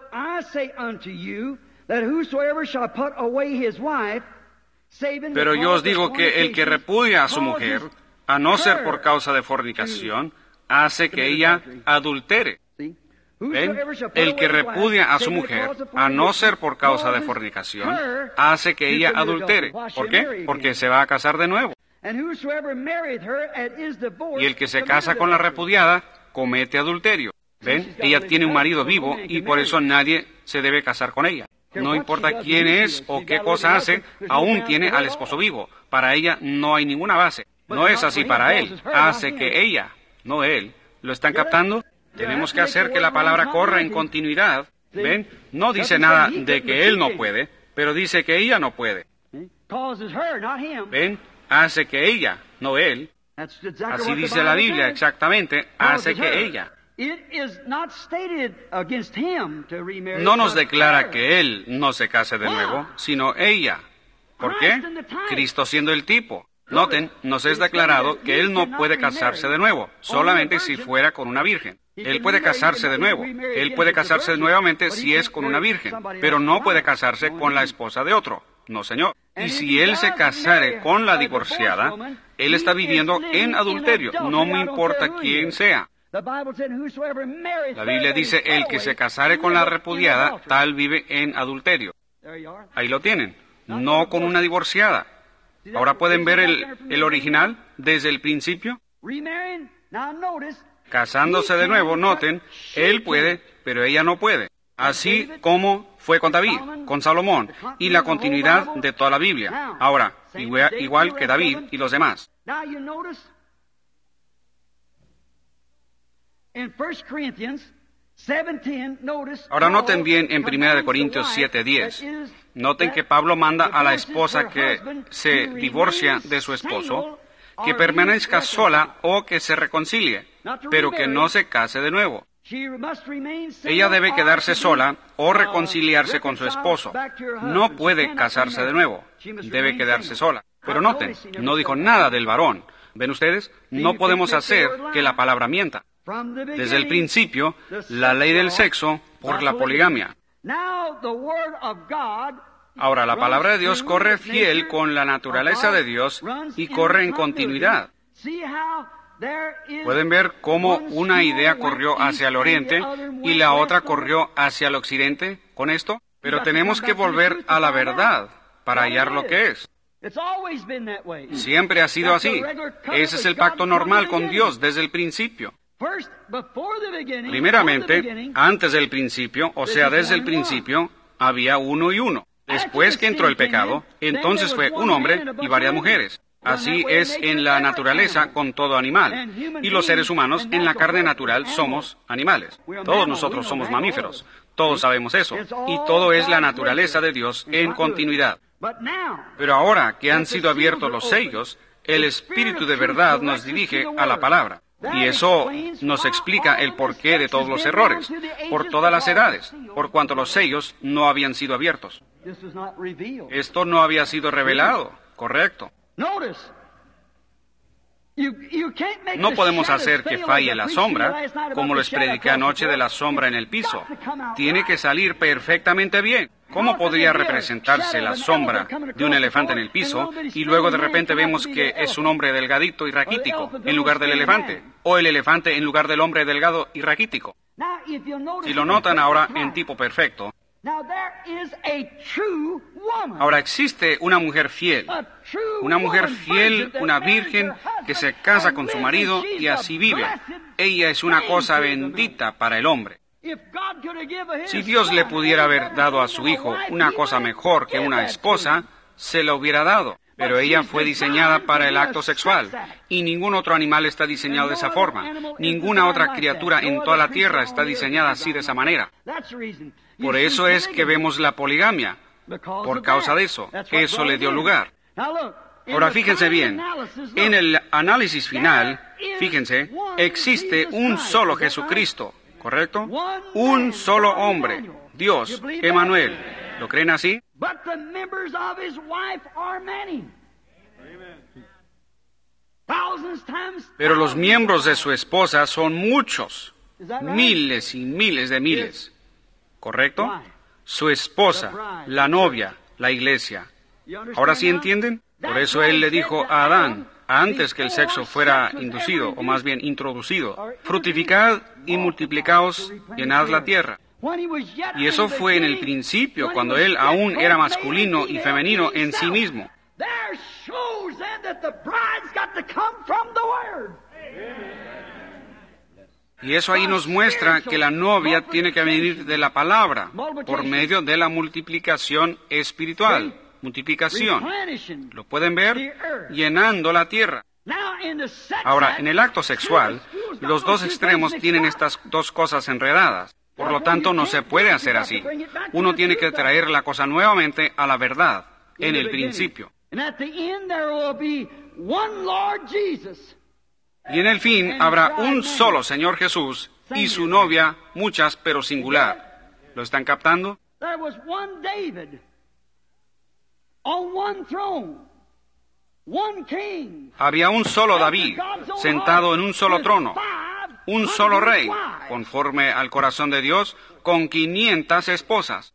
Pero yo os digo que el que repudia a su mujer, a no ser por causa de fornicación, hace que ella adultere. ¿Ven? El que repudia a su mujer, a no ser por causa de fornicación, hace que ella adultere. ¿Por qué? Porque se va a casar de nuevo. Y el que se casa con la repudiada, comete adulterio. ¿Ven? Ella tiene un marido vivo y por eso nadie se debe casar con ella. No importa quién es o qué cosa hace, aún tiene al esposo vivo. Para ella no hay ninguna base. No es así para él. Hace que ella, no él. ¿Lo están captando? Tenemos que hacer que la palabra corra en continuidad. ¿Ven? No dice nada de que él no puede, pero dice que ella no puede. ¿Ven? Hace que ella, no él. Así dice la Biblia exactamente. Hace que ella. No nos declara que él no se case de nuevo, sino ella. ¿Por qué? Cristo siendo el tipo. Noten, nos es declarado que él no puede casarse de nuevo, solamente si fuera con una virgen. Él puede casarse de nuevo. Él puede casarse nuevamente si es con una virgen, pero no puede casarse con la esposa de otro. No, señor. Y si él se casare con la divorciada, él está viviendo en adulterio, no me importa quién sea. La Biblia dice, el que se casare con la repudiada, tal vive en adulterio. Ahí lo tienen, no con una divorciada. Ahora pueden ver el, el original desde el principio. Casándose de nuevo, noten, él puede, pero ella no puede. Así como fue con David, con Salomón, y la continuidad de toda la Biblia. Ahora, igual, igual que David y los demás. Ahora noten bien en primera de Corintios siete diez. Noten que Pablo manda a la esposa que se divorcia de su esposo, que permanezca sola o que se reconcilie, pero que no se case de nuevo. Ella debe quedarse sola o reconciliarse con su esposo. No puede casarse de nuevo. Debe quedarse sola. Pero noten, no dijo nada del varón. ¿Ven ustedes? No podemos hacer que la palabra mienta. Desde el principio, la ley del sexo por la poligamia. Ahora, la palabra de Dios corre fiel con la naturaleza de Dios y corre en continuidad. Pueden ver cómo una idea corrió hacia el oriente y la otra corrió hacia el occidente con esto. Pero tenemos que volver a la verdad para hallar lo que es. Siempre ha sido así. Ese es el pacto normal con Dios desde el principio. Primeramente, antes del principio, o sea, desde el principio, había uno y uno. Después que entró el pecado, entonces fue un hombre y varias mujeres. Así es en la naturaleza con todo animal. Y los seres humanos en la carne natural somos animales. Todos nosotros somos mamíferos. Todos sabemos eso. Y todo es la naturaleza de Dios en continuidad. Pero ahora que han sido abiertos los sellos, el Espíritu de verdad nos dirige a la palabra. Y eso nos explica el porqué de todos los errores, por todas las edades, por cuanto los sellos no habían sido abiertos. Esto no había sido revelado, correcto. No podemos hacer que falle la sombra, como les prediqué anoche de la sombra en el piso. Tiene que salir perfectamente bien. ¿Cómo podría representarse la sombra de un elefante en el piso y luego de repente vemos que es un hombre delgadito y raquítico en lugar del elefante? O el elefante en lugar del hombre delgado y raquítico. Si lo notan ahora en tipo perfecto, ahora existe una mujer fiel, una mujer fiel, una virgen que se casa con su marido y así vive. Ella es una cosa bendita para el hombre. Si Dios le pudiera haber dado a su hijo una cosa mejor que una esposa, se la hubiera dado. Pero ella fue diseñada para el acto sexual, y ningún otro animal está diseñado de esa forma. Ninguna otra criatura en toda la tierra está diseñada así de esa manera. Por eso es que vemos la poligamia. Por causa de eso, eso le dio lugar. Ahora fíjense bien, en el análisis final, fíjense, existe un solo Jesucristo, ¿correcto? Un solo hombre, Dios, Emmanuel. ¿Lo creen así? Pero los miembros de su esposa son muchos, miles y miles de miles, ¿correcto? Su esposa, la novia, la iglesia. ¿Ahora sí entienden? Por eso él le dijo a Adán, antes que el sexo fuera inducido, o más bien introducido, fructificad y multiplicaos, llenad la tierra. Y eso fue en el principio, cuando él aún era masculino y femenino en sí mismo. Y eso ahí nos muestra que la novia tiene que venir de la palabra, por medio de la multiplicación espiritual. Multiplicación. ¿Lo pueden ver? Llenando la tierra. Ahora, en el acto sexual, los dos extremos tienen estas dos cosas enredadas. Por lo tanto, no se puede hacer así. Uno tiene que traer la cosa nuevamente a la verdad, en el principio. Y en el fin habrá un solo Señor Jesús y su novia, muchas pero singular. ¿Lo están captando? Había un solo David, sentado en un solo trono, un solo rey, conforme al corazón de Dios, con quinientas esposas.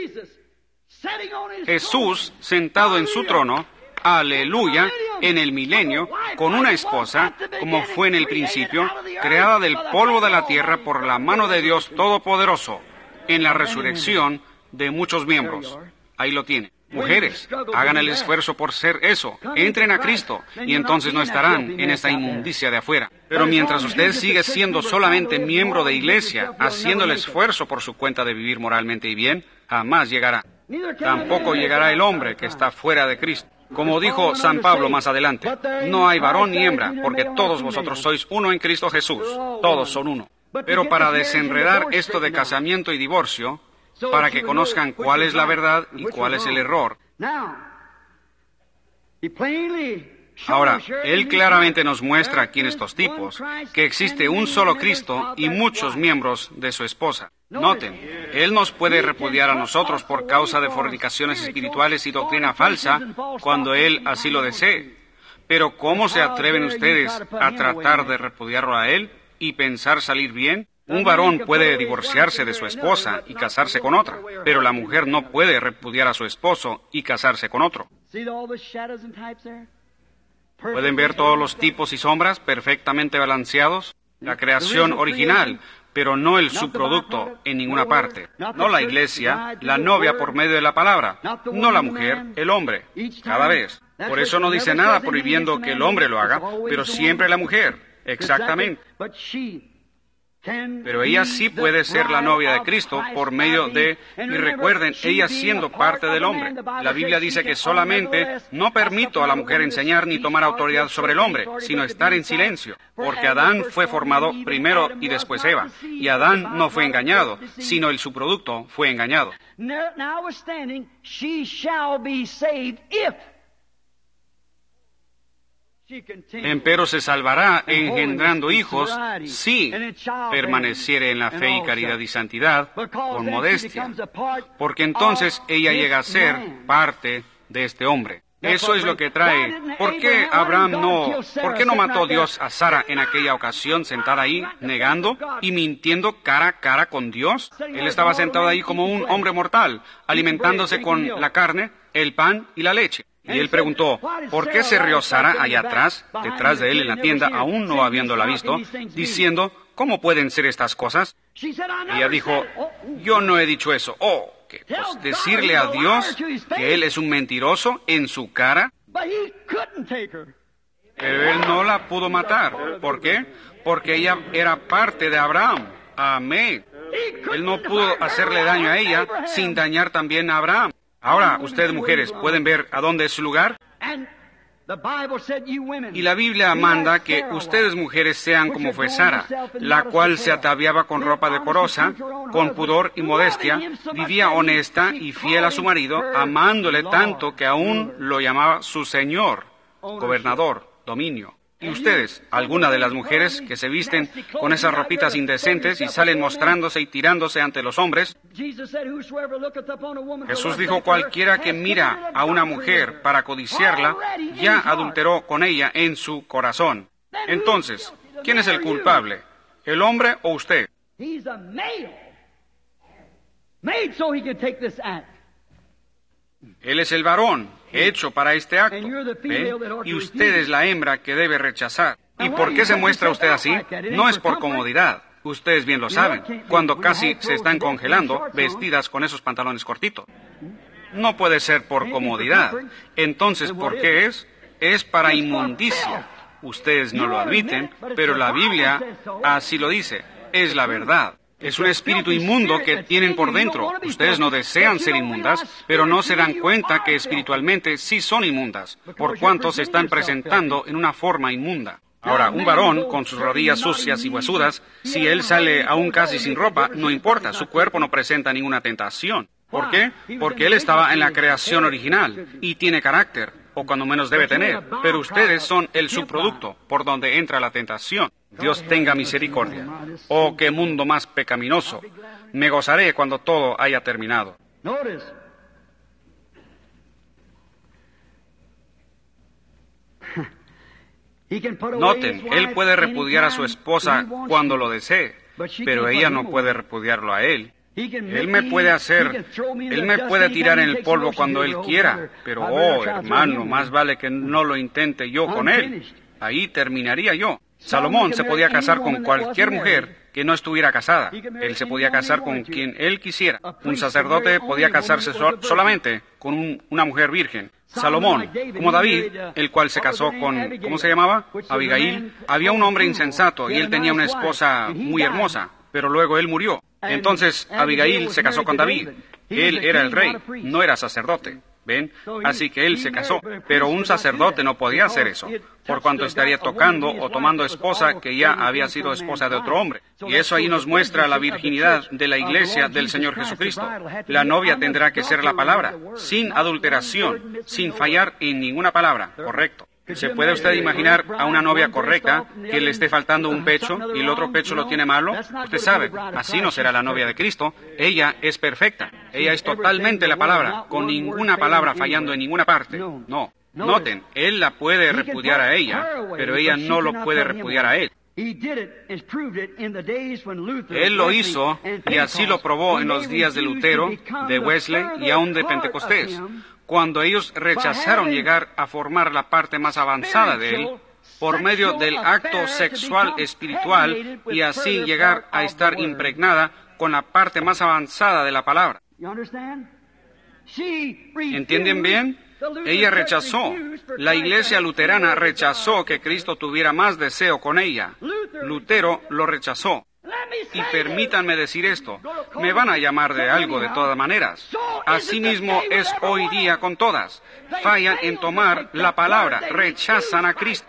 Jesús, sentado en su trono, aleluya, en el milenio, con una esposa, como fue en el principio, creada del polvo de la tierra por la mano de Dios Todopoderoso, en la resurrección de muchos miembros. Ahí lo tiene. Mujeres, hagan el esfuerzo por ser eso, entren a Cristo, y entonces no estarán en esta inmundicia de afuera. Pero mientras usted sigue siendo solamente miembro de iglesia, haciendo el esfuerzo por su cuenta de vivir moralmente y bien, jamás llegará. Tampoco llegará el hombre que está fuera de Cristo. Como dijo San Pablo más adelante, no hay varón ni hembra, porque todos vosotros sois uno en Cristo Jesús. Todos son uno. Pero para desenredar esto de casamiento y divorcio, para que conozcan cuál es la verdad y cuál es el error. Ahora, él claramente nos muestra aquí en estos tipos que existe un solo Cristo y muchos miembros de su esposa. Noten, él nos puede repudiar a nosotros por causa de fornicaciones espirituales y doctrina falsa cuando él así lo desee. Pero ¿cómo se atreven ustedes a tratar de repudiarlo a él y pensar salir bien? Un varón puede divorciarse de su esposa y casarse con otra, pero la mujer no puede repudiar a su esposo y casarse con otro. ¿Pueden ver todos los tipos y sombras perfectamente balanceados? La creación original, pero no el subproducto en ninguna parte. No la iglesia, la novia por medio de la palabra. No la mujer, el hombre. Cada vez. Por eso no dice nada prohibiendo que el hombre lo haga, pero siempre la mujer. Exactamente. Pero ella sí puede ser la novia de Cristo por medio de, y recuerden, ella siendo parte del hombre. La Biblia dice que solamente no permito a la mujer enseñar ni tomar autoridad sobre el hombre, sino estar en silencio, porque Adán fue formado primero y después Eva, y Adán no fue engañado, sino el subproducto fue engañado. Empero se salvará engendrando hijos si permaneciere en la fe y caridad y santidad con modestia, porque entonces ella llega a ser parte de este hombre. Eso es lo que trae. ¿Por qué Abraham no, por qué no mató Dios a Sara en aquella ocasión, sentada ahí, negando y mintiendo cara a cara con Dios? Él estaba sentado ahí como un hombre mortal, alimentándose con la carne, el pan y la leche. Y él preguntó, ¿por qué se rió Sara allá atrás, detrás de él en la tienda, aún no habiéndola visto, diciendo, ¿cómo pueden ser estas cosas? Y ella dijo, yo no he dicho eso. Oh, ¿qué? Pues decirle a Dios que él es un mentiroso en su cara. Pero él no la pudo matar. ¿Por qué? Porque ella era parte de Abraham. Amén. Él no pudo hacerle daño a ella sin dañar también a Abraham. Ahora, ustedes mujeres, ¿pueden ver a dónde es su lugar? Y la Biblia manda que ustedes mujeres sean como fue Sara, la cual se ataviaba con ropa decorosa, con pudor y modestia, vivía honesta y fiel a su marido, amándole tanto que aún lo llamaba su señor, gobernador, dominio. Y ustedes, alguna de las mujeres que se visten con esas ropitas indecentes y salen mostrándose y tirándose ante los hombres, Jesús dijo, cualquiera que mira a una mujer para codiciarla, ya adulteró con ella en su corazón. Entonces, ¿quién es el culpable? ¿El hombre o usted? Él es el varón, hecho para este acto. ¿Ven? Y usted es la hembra que debe rechazar. ¿Y por qué se muestra usted así? No es por comodidad. Ustedes bien lo saben. Cuando casi se están congelando, vestidas con esos pantalones cortitos. No puede ser por comodidad. Entonces, ¿por qué es? Es para inmundicia. Ustedes no lo admiten, pero la Biblia así lo dice. Es la verdad. Es un espíritu inmundo que tienen por dentro. Ustedes no desean ser inmundas, pero no se dan cuenta que espiritualmente sí son inmundas, por cuanto se están presentando en una forma inmunda. Ahora, un varón con sus rodillas sucias y huesudas, si él sale aún casi sin ropa, no importa, su cuerpo no presenta ninguna tentación. ¿Por qué? Porque él estaba en la creación original y tiene carácter, o cuando menos debe tener, pero ustedes son el subproducto por donde entra la tentación. Dios tenga misericordia. Oh, qué mundo más pecaminoso. Me gozaré cuando todo haya terminado. Noten, él puede repudiar a su esposa cuando lo desee, pero ella no puede repudiarlo a él. Él me puede hacer, él me puede tirar en el polvo cuando él quiera, pero, oh, hermano, más vale que no lo intente yo con él. Ahí terminaría yo. Salomón se podía casar con cualquier mujer que no estuviera casada. Él se podía casar con quien él quisiera. Un sacerdote podía casarse so- solamente con un, una mujer virgen. Salomón, como David, el cual se casó con, ¿cómo se llamaba? Abigail. Había un hombre insensato y él tenía una esposa muy hermosa, pero luego él murió. Entonces Abigail se casó con David. Él era el rey, no era sacerdote. ¿Ven? Así que él se casó. Pero un sacerdote no podía hacer eso, por cuanto estaría tocando o tomando esposa que ya había sido esposa de otro hombre. Y eso ahí nos muestra la virginidad de la iglesia del Señor Jesucristo. La novia tendrá que ser la palabra, sin adulteración, sin fallar en ninguna palabra. Correcto. ¿Se puede usted imaginar a una novia correcta que le esté faltando un pecho y el otro pecho lo tiene malo? Usted sabe, así no será la novia de Cristo. Ella es perfecta. Ella es totalmente la palabra, con ninguna palabra fallando en ninguna parte. No. Noten, él la puede repudiar a ella, pero ella no lo puede repudiar a él. Él lo hizo y así lo probó en los días de Lutero, de Wesley y aún de Pentecostés, cuando ellos rechazaron llegar a formar la parte más avanzada de él por medio del acto sexual espiritual y así llegar a estar impregnada con la parte más avanzada de la palabra. ¿Entienden bien? Ella rechazó. La iglesia luterana rechazó que Cristo tuviera más deseo con ella. Lutero lo rechazó. Y permítanme decir esto, me van a llamar de algo de todas maneras. Asimismo es hoy día con todas. Fallan en tomar la palabra, rechazan a Cristo.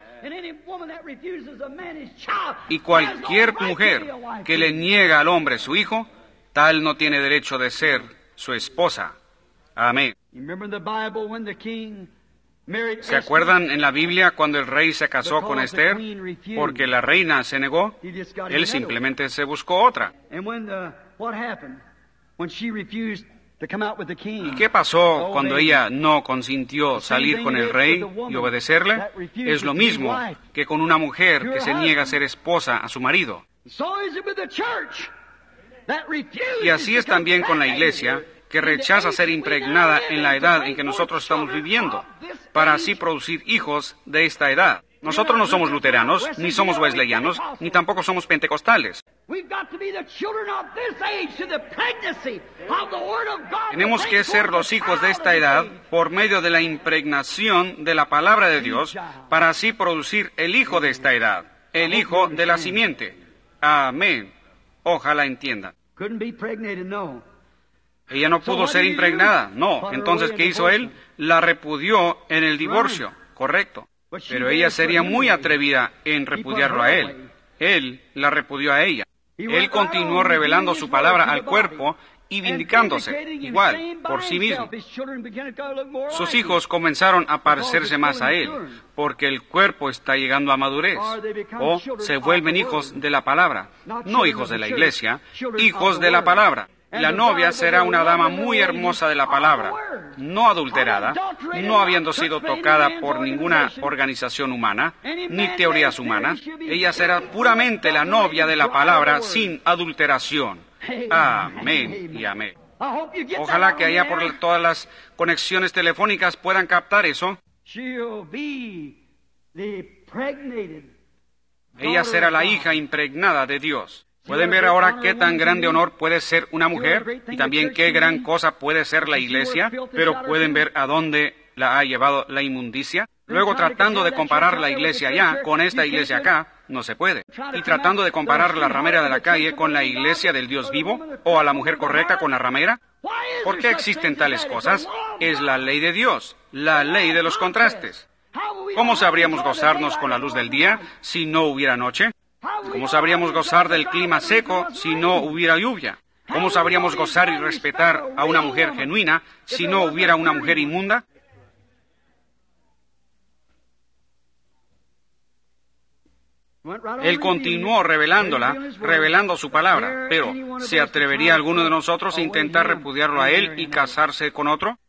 Y cualquier mujer que le niega al hombre su hijo, tal no tiene derecho de ser su esposa. Amén. ¿Se acuerdan en la Biblia cuando el rey se casó con Esther? Porque la reina se negó, él simplemente se buscó otra. ¿Y qué pasó cuando ella no consintió salir con el rey y obedecerle? Es lo mismo que con una mujer que se niega a ser esposa a su marido. Y así es también con la iglesia, que rechaza ser impregnada en la edad en que nosotros estamos viviendo, para así producir hijos de esta edad. Nosotros no somos luteranos, ni somos wesleyanos, ni tampoco somos pentecostales. Tenemos que ser los hijos de esta edad por medio de la impregnación de la palabra de Dios, para así producir el hijo de esta edad, el hijo de la simiente. Amén. Ojalá entiendan. Ella no pudo ser impregnada, no. Entonces, ¿qué hizo él? La repudió en el divorcio, correcto. Pero ella sería muy atrevida en repudiarlo a él. Él la repudió a ella. Él continuó revelando su palabra al cuerpo y vindicándose, igual, por sí mismo. Sus hijos comenzaron a parecerse más a él, porque el cuerpo está llegando a madurez. O se vuelven hijos de la palabra, no hijos de la iglesia, hijos de la palabra. La novia será una dama muy hermosa de la palabra, no adulterada, no habiendo sido tocada por ninguna organización humana, ni teorías humanas. Ella será puramente la novia de la palabra sin adulteración. Amén y amén. Ojalá que allá por todas las conexiones telefónicas puedan captar eso. Ella será la hija impregnada de Dios. ¿Pueden ver ahora qué tan grande honor puede ser una mujer y también qué gran cosa puede ser la iglesia? Pero pueden ver a dónde la ha llevado la inmundicia. Luego, tratando de comparar la iglesia allá con esta iglesia acá, no se puede. Y tratando de comparar la ramera de la calle con la iglesia del Dios vivo, o a la mujer correcta con la ramera. ¿Por qué existen tales cosas? Es la ley de Dios, la ley de los contrastes. ¿Cómo sabríamos gozarnos con la luz del día si no hubiera noche? ¿Cómo sabríamos gozar del clima seco si no hubiera lluvia? ¿Cómo sabríamos gozar y respetar a una mujer genuina si no hubiera una mujer inmunda? Él continuó revelándola, revelando su palabra, pero ¿se atrevería alguno de nosotros a intentar repudiarlo a él y casarse con otro?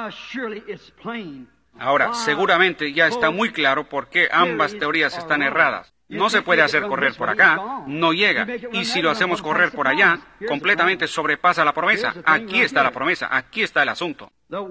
Ahora, seguramente ya está muy claro por qué ambas teorías están erradas. No se puede hacer correr por acá, no llega. Y si lo hacemos correr por allá, completamente sobrepasa la promesa. Aquí está la promesa, aquí está el asunto.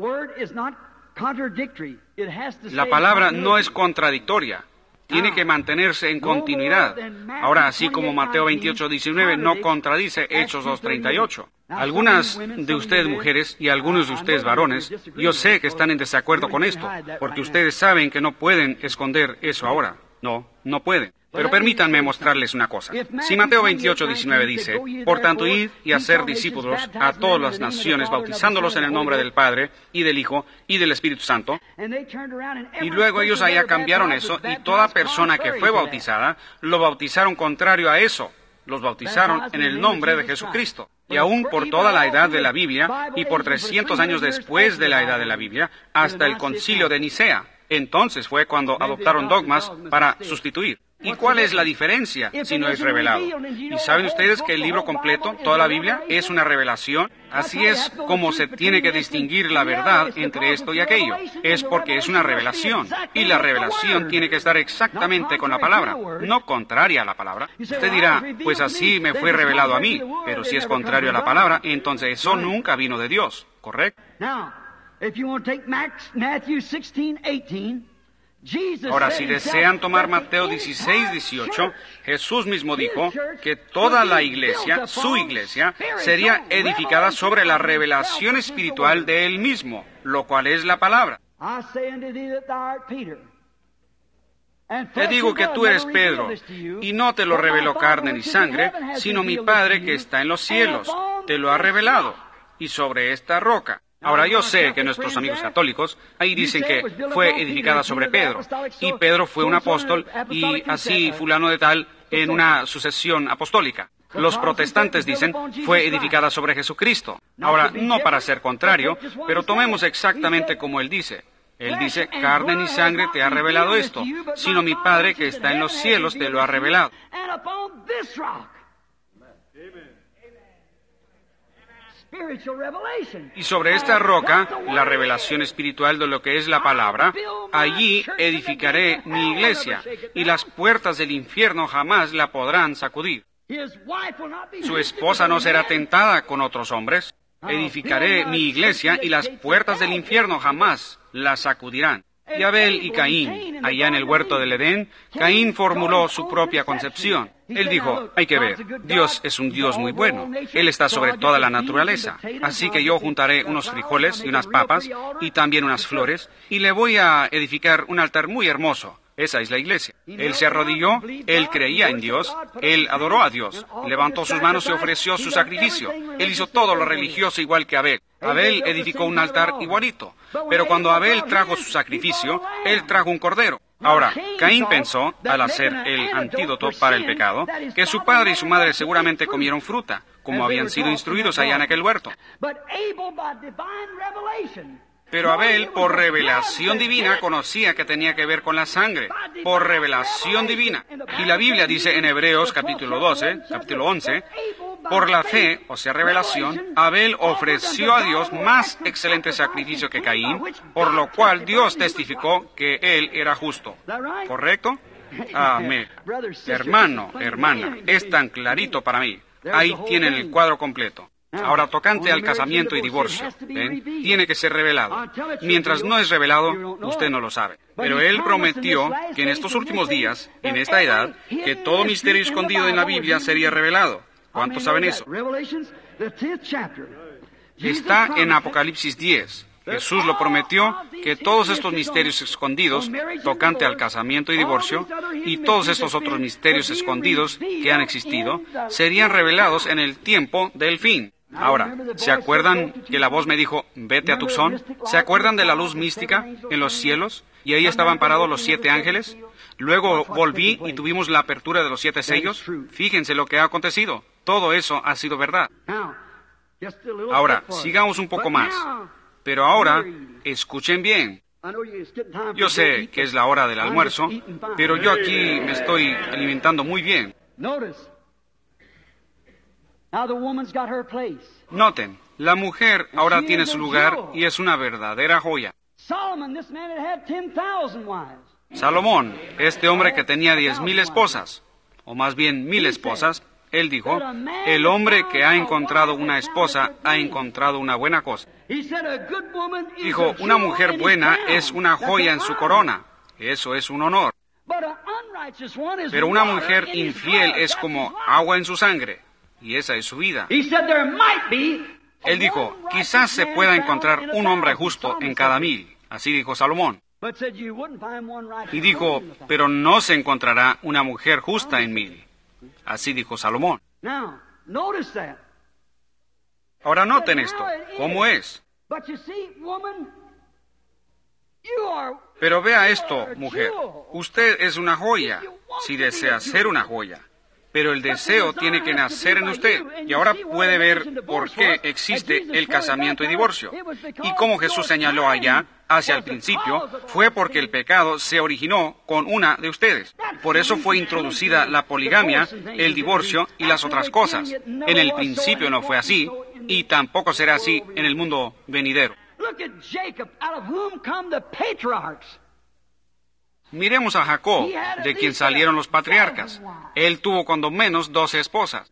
La palabra no es contradictoria. Tiene que mantenerse en continuidad. Ahora, así como Mateo veintiocho diecinueve no contradice Hechos dos treinta y ocho. Algunas de ustedes mujeres y algunos de ustedes varones, yo sé que están en desacuerdo con esto, porque ustedes saben que no pueden esconder eso ahora. No, no pueden. Pero permítanme mostrarles una cosa. Si Mateo veintiocho diecinueve dice, por tanto, id y hacer discípulos a todas las naciones, bautizándolos en el nombre del Padre, y del Hijo, y del Espíritu Santo, y luego ellos allá cambiaron eso, y toda persona que fue bautizada, lo bautizaron contrario a eso. Los bautizaron en el nombre de Jesucristo. Y aún por toda la edad de la Biblia, y por trescientos años después de la edad de la Biblia, hasta el concilio de Nicea. Entonces fue cuando adoptaron dogmas para sustituir. ¿Y cuál es la diferencia si no es revelado? ¿Y saben ustedes que el libro completo, toda la Biblia, es una revelación? Así es como se tiene que distinguir la verdad entre esto y aquello. Es porque es una revelación. Y la revelación tiene que estar exactamente con la palabra, no contraria a la palabra. Usted dirá, pues así me fue revelado a mí. Pero si es contrario a la palabra, entonces eso nunca vino de Dios, ¿correcto? Ahora, si desean tomar Mateo dieciséis dieciocho, Jesús mismo dijo que toda la iglesia, su iglesia, sería edificada sobre la revelación espiritual de Él mismo, lo cual es la palabra. Te digo que tú eres Pedro, y no te lo reveló carne ni sangre, sino mi Padre que está en los cielos, te lo ha revelado, y sobre esta roca. Ahora, yo sé que nuestros amigos católicos ahí dicen que fue edificada sobre Pedro, y Pedro fue un apóstol, y así fulano de tal en una sucesión apostólica. Los protestantes dicen, fue edificada sobre Jesucristo. Ahora, no para ser contrario, pero tomemos exactamente como él dice. Él dice, carne ni sangre te ha revelado esto, sino mi Padre que está en los cielos te lo ha revelado. Y sobre esta roca, la revelación espiritual de lo que es la palabra, allí edificaré mi iglesia, y las puertas del infierno jamás la podrán sacudir. Su esposa no será tentada con otros hombres. Edificaré mi iglesia, y las puertas del infierno jamás la sacudirán. Y Abel y Caín, allá en el huerto del Edén, Caín formuló su propia concepción. Él dijo, hay que ver, Dios es un Dios muy bueno. Él está sobre toda la naturaleza. Así que yo juntaré unos frijoles y unas papas, y también unas flores, y le voy a edificar un altar muy hermoso. Esa es la iglesia. Él se arrodilló, él creía en Dios, él adoró a Dios, levantó sus manos y ofreció su sacrificio. Él hizo todo lo religioso igual que Abel. Abel edificó un altar igualito, pero cuando Abel trajo su sacrificio, él trajo un cordero. Ahora, Caín pensó, al hacer el antídoto para el pecado, que su padre y su madre seguramente comieron fruta, como habían sido instruidos allá en aquel huerto. Pero Abel, por revelación divina, conocía que tenía que ver con la sangre, por revelación divina. Y la Biblia dice en Hebreos capítulo doce, capítulo once, por la fe, o sea, revelación, Abel ofreció a Dios más excelente sacrificio que Caín, por lo cual Dios testificó que él era justo. ¿Correcto? Amén. Hermano, hermana, es tan clarito para mí. Ahí tienen el cuadro completo. Ahora, tocante al casamiento y divorcio, ¿ven? Tiene que ser revelado. Mientras no es revelado, usted no lo sabe. Pero Él prometió que en estos últimos días, en esta edad, que todo misterio escondido en la Biblia sería revelado. ¿Cuántos saben eso? Está en Apocalipsis diez. Jesús lo prometió que todos estos misterios escondidos, tocante al casamiento y divorcio, y todos estos otros misterios escondidos que han existido, serían revelados en el tiempo del fin. Ahora, ¿se acuerdan que la voz me dijo, vete a Tucson? ¿Se acuerdan de la luz mística en los cielos? Y ahí estaban parados los siete ángeles. Luego volví y tuvimos la apertura de los siete sellos. Fíjense lo que ha acontecido. Todo eso ha sido verdad. Ahora, sigamos un poco más. Pero ahora, escuchen bien. Yo sé que es la hora del almuerzo, pero yo aquí me estoy alimentando muy bien. Noten, la mujer ahora tiene su lugar y es una verdadera joya. Salomón, este hombre que tenía diez mil esposas, o más bien mil esposas, él dijo, el hombre que ha encontrado una esposa ha encontrado una buena cosa. Dijo, una mujer buena es una joya en su corona. Eso es un honor. Pero una mujer infiel es como agua en su sangre. Y esa es su vida. Él dijo, quizás se pueda encontrar un hombre justo en cada mil. Así dijo Salomón. Y dijo, pero no se encontrará una mujer justa en mil. Así dijo Salomón. Ahora noten esto. ¿Cómo es? Pero vea esto, mujer. Usted es una joya, si desea ser una joya. Pero el deseo tiene que nacer en usted. Y ahora puede ver por qué existe el casamiento y divorcio. Y como Jesús señaló allá, hacia el principio, fue porque el pecado se originó con una de ustedes. Por eso fue introducida la poligamia, el divorcio y las otras cosas. En el principio no fue así, y tampoco será así en el mundo venidero. Miremos a Jacob, de quien salieron los patriarcas. Él tuvo cuando menos doce esposas.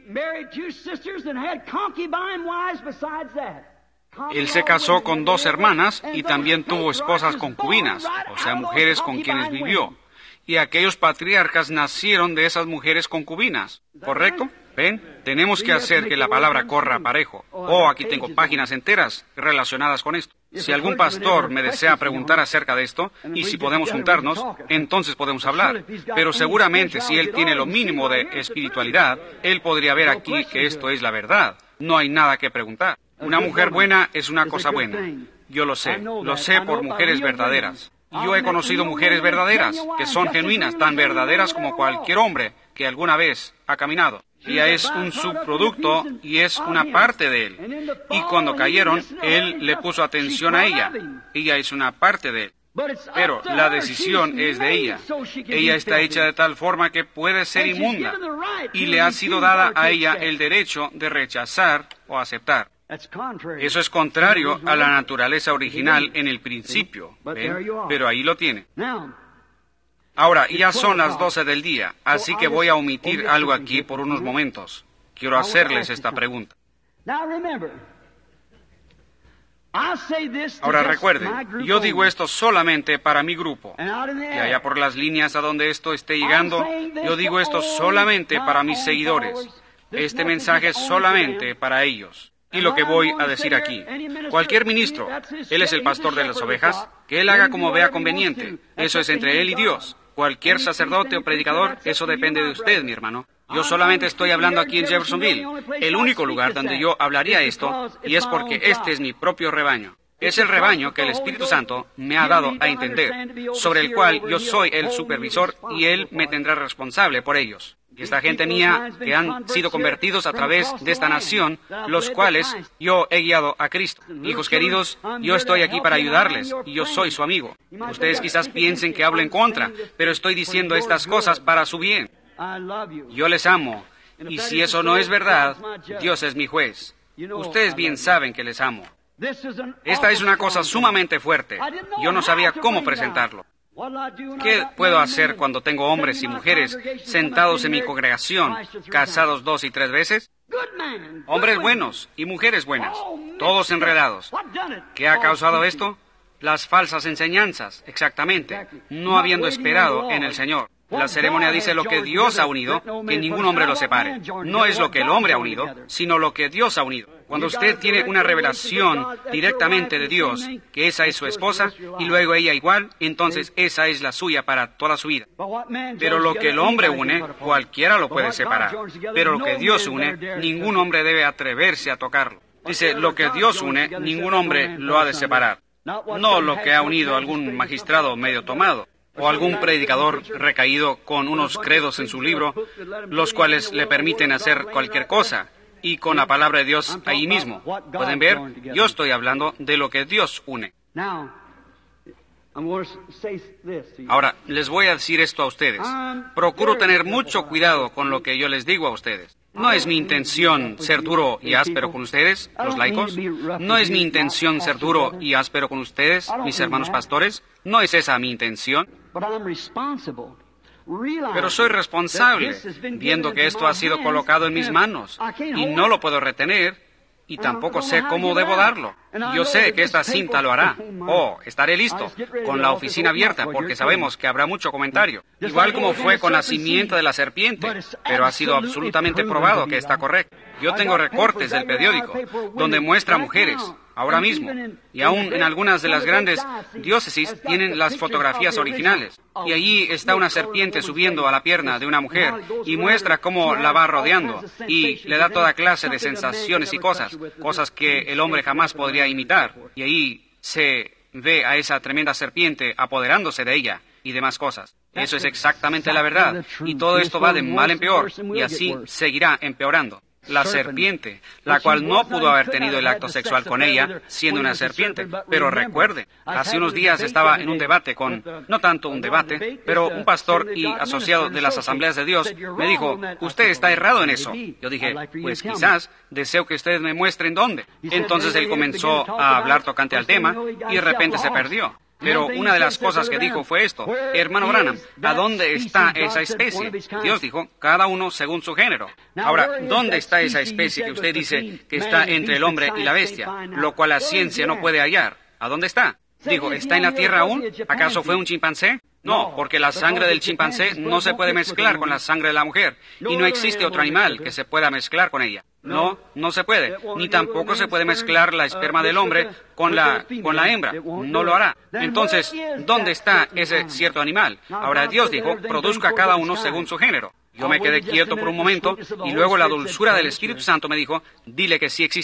Él se casó con dos hermanas y también tuvo esposas concubinas, o sea, mujeres con quienes vivió. Y aquellos patriarcas nacieron de esas mujeres concubinas, ¿correcto? ¿Ven? Tenemos que hacer que la palabra corra parejo. Oh, aquí tengo páginas enteras relacionadas con esto. Si algún pastor me desea preguntar acerca de esto, y si podemos juntarnos, entonces podemos hablar. Pero seguramente si él tiene lo mínimo de espiritualidad, él podría ver aquí que esto es la verdad. No hay nada que preguntar. Una mujer buena es una cosa buena. Yo lo sé. Lo sé por mujeres verdaderas. Yo he conocido mujeres verdaderas, que son genuinas, tan verdaderas como cualquier hombre que alguna vez ha caminado. Ella es un subproducto y es una parte de Él. Y cuando cayeron, Él le puso atención a ella. Ella es una parte de Él. Pero la decisión es de ella. Ella está hecha de tal forma que puede ser inmunda. Y le ha sido dada a ella el derecho de rechazar o aceptar. Eso es contrario a la naturaleza original en el principio. ¿Ven? Pero ahí lo tiene. Ahora, ya son las doce del día, así que voy a omitir algo aquí por unos momentos. Quiero hacerles esta pregunta. Ahora recuerden, yo digo esto solamente para mi grupo. Y allá por las líneas a donde esto esté llegando, yo digo esto solamente para mis seguidores. Este mensaje es solamente para ellos. Y lo que voy a decir aquí, cualquier ministro, él es el pastor de las ovejas, que él haga como vea conveniente. Eso es entre él y Dios. Cualquier sacerdote o predicador, eso depende de usted, mi hermano. Yo solamente estoy hablando aquí en Jeffersonville, el único lugar donde yo hablaría esto, y es porque este es mi propio rebaño. Es el rebaño que el Espíritu Santo me ha dado a entender, sobre el cual yo soy el supervisor y Él me tendrá responsable por ellos. Y esta gente mía que han sido convertidos a través de esta nación, los cuales yo he guiado a Cristo. Hijos queridos, yo estoy aquí para ayudarles y yo soy su amigo. Ustedes quizás piensen que hablo en contra, pero estoy diciendo estas cosas para su bien. Yo les amo, y si eso no es verdad, Dios es mi juez. Ustedes bien saben que les amo. Esta es una cosa sumamente fuerte. Yo no sabía cómo presentarlo. ¿Qué puedo hacer cuando tengo hombres y mujeres sentados en mi congregación, casados dos y tres veces? Hombres buenos y mujeres buenas, todos enredados. ¿Qué ha causado esto? Las falsas enseñanzas, exactamente, no habiendo esperado en el Señor. La ceremonia dice lo que Dios ha unido, que ningún hombre lo separe. No es lo que el hombre ha unido, sino lo que Dios ha unido. Cuando usted tiene una revelación directamente de Dios, que esa es su esposa, y luego ella igual, entonces esa es la suya para toda su vida. Pero lo que el hombre une, cualquiera lo puede separar. Pero lo que Dios une, ningún hombre debe atreverse a tocarlo. Dice, lo que Dios une, ningún hombre lo ha de separar. No lo que ha unido algún magistrado medio tomado, o algún predicador recaído con unos credos en su libro, los cuales le permiten hacer cualquier cosa, y con la palabra de Dios ahí mismo. ¿Pueden ver? Yo estoy hablando de lo que Dios une. Ahora, les voy a decir esto a ustedes. Procuro tener mucho cuidado con lo que yo les digo a ustedes. No es mi intención ser duro y áspero con ustedes, los laicos. No es mi intención ser duro y áspero con ustedes, mis hermanos pastores. No es esa mi intención. Pero soy responsable, viendo que esto ha sido colocado en mis manos, y no lo puedo retener, y tampoco sé cómo debo darlo. Yo sé que esta cinta lo hará. Oh, estaré listo, con la oficina abierta, porque sabemos que habrá mucho comentario. Igual como fue con la simiente de la serpiente, pero ha sido absolutamente probado que está correcto. Yo tengo recortes del periódico, donde muestra mujeres, ahora mismo, y aún en algunas de las grandes diócesis tienen las fotografías originales. Y allí está una serpiente subiendo a la pierna de una mujer y muestra cómo la va rodeando y le da toda clase de sensaciones y cosas, cosas que el hombre jamás podría imitar. Y ahí se ve a esa tremenda serpiente apoderándose de ella y demás cosas. Eso es exactamente la verdad. Y todo esto va de mal en peor y así seguirá empeorando. La serpiente, la cual no pudo haber tenido el acto sexual con ella, siendo una serpiente. Pero recuerde, hace unos días estaba en un debate con, no tanto un debate, pero un pastor y asociado de las Asambleas de Dios me dijo, usted está errado en eso. Yo dije, pues quizás, deseo que ustedes me muestren dónde. Entonces él comenzó a hablar tocante al tema y de repente se perdió. Pero una de las cosas que dijo fue esto, hermano Branham, ¿a dónde está esa especie? Dios dijo, cada uno según su género. Ahora, ¿dónde está esa especie que usted dice que está entre el hombre y la bestia, lo cual la ciencia no puede hallar? ¿A dónde está? Dijo, ¿está en la tierra aún? ¿Acaso fue un chimpancé? No, porque la sangre del chimpancé no se puede mezclar con la sangre de la mujer, y no existe otro animal que se pueda mezclar con ella. No, no se puede, ni tampoco se puede mezclar la esperma del hombre con la, con la hembra. No lo hará. Entonces, ¿dónde está ese cierto animal? Ahora Dios dijo, produzca cada uno según su género. Yo me quedé quieto por un momento, y luego la dulzura del Espíritu Santo me dijo, dile que sí existe.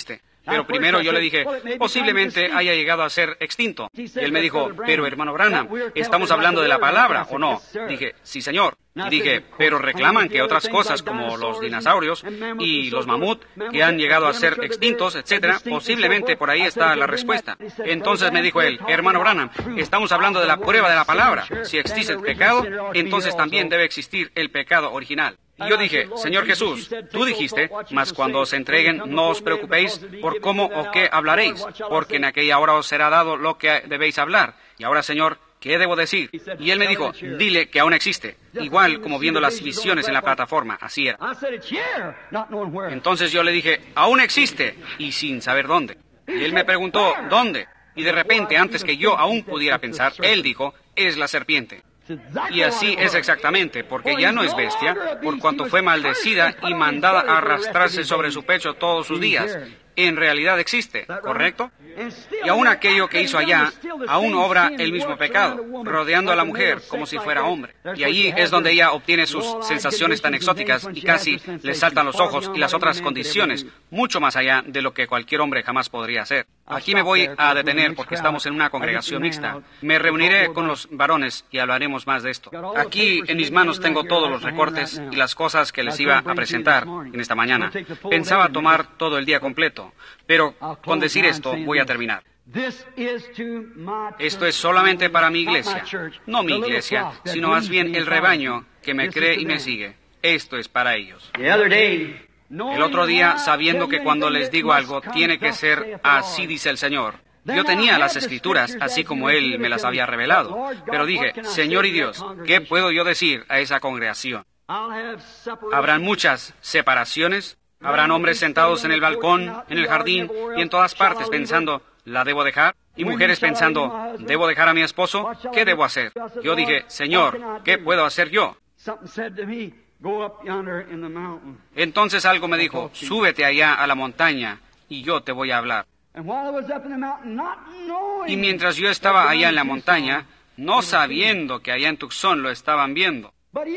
Pero primero yo le dije, posiblemente haya llegado a ser extinto. Y él me dijo, pero hermano Branham, ¿estamos hablando de la palabra o no? Dije, sí señor. Y dije, pero reclaman que otras cosas como los dinosaurios y los mamut que han llegado a ser extintos, etcétera, posiblemente por ahí está la respuesta. Entonces me dijo él, hermano Branham, estamos hablando de la prueba de la palabra. Si existe el pecado, entonces también debe existir el pecado original. Y yo dije, Señor Jesús, tú dijiste, mas cuando os entreguen, no os preocupéis por cómo o qué hablaréis, porque en aquella hora os será dado lo que debéis hablar. Y ahora, Señor, ¿qué debo decir? Y él me dijo, dile que aún existe, igual como viendo las visiones en la plataforma, así era. Entonces yo le dije, aún existe, y sin saber dónde. Y él me preguntó, ¿dónde? Y de repente, antes que yo aún pudiera pensar, él dijo, es la serpiente. Y así es exactamente, porque ya no es bestia, por cuanto fue maldecida y mandada a arrastrarse sobre su pecho todos sus días. En realidad existe, ¿correcto? Y aún aquello que hizo allá, aún obra el mismo pecado, rodeando a la mujer como si fuera hombre. Y allí es donde ella obtiene sus sensaciones tan exóticas y casi le saltan los ojos y las otras condiciones, mucho más allá de lo que cualquier hombre jamás podría hacer. Aquí me voy a detener porque estamos en una congregación mixta. Me reuniré con los varones y hablaremos más de esto. Aquí en mis manos tengo todos los recortes y las cosas que les iba a presentar en esta mañana. Pensaba tomar todo el día completo, pero con decir esto voy a terminar. Esto es solamente para mi iglesia, no mi iglesia, sino más bien el rebaño que me cree y me sigue. Esto es para ellos. El otro día, sabiendo que cuando les digo algo, tiene que ser así dice el Señor. Yo tenía las Escrituras, así como Él me las había revelado. Pero dije, Señor y Dios, ¿qué puedo yo decir a esa congregación? Habrán muchas separaciones, habrán hombres sentados en el balcón, en el jardín y en todas partes pensando, ¿la debo dejar? Y mujeres pensando, ¿debo dejar a mi esposo? ¿Qué debo hacer? Yo dije, Señor, ¿qué puedo hacer yo? Entonces algo me dijo, súbete allá a la montaña y yo te voy a hablar. Y mientras yo estaba allá en la montaña, no sabiendo que allá en Tucson lo estaban viendo,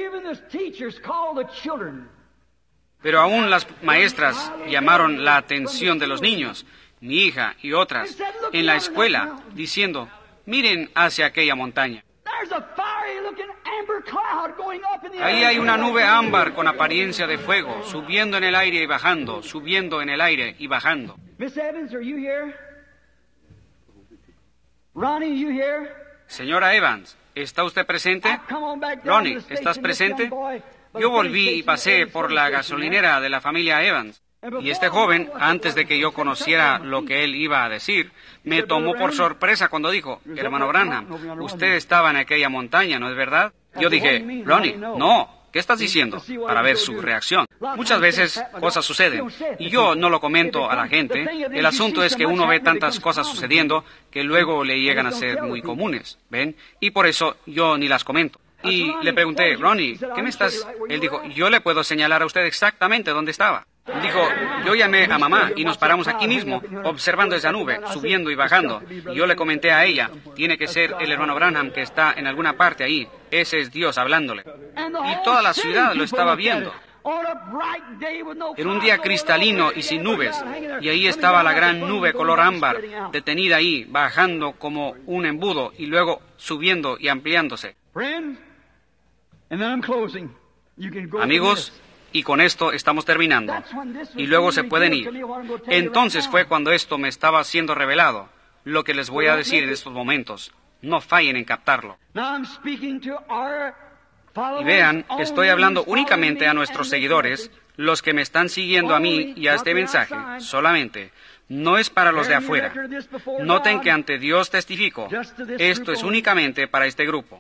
pero aún las maestras llamaron la atención de los niños, mi hija y otras, en la escuela, diciendo, miren hacia aquella montaña. Ahí hay una nube ámbar con apariencia de fuego, subiendo en el aire y bajando, subiendo en el aire y bajando. Señora Evans, ¿está usted presente? Ronnie, ¿estás presente? Yo volví y pasé por la gasolinera de la familia Evans. Y este joven, antes de que yo conociera lo que él iba a decir, me tomó por sorpresa cuando dijo, hermano Branham, usted estaba en aquella montaña, ¿no es verdad? Yo dije, Ronnie, no, ¿qué estás diciendo? Para ver su reacción. Muchas veces cosas suceden, y yo no lo comento a la gente. El asunto es que uno ve tantas cosas sucediendo que luego le llegan a ser muy comunes, ¿ven? Y por eso yo ni las comento. Y le pregunté, Ronnie, ¿qué me estás...? Él dijo, yo le puedo señalar a usted exactamente dónde estaba. Dijo, yo llamé a mamá y nos paramos aquí mismo, observando esa nube, subiendo y bajando. Y yo le comenté a ella, tiene que ser el hermano Branham que está en alguna parte ahí. Ese es Dios hablándole. Y toda la ciudad lo estaba viendo. En un día cristalino y sin nubes. Y ahí estaba la gran nube color ámbar, detenida ahí, bajando como un embudo y luego subiendo y ampliándose. Amigos, y con esto estamos terminando. Y luego se pueden ir. Entonces fue cuando esto me estaba siendo revelado, lo que les voy a decir en estos momentos. No fallen en captarlo. Y vean, estoy hablando únicamente a nuestros seguidores, los que me están siguiendo a mí y a este mensaje, solamente. No es para los de afuera. Noten que ante Dios testifico. Esto es únicamente para este grupo.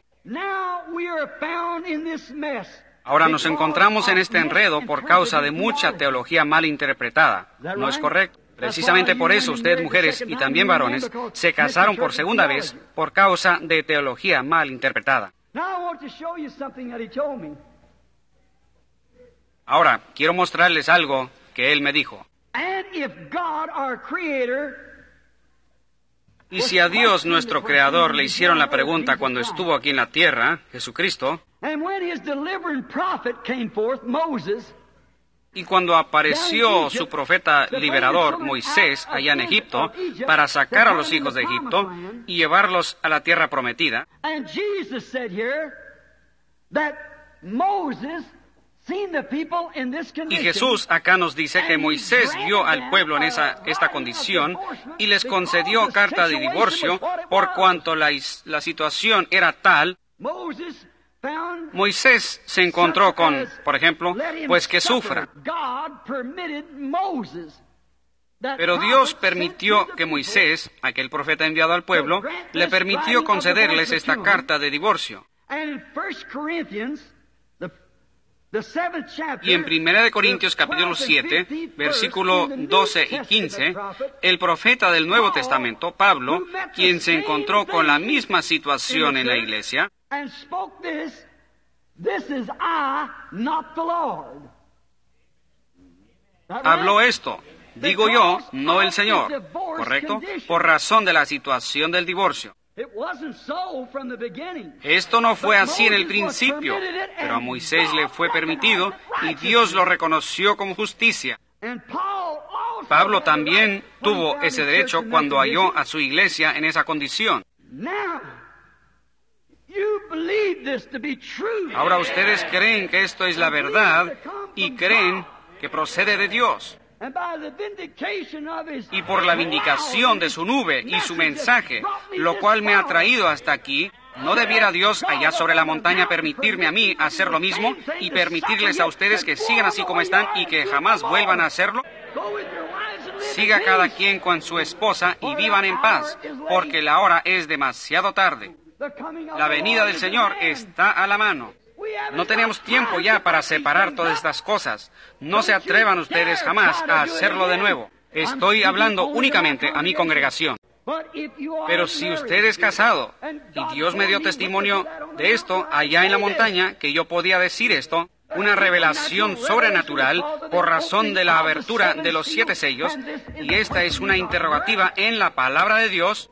Ahora nos encontramos en este enredo por causa de mucha teología mal interpretada. ¿No es correcto? Precisamente por eso ustedes, mujeres y también varones, se casaron por segunda vez por causa de teología mal interpretada. Ahora, quiero mostrarles algo que él me dijo. Y si a Dios, nuestro Creador, le hicieron la pregunta cuando estuvo aquí en la tierra, Jesucristo, Y cuando apareció su profeta liberador, Moisés, allá en Egipto, para sacar a los hijos de Egipto y llevarlos a la tierra prometida, y Jesús acá nos dice que Moisés vio al pueblo en esa, esta condición y les concedió carta de divorcio por cuanto la, la situación era tal. Moisés se encontró con, por ejemplo, pues que sufra. Pero Dios permitió que Moisés, aquel profeta enviado al pueblo, le permitió concederles esta carta de divorcio. Y en Primera de Corintios capítulo siete, versículo doce y quince, el profeta del Nuevo Testamento, Pablo, quien se encontró con la misma situación en la iglesia, habló esto, digo yo, no el Señor, ¿correcto? Por razón de la situación del divorcio. Esto no fue así en el principio, pero a Moisés le fue permitido y Dios lo reconoció como justicia. Pablo también tuvo ese derecho cuando halló a su iglesia en esa condición. Ahora ustedes creen que esto es la verdad y creen que procede de Dios. Y por la vindicación de su nube y su mensaje, lo cual me ha traído hasta aquí, ¿no debiera Dios allá sobre la montaña permitirme a mí hacer lo mismo y permitirles a ustedes que sigan así como están y que jamás vuelvan a hacerlo? Siga cada quien con su esposa y vivan en paz, porque la hora es demasiado tarde. La venida del Señor está a la mano. No tenemos tiempo ya para separar todas estas cosas. No se atrevan ustedes jamás a hacerlo de nuevo. Estoy hablando únicamente a mi congregación. Pero si usted es casado, y Dios me dio testimonio de esto allá en la montaña, que yo podía decir esto, una revelación sobrenatural por razón de la abertura de los siete sellos, y esta es una interrogativa en la palabra de Dios,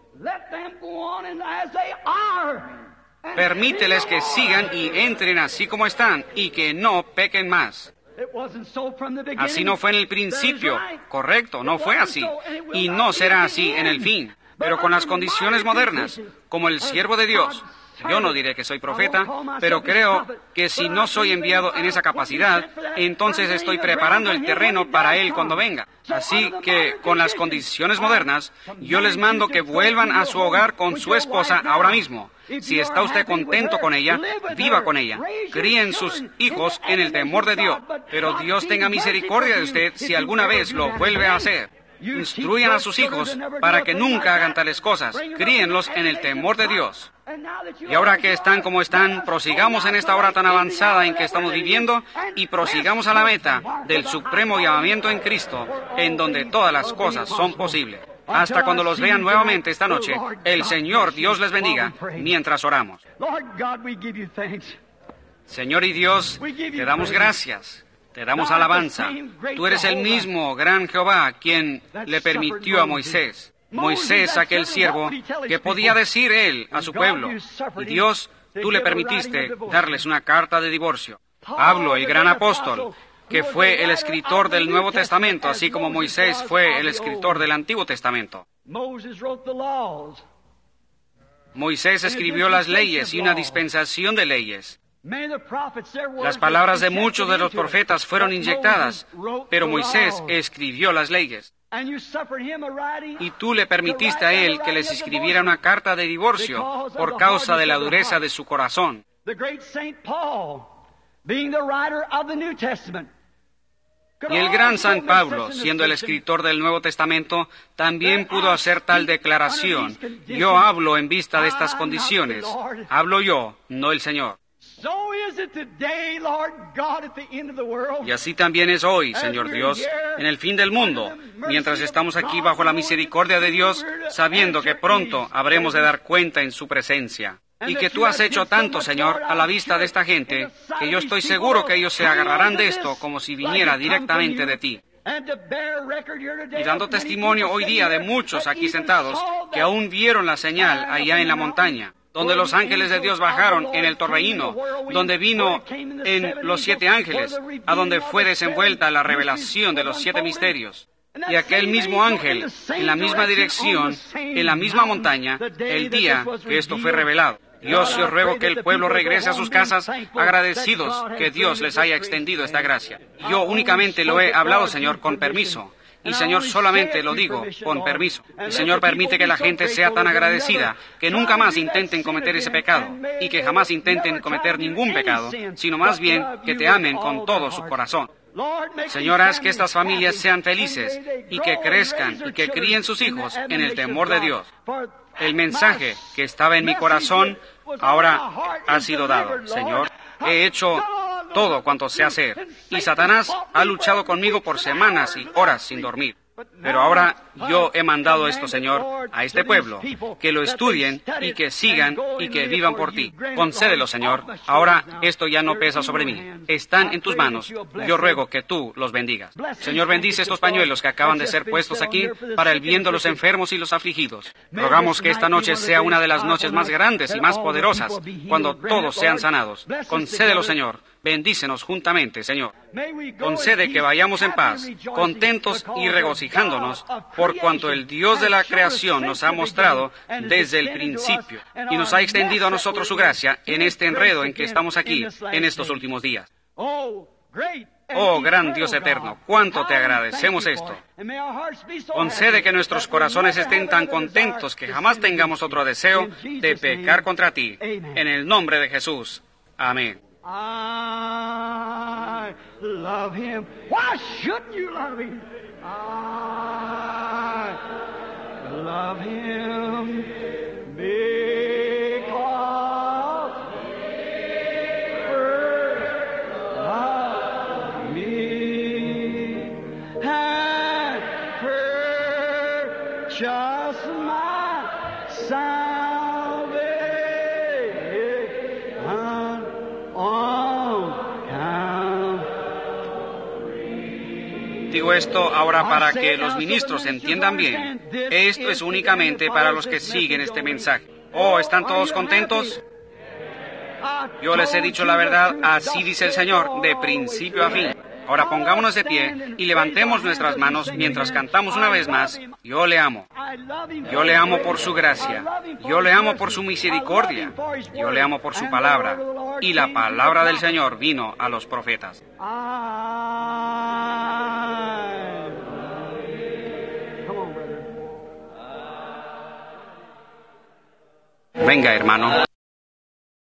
permíteles que sigan y entren así como están y que no pequen más. Así no fue en el principio, correcto, no fue así, y no será así en el fin. Pero con las condiciones modernas, como el siervo de Dios, yo no diré que soy profeta, pero creo que si no soy enviado en esa capacidad, entonces estoy preparando el terreno para Él cuando venga. Así que, con las condiciones modernas, yo les mando que vuelvan a su hogar con su esposa ahora mismo. Si está usted contento con ella, viva con ella. Críen sus hijos en el temor de Dios. Pero Dios tenga misericordia de usted si alguna vez lo vuelve a hacer. Instruyan a sus hijos para que nunca hagan tales cosas. Críenlos en el temor de Dios. Y ahora que están como están, prosigamos en esta hora tan avanzada en que estamos viviendo y prosigamos a la meta del supremo llamamiento en Cristo, en donde todas las cosas son posibles. Hasta cuando los vean nuevamente esta noche, el Señor Dios les bendiga mientras oramos. Señor y Dios, te damos gracias. Te damos alabanza. Tú eres el mismo gran Jehová quien le permitió a Moisés. Moisés, aquel siervo, que podía decir él a su pueblo. Y Dios, tú le permitiste darles una carta de divorcio. Pablo, el gran apóstol, que fue el escritor del Nuevo Testamento, así como Moisés fue el escritor del Antiguo Testamento. Moisés escribió las leyes y una dispensación de leyes. Las palabras de muchos de los profetas fueron inyectadas, pero Moisés escribió las leyes. Y tú le permitiste a él que les escribiera una carta de divorcio por causa de la dureza de su corazón. Y el gran San Pablo, siendo el escritor del Nuevo Testamento, también pudo hacer tal declaración. Yo hablo en vista de estas condiciones. Hablo yo, no el Señor. Y así también es hoy, Señor Dios, en el fin del mundo, mientras estamos aquí bajo la misericordia de Dios, sabiendo que pronto habremos de dar cuenta en su presencia. Y que tú has hecho tanto, Señor, a la vista de esta gente, que yo estoy seguro que ellos se agarrarán de esto como si viniera directamente de ti. Y dando testimonio hoy día de muchos aquí sentados que aún vieron la señal allá en la montaña. donde los ángeles de Dios bajaron en el torbellino, donde vino en los siete ángeles, a donde fue desenvuelta la revelación de los siete misterios. Y aquel mismo ángel, en la misma dirección, en la misma montaña, el día que esto fue revelado. Dios, yo ruego que el pueblo regrese a sus casas agradecidos que Dios les haya extendido esta gracia. Yo únicamente lo he hablado, Señor, con permiso. Y, Señor, solamente lo digo con permiso. Y, Señor, permite que la gente sea tan agradecida que nunca más intenten cometer ese pecado y que jamás intenten cometer ningún pecado, sino más bien que te amen con todo su corazón. Señor, haz que estas familias sean felices y que crezcan y que críen sus hijos en el temor de Dios. El mensaje que estaba en mi corazón ahora ha sido dado, Señor. He hecho todo cuanto sé hacer, y Satanás ha luchado conmigo por semanas y horas sin dormir. Pero ahora yo he mandado esto, Señor, a este pueblo, que lo estudien y que sigan y que vivan por ti. Concédelo, Señor. Ahora esto ya no pesa sobre mí. Están en tus manos. Yo ruego que tú los bendigas. Señor, bendice estos pañuelos que acaban de ser puestos aquí para el bien de los enfermos y los afligidos. Rogamos que esta noche sea una de las noches más grandes y más poderosas, cuando todos sean sanados. Concédelo, Señor. Bendícenos juntamente, Señor. Concede que vayamos en paz, contentos y regocijándonos, por cuanto el Dios de la creación nos ha mostrado desde el principio y nos ha extendido a nosotros su gracia en este enredo en que estamos aquí en estos últimos días. Oh, gran Dios eterno, cuánto te agradecemos esto. Concede que nuestros corazones estén tan contentos que jamás tengamos otro deseo de pecar contra ti. En el nombre de Jesús. Amén. I love him. Why shouldn't you love him? I love him because he first loved me and purchased my salvation. Digo esto ahora para que los ministros entiendan bien. Esto es únicamente para los que siguen este mensaje. Oh, ¿están todos contentos? Yo les he dicho la verdad, así dice el Señor, de principio a fin. Ahora pongámonos de pie y levantemos nuestras manos mientras cantamos una vez más. Yo le amo. Yo le amo por su gracia. Yo le amo por su misericordia. Yo le amo por su palabra. Y la palabra del Señor vino a los profetas. Venga, hermano.